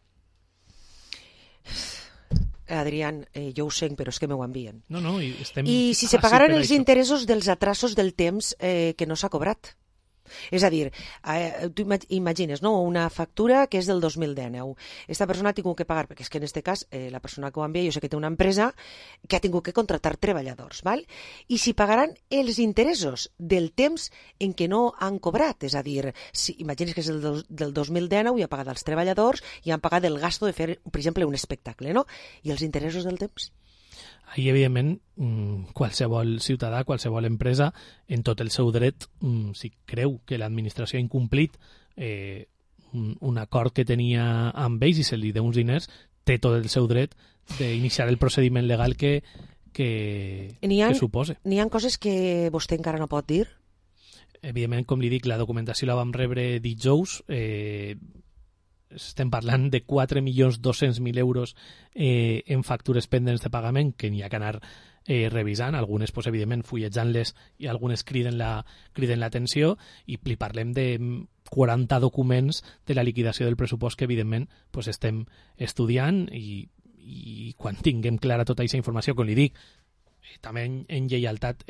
Speaker 4: Adrián, jo ho sé, però és que m'ho envien.
Speaker 11: No,
Speaker 4: I si se pagaran els interessos dels atrasos del temps que no s'ha cobrat? És a dir, tu imagines, no? Una factura que és del 2019. Esta persona ha tingut que pagar, perquè és que en aquest cas la persona que ho envia, jo sé que té una empresa que ha tingut que contractar treballadors, val? I si pagaran els interessos del temps en què no han cobrat, és a dir, si imagines que és del 2019 i ha pagat els treballadors i han pagat el gasto de fer, per exemple, un espectacle, no? I els interessos del temps?
Speaker 11: Ahí, evidentment, qualsevol ciutadà, qualsevol empresa, en tot el seu dret, si creu que l'administració ha incomplit un acord que tenia amb ells i se li deu uns diners, té tot el seu dret d'iniciar el procediment legal que supose.
Speaker 4: N'hi ha coses que vostè encara no pot dir?
Speaker 11: Evidentment, com li dic, la documentació la vam rebre dijous, estem parlant de 4.200.000 euros en factures pendents de pagament que n'hi ha que anar revisant, algunes pues, evidentment fullejant-les i algunes criden l'atenció, i li parlem de 40 documents de la liquidació del pressupost que evidentment pues, estem estudiant, i quan tinguem clara tota aquesta informació, com li dic, també en lleialtat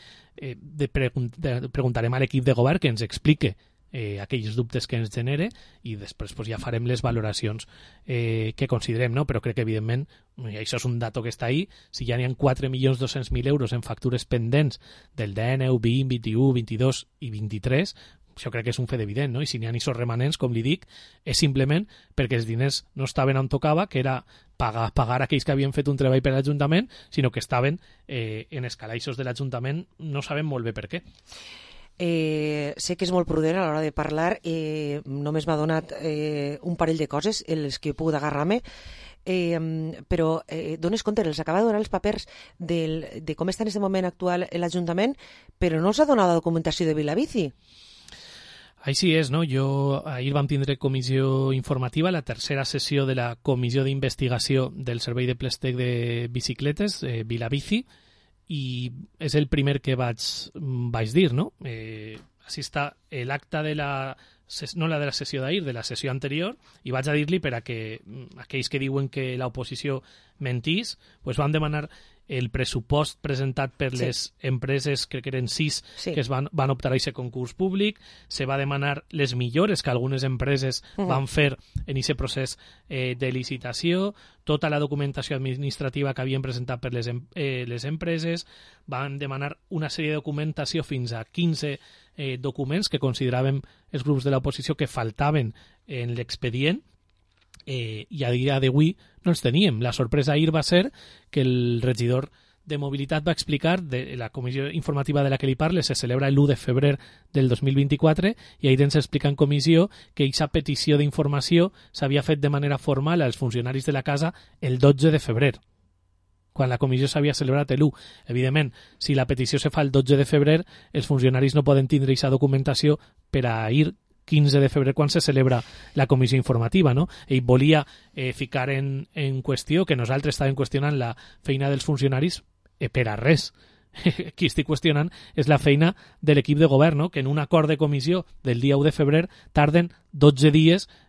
Speaker 11: preguntarem a l'equip de govern que ens explique aquells dubtes que ens genere, i després pues, ja farem les valoracions que considerem, no? Però crec que evidentment això és un dato que està ahí. Si ja n'hi ha 4.200.000 euros en factures pendents del DNU 20, 21, 22 i 23, això crec que és un fet evident, no? I si n'hi ha aquests remanents, com li dic, és simplement perquè els diners no estaven on tocava, que era pagar aquells que havien fet un treball per a l'Ajuntament, sinó que estaven en els calaixos de l'Ajuntament, no sabem molt bé per què.
Speaker 4: Sé que és molt prudent a l'hora de parlar, només m'ha donat un parell de coses en les que he pogut agarrar-me, però dones compte, els acaba de donar els papers de com està en aquest moment actual l'Ajuntament, però no s'ha donat la documentació de Vilabici.
Speaker 11: Així és, no? Ahir vam tindre comissió informativa, la tercera sessió de la comissió d'investigació del servei de préstec de bicicletes, Vilabici, i és el primer que vaig dir, no? Així està l'acte de no la de la sessió d'ahir, de la sessió anterior, i vaig a dir-li per a que aquells que diuen que l'oposició mentís, pues van demanar el pressupost presentat per les empreses, crec que eren 6, que van optar a aquest concurs públic. Se va demanar les millores que algunes empreses van fer en aquest procés de licitació, tota la documentació administrativa que havien presentat per les empreses, van demanar una sèrie de documentació fins a 15 documents que consideràvem els grups de l'oposició que faltaven en l'expedient, i a dia d'avui no els teníem. La sorpresa ahir va ser que el regidor de Mobilitat va explicar, de la comissió informativa de la que li parle se celebra l'1 de febrer del 2024, i ahir ens explica en comissió que aquesta petició d'informació s'havia fet de manera formal als funcionaris de la casa el 12 de febrer, quan la comissió s'havia celebrat l'1. Evidentment, si la petició se fa el 12 de febrer, els funcionaris no poden tindre aquesta documentació per a ir 15 de febrer, quan se celebra la comissió informativa, no? Ell volia ficar en qüestió que nosaltres estàvem qüestionant la feina dels funcionaris per a res. Qui estic qüestionant és la feina de l'equip de govern, no? Que en un acord de comissió del dia 1 de febrer tarden 12 dies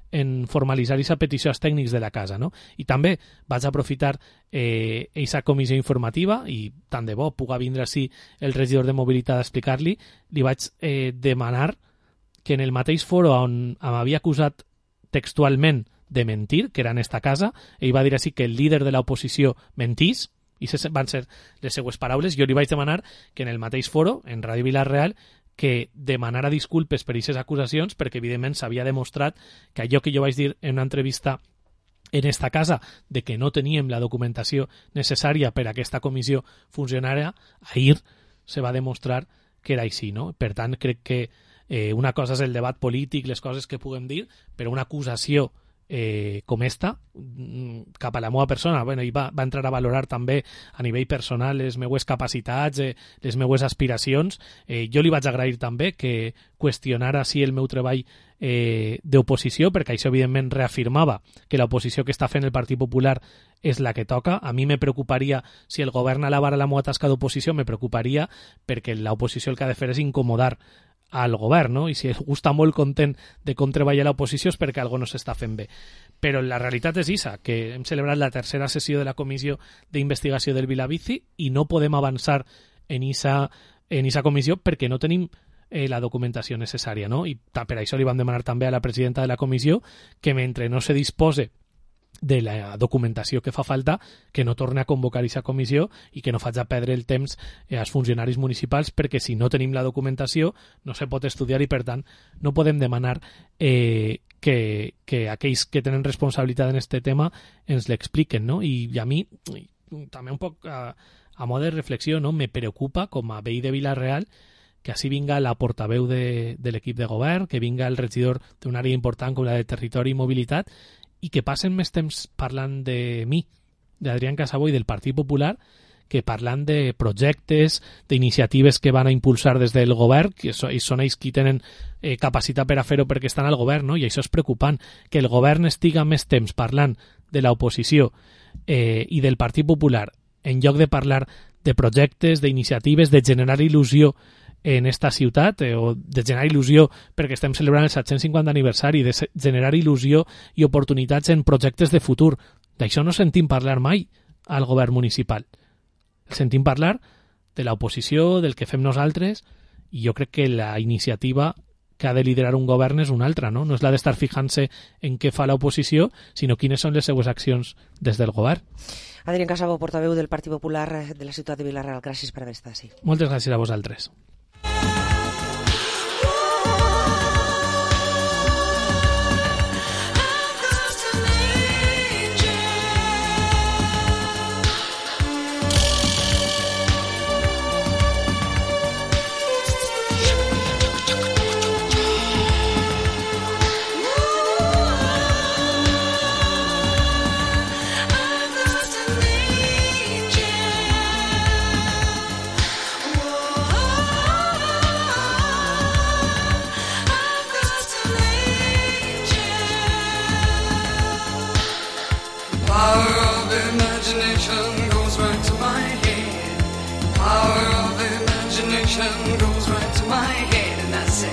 Speaker 11: en formalitzar aquesta petició als tècnics de la casa, no? I també vaig aprofitar aquesta comissió informativa i tant de bo puga vindre així el regidor de mobilitat a explicar-li, li vaig demanar que en el mateix foro on m'havia acusat textualment de mentir, que era en esta casa, ell va dir així que el líder de l'oposició mentís, i van ser les seues paraules. Jo li vaig demanar que en el mateix foro, en Ràdio Vila-real, que demanara disculpes per aquestes acusacions, perquè evidentment s'havia demostrat que allò que jo vaig dir en una entrevista en esta casa, de que no teníem la documentació necessària per a aquesta comissió funcionària, ahir se va demostrar que era així, no? Per tant, crec que una cosa és el debat polític, les coses que puguem dir, però una acusació com esta, cap a la meva persona, bueno, i va entrar a valorar també a nivell personal les meues capacitats, les meues aspiracions. Jo li vaig agrair també que qüestionara si el meu treball d'oposició, perquè això evidentment reafirmava que l'oposició que està fent el Partit Popular és la que toca. A mi me preocuparia, si el govern alabara la meva tasca d'oposició, me preocuparia perquè l'oposició el que ha de fer és incomodar al govern, no? I si algú està molt content de com treballa l'oposició és perquè alguna cosa no s'està fent bé. Però la realitat és aquesta, que hem celebrat la tercera sessió de la Comissió d'Investigació del Vilavici i no podem avançar en esa comissió perquè no tenim la documentació necessària, no? I per això li vam demanar també a la presidenta de la comissió que mentre no se dispose de la documentació que fa falta, que no torni a convocar aquesta comissió i que no faci perdre el temps als funcionaris municipals, perquè si no tenim la documentació no se pot estudiar i per tant no podem demanar que aquells que tenen responsabilitat en este tema ens l'expliquen, no? I a mi també un poc a mode de reflexió, no? Me preocupa com a veí de Vila-real que així vinga la portaveu de l'equip de govern, que vinga el regidor d'una àrea important com la de Territori i Mobilitat, i que passen més temps parlant de mi, d'Adrián Casabó i del Partit Popular, que parlant de projectes, d'iniciatives que van a impulsar des del govern, que són ells qui tenen capacitat per a fer-ho perquè estan al govern, no? I això és preocupant, que el govern estiga més temps parlant de l'oposició i del Partit Popular, en lloc de parlar de projectes, d'iniciatives, de generar il·lusió en esta ciutat, o de generar il·lusió perquè estem celebrant el 750 aniversari, de generar il·lusió i oportunitats en projectes de futur. D'això no sentim parlar mai al govern municipal. Sentim parlar de l'oposició, del que fem nosaltres, i jo crec que la iniciativa que ha de liderar un govern és una altra, no? No és la d'estar fijant-se en què fa l'oposició, sinó quines són les seues accions des del govern.
Speaker 4: Adrián Casabó, portaveu del Partit Popular de la ciutat de Vila-real, gràcies per haver estat així.
Speaker 11: Moltes gràcies a vosaltres.
Speaker 9: Goes right to my head and I said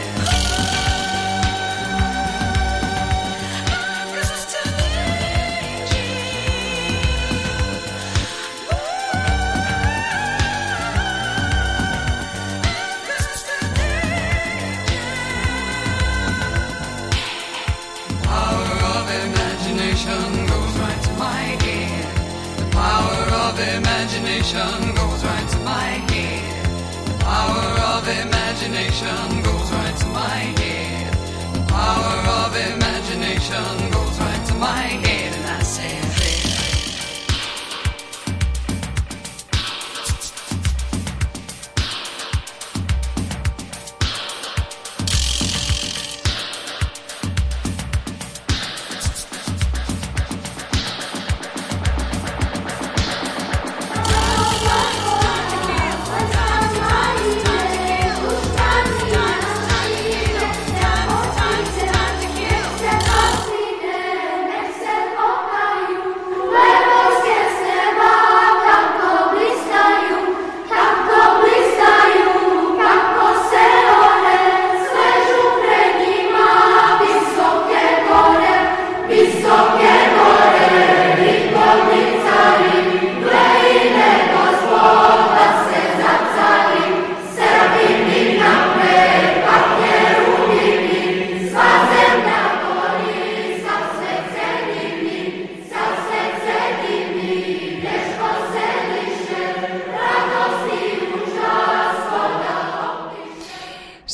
Speaker 9: power of imagination goes right to my head. The power of imagination goes right to my head. Power of imagination goes right to my head. The power of imagination goes right to my head, and I said,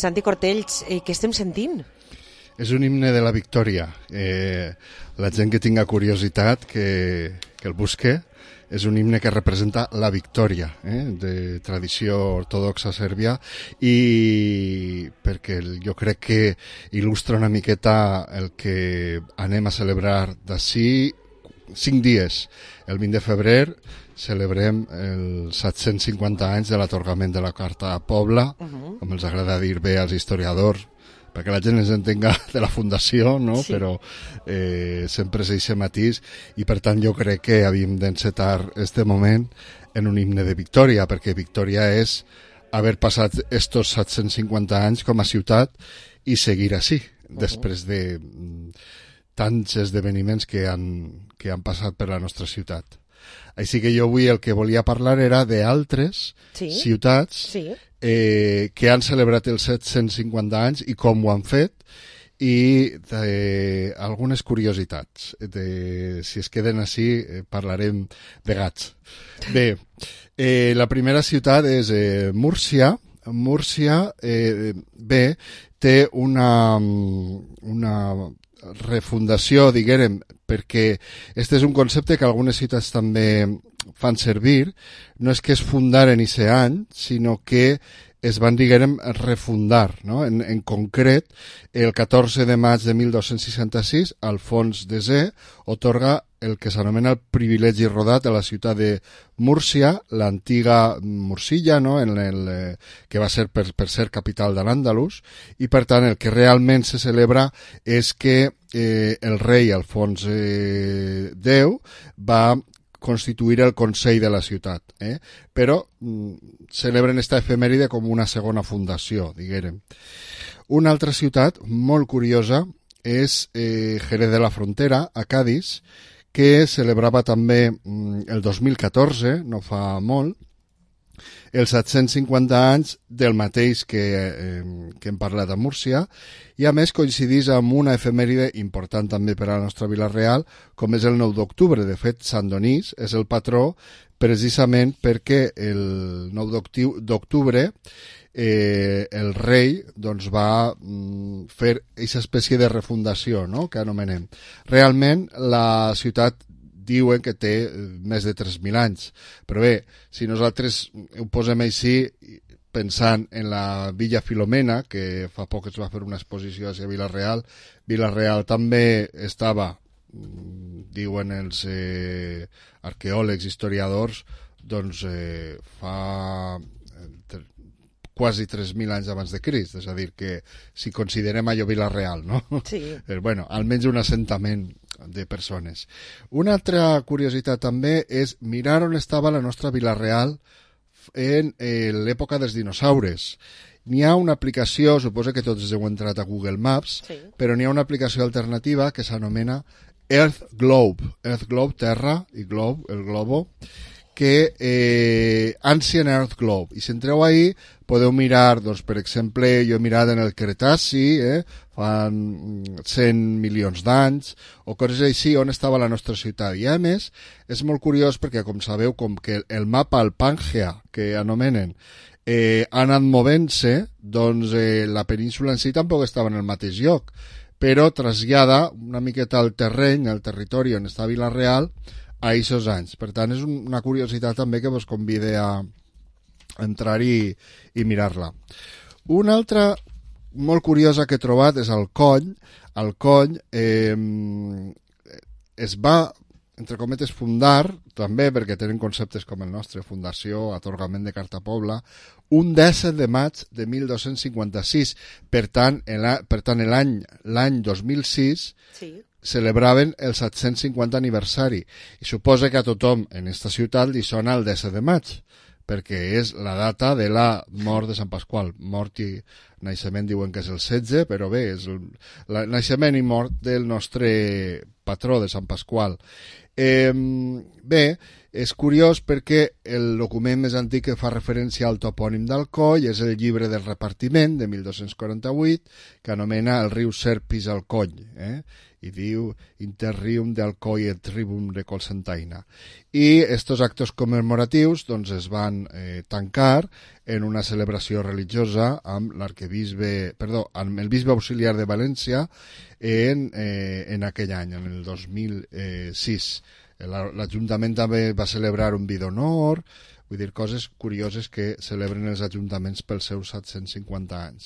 Speaker 4: Santi Cortells, què estem sentint?
Speaker 7: És un himne de la victòria. La gent que tinga curiositat que el busque. És un himne que representa la victòria de tradició ortodoxa sèrbia i perquè jo crec que il·lustra una miqueta el que anem a celebrar d'ací 5 dies. El 20 de febrer celebrem els 750 anys de l'atorgament de la Carta Pobla, com els agrada dir bé als historiadors, perquè la gent ens entenga de la fundació, no? Sí. Però sempre és aquest matís i per tant jo crec que havíem d'encetar este moment en un himne de victòria, perquè victòria és haver passat estos 750 anys com a ciutat i seguir així, després de tants esdeveniments que han passat per la nostra ciutat. Així que jo avui el que volia parlar era d'altres ciutats que han celebrat els 750 anys i com ho han fet i algunes curiositats. Si es queden així parlarem de gats. Bé, la primera ciutat és Múrcia. Múrcia té una refundació, diguem, perquè este és un concepte que algunes ciutats també fan servir. No és que es fundaren ese any, sinó que es van, diguem, refundar, no? En concret, el 14 de maig de 1266, Alfons X otorga el que s'anomena el privilegi rodat a la ciutat de Múrcia, l'antiga Mursilla, no? Que va ser per ser capital de l'Àndalus, i per tant el que realment se celebra és que el rei Alfons X va constituir el Consell de la ciutat, però celebren esta efemèride com una segona fundació, diguem. Una altra ciutat molt curiosa és Jerez de la Frontera, a Cádiz, que celebrava també el 2014, no fa molt, els 750 anys del mateix que hem parlat a Múrcia, i a més coincidís amb una efemèride important també per a la nostra Vila Real, com és el 9 d'octubre. De fet, Sant Donís és el patró precisament perquè el 9 d'octubre el rei doncs, va fer aquesta espècie de refundació, no?, que anomenem. Realment la ciutat diuen que té més de 3.000 anys, però bé, si nosaltres ho posem així, pensant en la Villa Filomena, que fa poc es va fer una exposició a Vila Real també estava, diuen els arqueòlegs, historiadors, doncs fa quasi 3.000 anys abans de Crist, és a dir, que si considerem allò Vila Real, no? Sí. Bueno, almenys un assentament de persones. Una altra curiositat també és mirar on estava la nostra Vila Real en l'època dels dinosaures. N'hi ha una aplicació, suposo que tots heu entrat a Google Maps, però n'hi ha una aplicació alternativa que s'anomena Earth Globe, Terra, i Globe, el globo, que Ancient Earth Globe. I si entreu ahí podeu mirar, doncs, per exemple, jo he mirat en el Cretaci, fan 100 milions d'anys, o coses així, on estava la nostra ciutat. I a més, és molt curiós perquè, com sabeu, com que el mapa, el Pangea, que anomenen, ha anat movent-se, doncs la península en si tampoc estava en el mateix lloc, però trasllada una miqueta al terreny, al territori on està Vila Real, a aquests anys. Per tant, és una curiositat també que vos convide a entrar-hi i mirar-la. Una altra molt curiosa que he trobat és el Cony. El Cony es va, entre cometes, fundar, també perquè tenen conceptes com el nostre, fundació, atorgament de Carta Pobla, un 17 de maig de 1256. Per tant, l'any 2006 celebraven el 750 aniversari. I suposa que a tothom en esta ciutat li sona el 17 de maig, perquè és la data de la mort de Sant Pasqual. Mort i naixement diuen que és el 16, però bé, és el naixement i mort del nostre patró de Sant Pasqual. Bé, És curiós perquè el document més antic que fa referència al topònim d'Alcoi és el llibre del repartiment de 1248, que anomena el riu Serpis Alcoi, i diu Interrium de Alcoi et Tribum de Colsantaina. I estos actos commemoratius doncs, es van tancar en una celebració religiosa amb amb el bisbe auxiliar de València en aquell any, en el 2006. L'Ajuntament també va celebrar un vi d'honor, vull dir, coses curioses que celebren els ajuntaments pels seus 750 anys.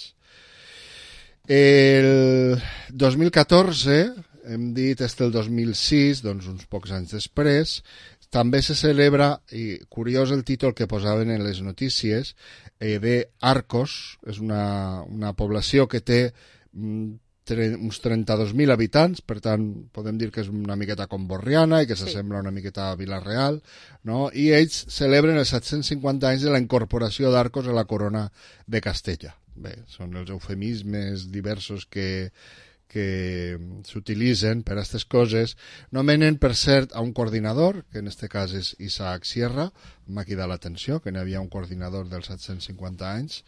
Speaker 7: El 2014, hem dit el 2006, doncs uns pocs anys després, també se celebra, i curiós el títol que posaven en les notícies, de Arcos, és una població que té uns 32.000 habitants, per tant podem dir que és una miqueta com Borriana i que s'assembla una miqueta a Vila-real, no? I ells celebren els 750 anys de la incorporació d'Arcos a la corona de Castella. Bé, són els eufemismes diversos que s'utilitzen per a aquestes coses. Nomenen, per cert, a un coordinador, que en este cas és Isaac Sierra, m'ha cridat l'atenció, que n'hi havia un coordinador dels 750 anys.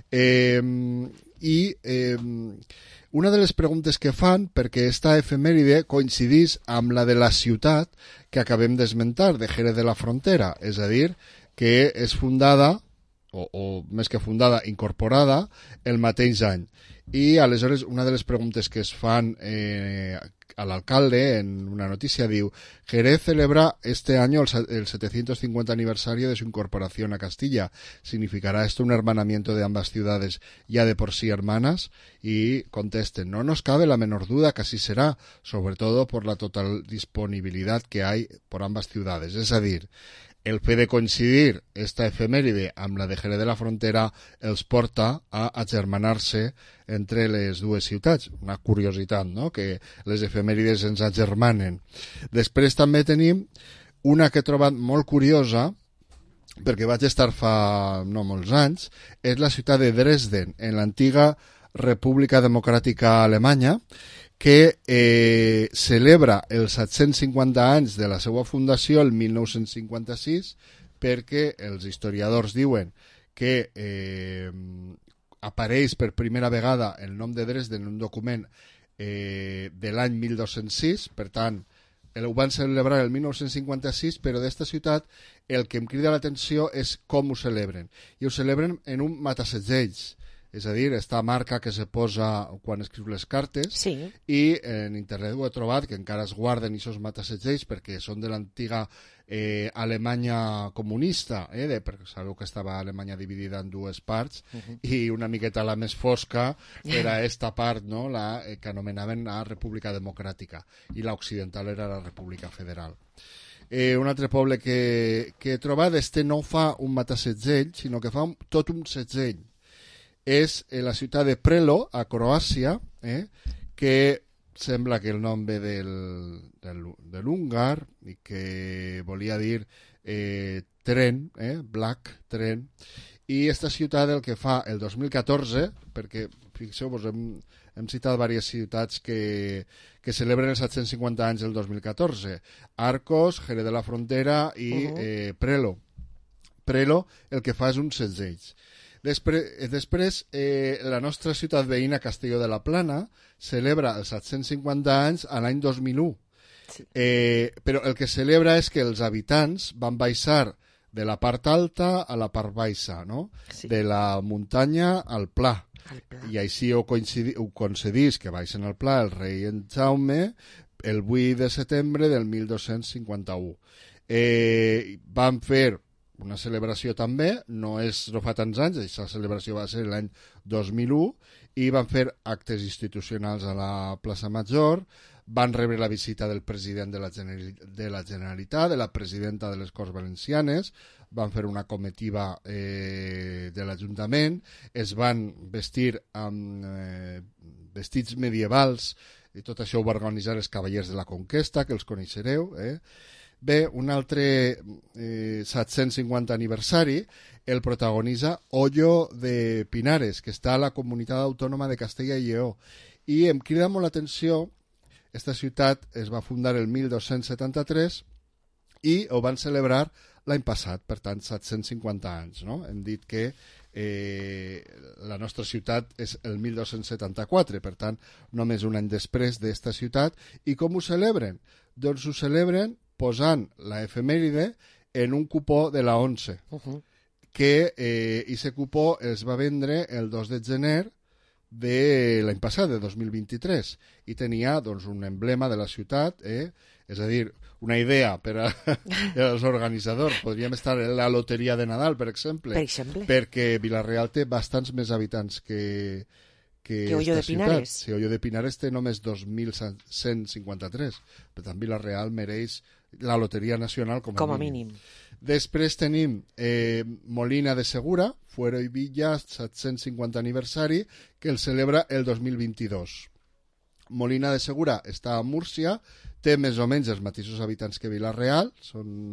Speaker 7: Una de les preguntes que fan, perquè esta efemèride coincidís amb la de la ciutat que acabem d'esmentar, de Jerez de la Frontera, és a dir, que és fundada, o més que fundada, incorporada, el mateix any. I aleshores una de les preguntes que es fan a l'alcalde en una noticia diu: Jerez celebra este año el 750 aniversario de su incorporación a Castilla. ¿Significará esto un hermanamiento de ambas ciudades ya de por sí hermanas? Y contesten: no nos cabe la menor duda que así será, sobre todo por la total disponibilidad que hay por ambas ciudades. És a dir, el fet de coincidir esta efemèride amb la de Jerez de la Frontera els porta a agermanar-se entre les dues ciutats. Una curiositat, no?, que les efemèrides ens agermanen. Després també tenim una que he trobat molt curiosa, perquè vaig estar fa no molts anys, és la ciutat de Dresden, en l'antiga República Democràtica Alemanya, que celebra els 750 anys de la seva fundació el 1956, perquè els historiadors diuen que apareix per primera vegada el nom de Dresden en un document de l'any 1206, per tant, ho van celebrar el 1956, però d'esta ciutat el que em crida l'atenció és com ho celebren. I ho celebren en un matassegells, és a dir, esta marca que se posa quan escriu les cartes, i en internet ho he trobat que encara es guarden aquests matassegells perquè són de l'antiga Alemanya comunista, perquè sabeu que estava Alemanya dividida en dues parts, i una miqueta la més fosca era esta part, no?, la que anomenaven la República Democràtica, i l'occidental era la República Federal. Un altre poble que he trobat, no fa un matassegell, sinó que fa tot un segell. És la ciutat de Prelo, a Croàcia, que sembla que el nom ve de l'húngar i que volia dir tren, black, tren, i esta ciutat el que fa el 2014, perquè fixeu-vos, hem citat diverses ciutats que celebren els 750 anys del 2014, Arcos, Jerez de la Frontera i Prelo. Prelo el que fa és un segell. Després, la nostra ciutat veïna, Castelló de la Plana, celebra els 750 anys a l'any 2001. Però el que celebra és que els habitants van baixar de la part alta a la part baixa, no? De la muntanya al pla. I així ho concedís que baixen al pla el rei en Jaume el 8 de setembre del 1251. Van fer una celebració també, no fa tants anys, aquesta celebració va ser l'any 2001, i van fer actes institucionals a la plaça Major, van rebre la visita del president de la Generalitat, de la presidenta de les Corts Valencianes, van fer una comitiva de l'Ajuntament, es van vestir amb vestits medievals, i tot això ho va organitzar els Cavallers de la Conquesta, que els coneixereu, Bé, un altre 750 aniversari el protagonitza Ollo de Pinares, que està a la comunitat autònoma de Castella i Lleó. I em crida molt l'atenció, esta ciutat es va fundar el 1273 i ho van celebrar l'any passat, per tant 750 anys, no? Hem dit que la nostra ciutat és el 1274, per tant només un any després d'esta ciutat. I com ho celebren? Doncs ho celebren posant la efemèride en un cupó de la ONCE, que aquest cupó es va vendre el 2 de gener de l'any passat, de 2023, i tenia doncs, un emblema de la ciutat, és a dir, una idea per als organitzadors. Podríem estar en la loteria de Nadal, per exemple, perquè Vila-real té bastants més habitants que
Speaker 4: Hoyo de Pinares.
Speaker 7: Sí, Hoyo de Pinares té només 2.153. Per tant, Vila-real mereix la loteria nacional com a mínim. Després tenim Molina de Segura, Fuero i Villa, 750 aniversari, que el celebra el 2022. Molina de Segura està a Múrcia, té més o menys els mateixos habitants que Vila-real, són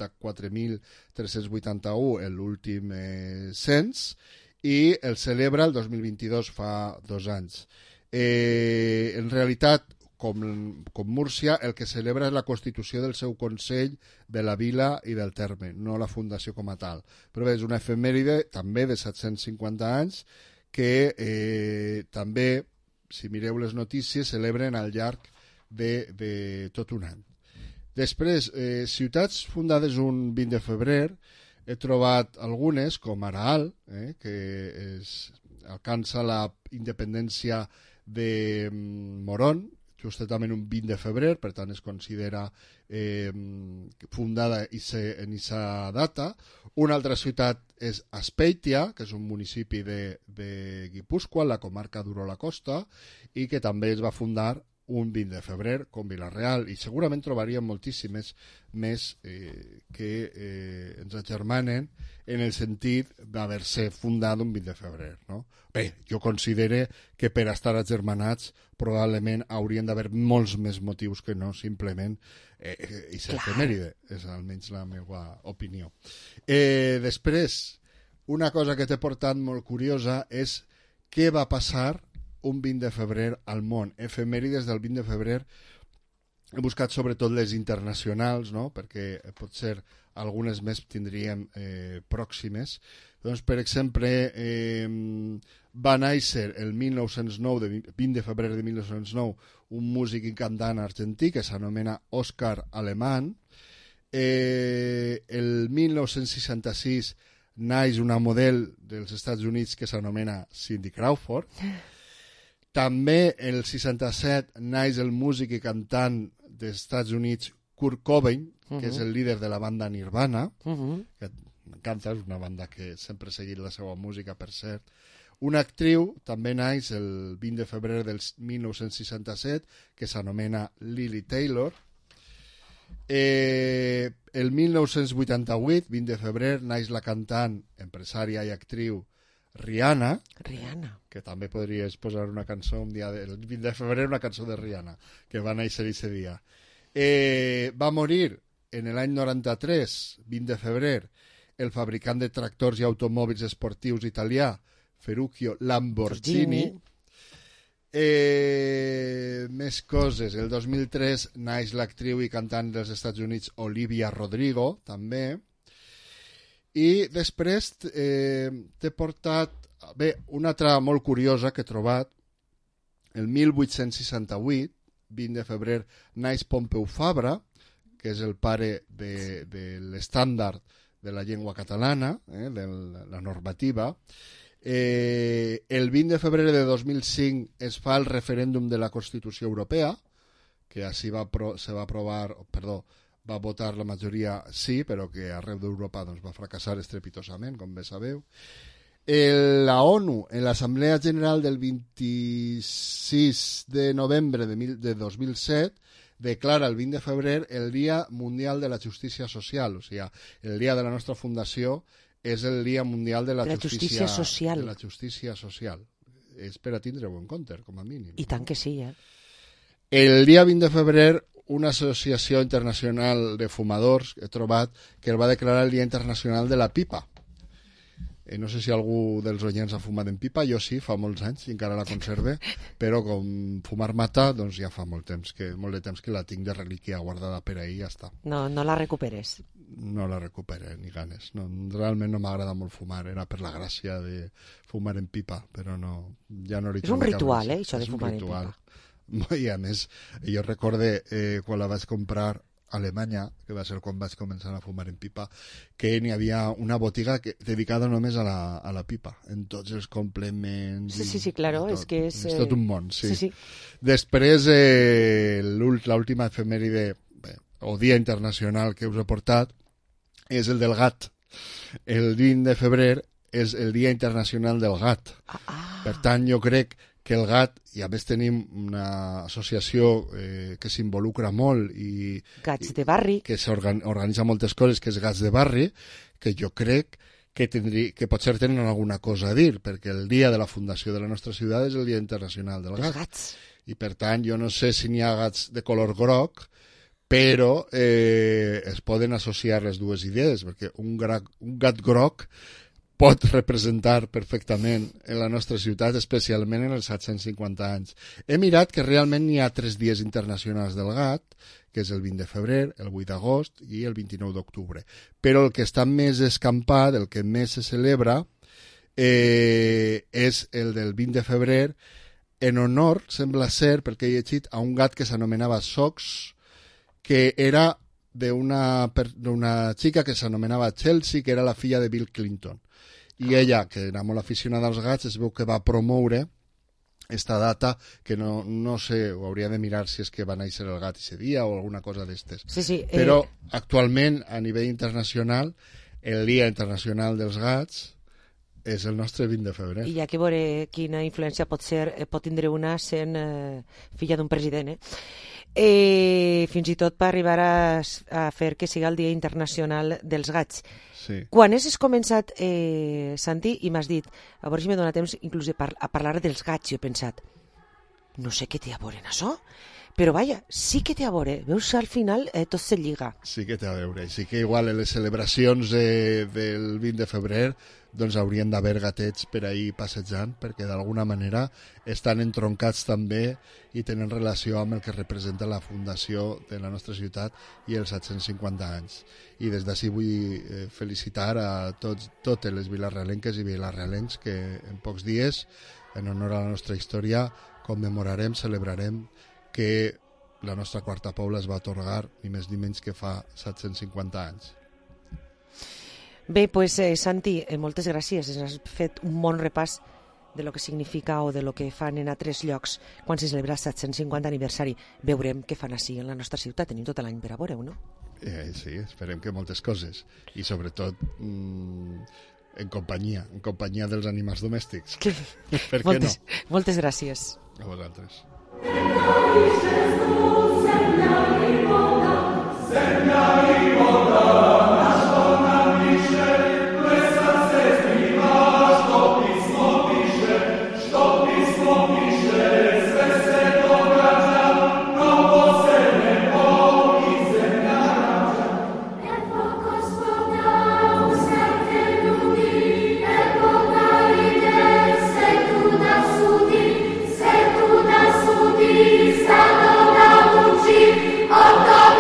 Speaker 7: 54.381 l'últim cens, i el celebra el 2022, fa 2 anys. En realitat, com Múrcia, el que celebra és la constitució del seu Consell de la Vila i del Terme, no la fundació com a tal. Però bé, és una efemèride també de 750 anys que també, si mireu les notícies, celebren al llarg de tot un any. Després, ciutats fundades un 20 de febrer, he trobat algunes, com Araal, que alcança la independència de Morón, justament un 20 de febrer, per tant es considera fundada en aquesta data. Una altra ciutat és Azpeitia, que és un municipi de Guipúscoa, la comarca d'Urola Costa, i que també es va fundar un 20 de febrer, com Vila-real, i segurament trobaríem moltíssimes més que ens agermanen en el sentit d'haver-se fundat un 20 de febrer, no? Bé, jo considero que per estar agermanats probablement haurien d'haver molts més motius que no simplement aquesta efemèride, és almenys la meva opinió. Després, una cosa que t'he portat molt curiosa és què va passar un 20 de febrer al món. Efemèrides del 20 de febrer he buscat sobretot les internacionals, no? Perquè potser algunes més tindríem pròximes. Doncs, per exemple, va néixer el 1909, 20 de febrer de 1909, un músic i cantant argentí que s'anomena Òscar Alemán. El 1966 naix una model dels Estats Units que s'anomena Cindy Crawford. També el 67 naix el músic i cantant dels Estats Units Kurt Cobain, que és el líder de la banda Nirvana, que m'encanta, és una banda que sempre he seguit la seva música, per cert. Una actriu també naix el 20 de febrer del 1967, que s'anomena Lily Taylor. El 1988, 20 de febrer, naix la cantant, empresària i actriu Rihanna, que també podries posar una cançó un dia el 20 de febrer, una cançó de Rihanna, que va néixer aquest dia. Va morir en l'any 93, 20 de febrer, el fabricant de tractors i automòbils esportius italià, Ferruccio Lamborghini. Més coses. El 2003 naix l'actriu i cantant dels Estats Units Olivia Rodrigo, també. I després t'he portat una altra molt curiosa que he trobat. El 1868, 20 de febrer, naix Pompeu Fabra, que és el pare de l'estàndard de la llengua catalana, de la normativa. El 20 de febrer de 2005 es fa el referèndum de la Constitució Europea, que així va votar la majoria sí, però que arreu d'Europa va fracassar estrepitosament, com bé sabeu. La ONU, en l'Assemblea General del 26 de novembre de 2007, declara el 20 de febrer el Dia Mundial de la Justícia Social. O sigui, el dia de la nostra fundació és el Dia Mundial de la Justícia Social. De la Justícia Social. És per a tindre-ho en compte, com a mínim.
Speaker 4: I tant que sí,
Speaker 7: El dia 20 de febrer, una associació internacional de fumadors he trobat que el va declarar el Dia Internacional de la Pipa. No sé si algú dels oients ha fumat en pipa, jo sí, fa molts anys i encara la conserve, però com fumar mata, doncs ja fa molt de temps que la tinc de relíquia guardada per ahí i ja està.
Speaker 4: No la recuperes?
Speaker 7: No la recupere, ni ganes. No, realment no m'agrada molt fumar, era per la gràcia de fumar en pipa, però no, ja no li
Speaker 4: trobo. És un ritual, això de fumar en pipa.
Speaker 7: I a més, jo recorde quan la vaig comprar a Alemanya, que va ser quan vaig començar a fumar en pipa, que n'hi havia una botiga dedicada només a la pipa, en tots els complements...
Speaker 4: Sí, claro, és que és...
Speaker 7: És tot un món, sí.
Speaker 4: Sí.
Speaker 7: Després, l'última efemèride, o dia internacional que us he portat, és el del gat. El 20 de febrer és el dia internacional del gat. Per tant, jo crec que el gat, i a més tenim una associació que s'involucra molt i
Speaker 4: Gats de barri,
Speaker 7: que organitza moltes coses, que és Gats de barri, que jo crec que potser tenen alguna cosa a dir, perquè el dia de la fundació de la nostra ciutat és el dia internacional del gat.
Speaker 4: Gats.
Speaker 7: I per tant, jo no sé si n'hi ha gats de color groc, però es poden associar les dues idees, perquè un gat groc pot representar perfectament en la nostra ciutat, especialment en els 750 anys. He mirat que realment n'hi ha 3 dies internacionals del gat, que és el 20 de febrer, el 8 d'agost i el 29 d'octubre. Però el que està més escampat, el que més se celebra, és el del 20 de febrer, en honor, sembla ser, perquè he llegit, a un gat que s'anomenava Sox, que era d'una xica que s'anomenava Chelsea, que era la filla de Bill Clinton. I ella, que era molt aficionada als gats, es veu que va promoure esta data, que no sé, ho hauria de mirar si és que va néixer el gat aquest dia o alguna cosa d'estes.
Speaker 4: Sí,
Speaker 7: però actualment, a nivell internacional, el Dia Internacional dels Gats és el nostre 20 de febrer.
Speaker 4: I hi ha que veure quina influència pot tindre una sent filla d'un president, fins i tot per arribar a fer que sigui el Dia Internacional dels Gats.
Speaker 7: Sí.
Speaker 4: Quan has començat, Santi, i m'has dit, a veure si m'he donat temps inclús a parlar dels gats, jo he pensat, no sé què té a veure en això, però vaja, sí que té a veure, veus, al final tot se lliga.
Speaker 7: Sí que té a veure, sí que igual en les celebracions del 20 de febrer doncs haurien d'haver gatets per ahir passejant, perquè d'alguna manera estan entroncats també i tenen relació amb el que representa la fundació de la nostra ciutat i els 750 anys. I des d'ací vull felicitar a totes les vilarrealenques i vilarrealencs que en pocs dies, en honor a la nostra història, commemorarem, celebrarem que la nostra quarta Pobla es va atorgar ni més ni menys que fa 750 anys.
Speaker 4: Bé, doncs, Santi, moltes gràcies. Has fet un bon repàs de lo que significa o de lo que fan en altres llocs quan se celebra el 750 aniversari. Veurem què fan així en la nostra ciutat. Tenim tot l'any per a veure-ho, no?
Speaker 7: Sí, esperem que moltes coses. I sobretot en companyia dels animals domèstics. Per què no?
Speaker 4: Moltes gràcies.
Speaker 7: A vosaltres.
Speaker 9: Oh, God.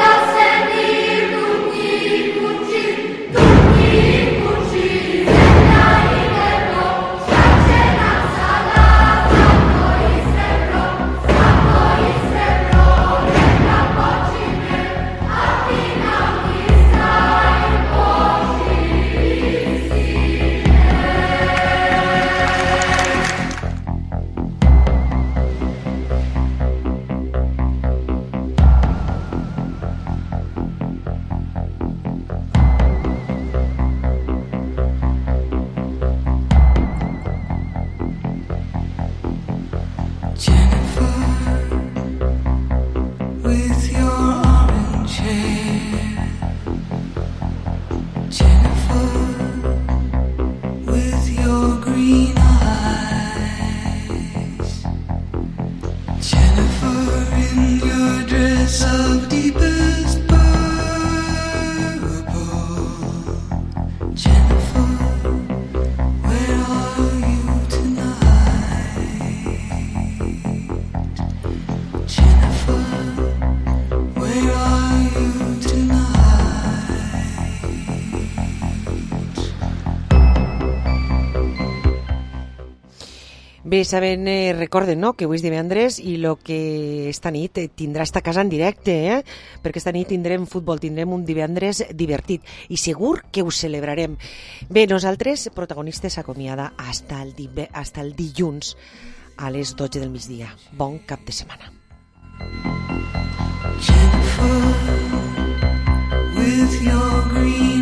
Speaker 4: Bé, saben, recorden, no?, que avui és divendres i el que esta nit tindrà esta casa en directe, perquè esta nit tindrem futbol, tindrem un divendres divertit i segur que ho celebrarem. Bé, nosaltres, protagonistes, acomiada hasta el dilluns a les 12 del migdia. Bon cap de setmana.
Speaker 9: Jennifer, with your green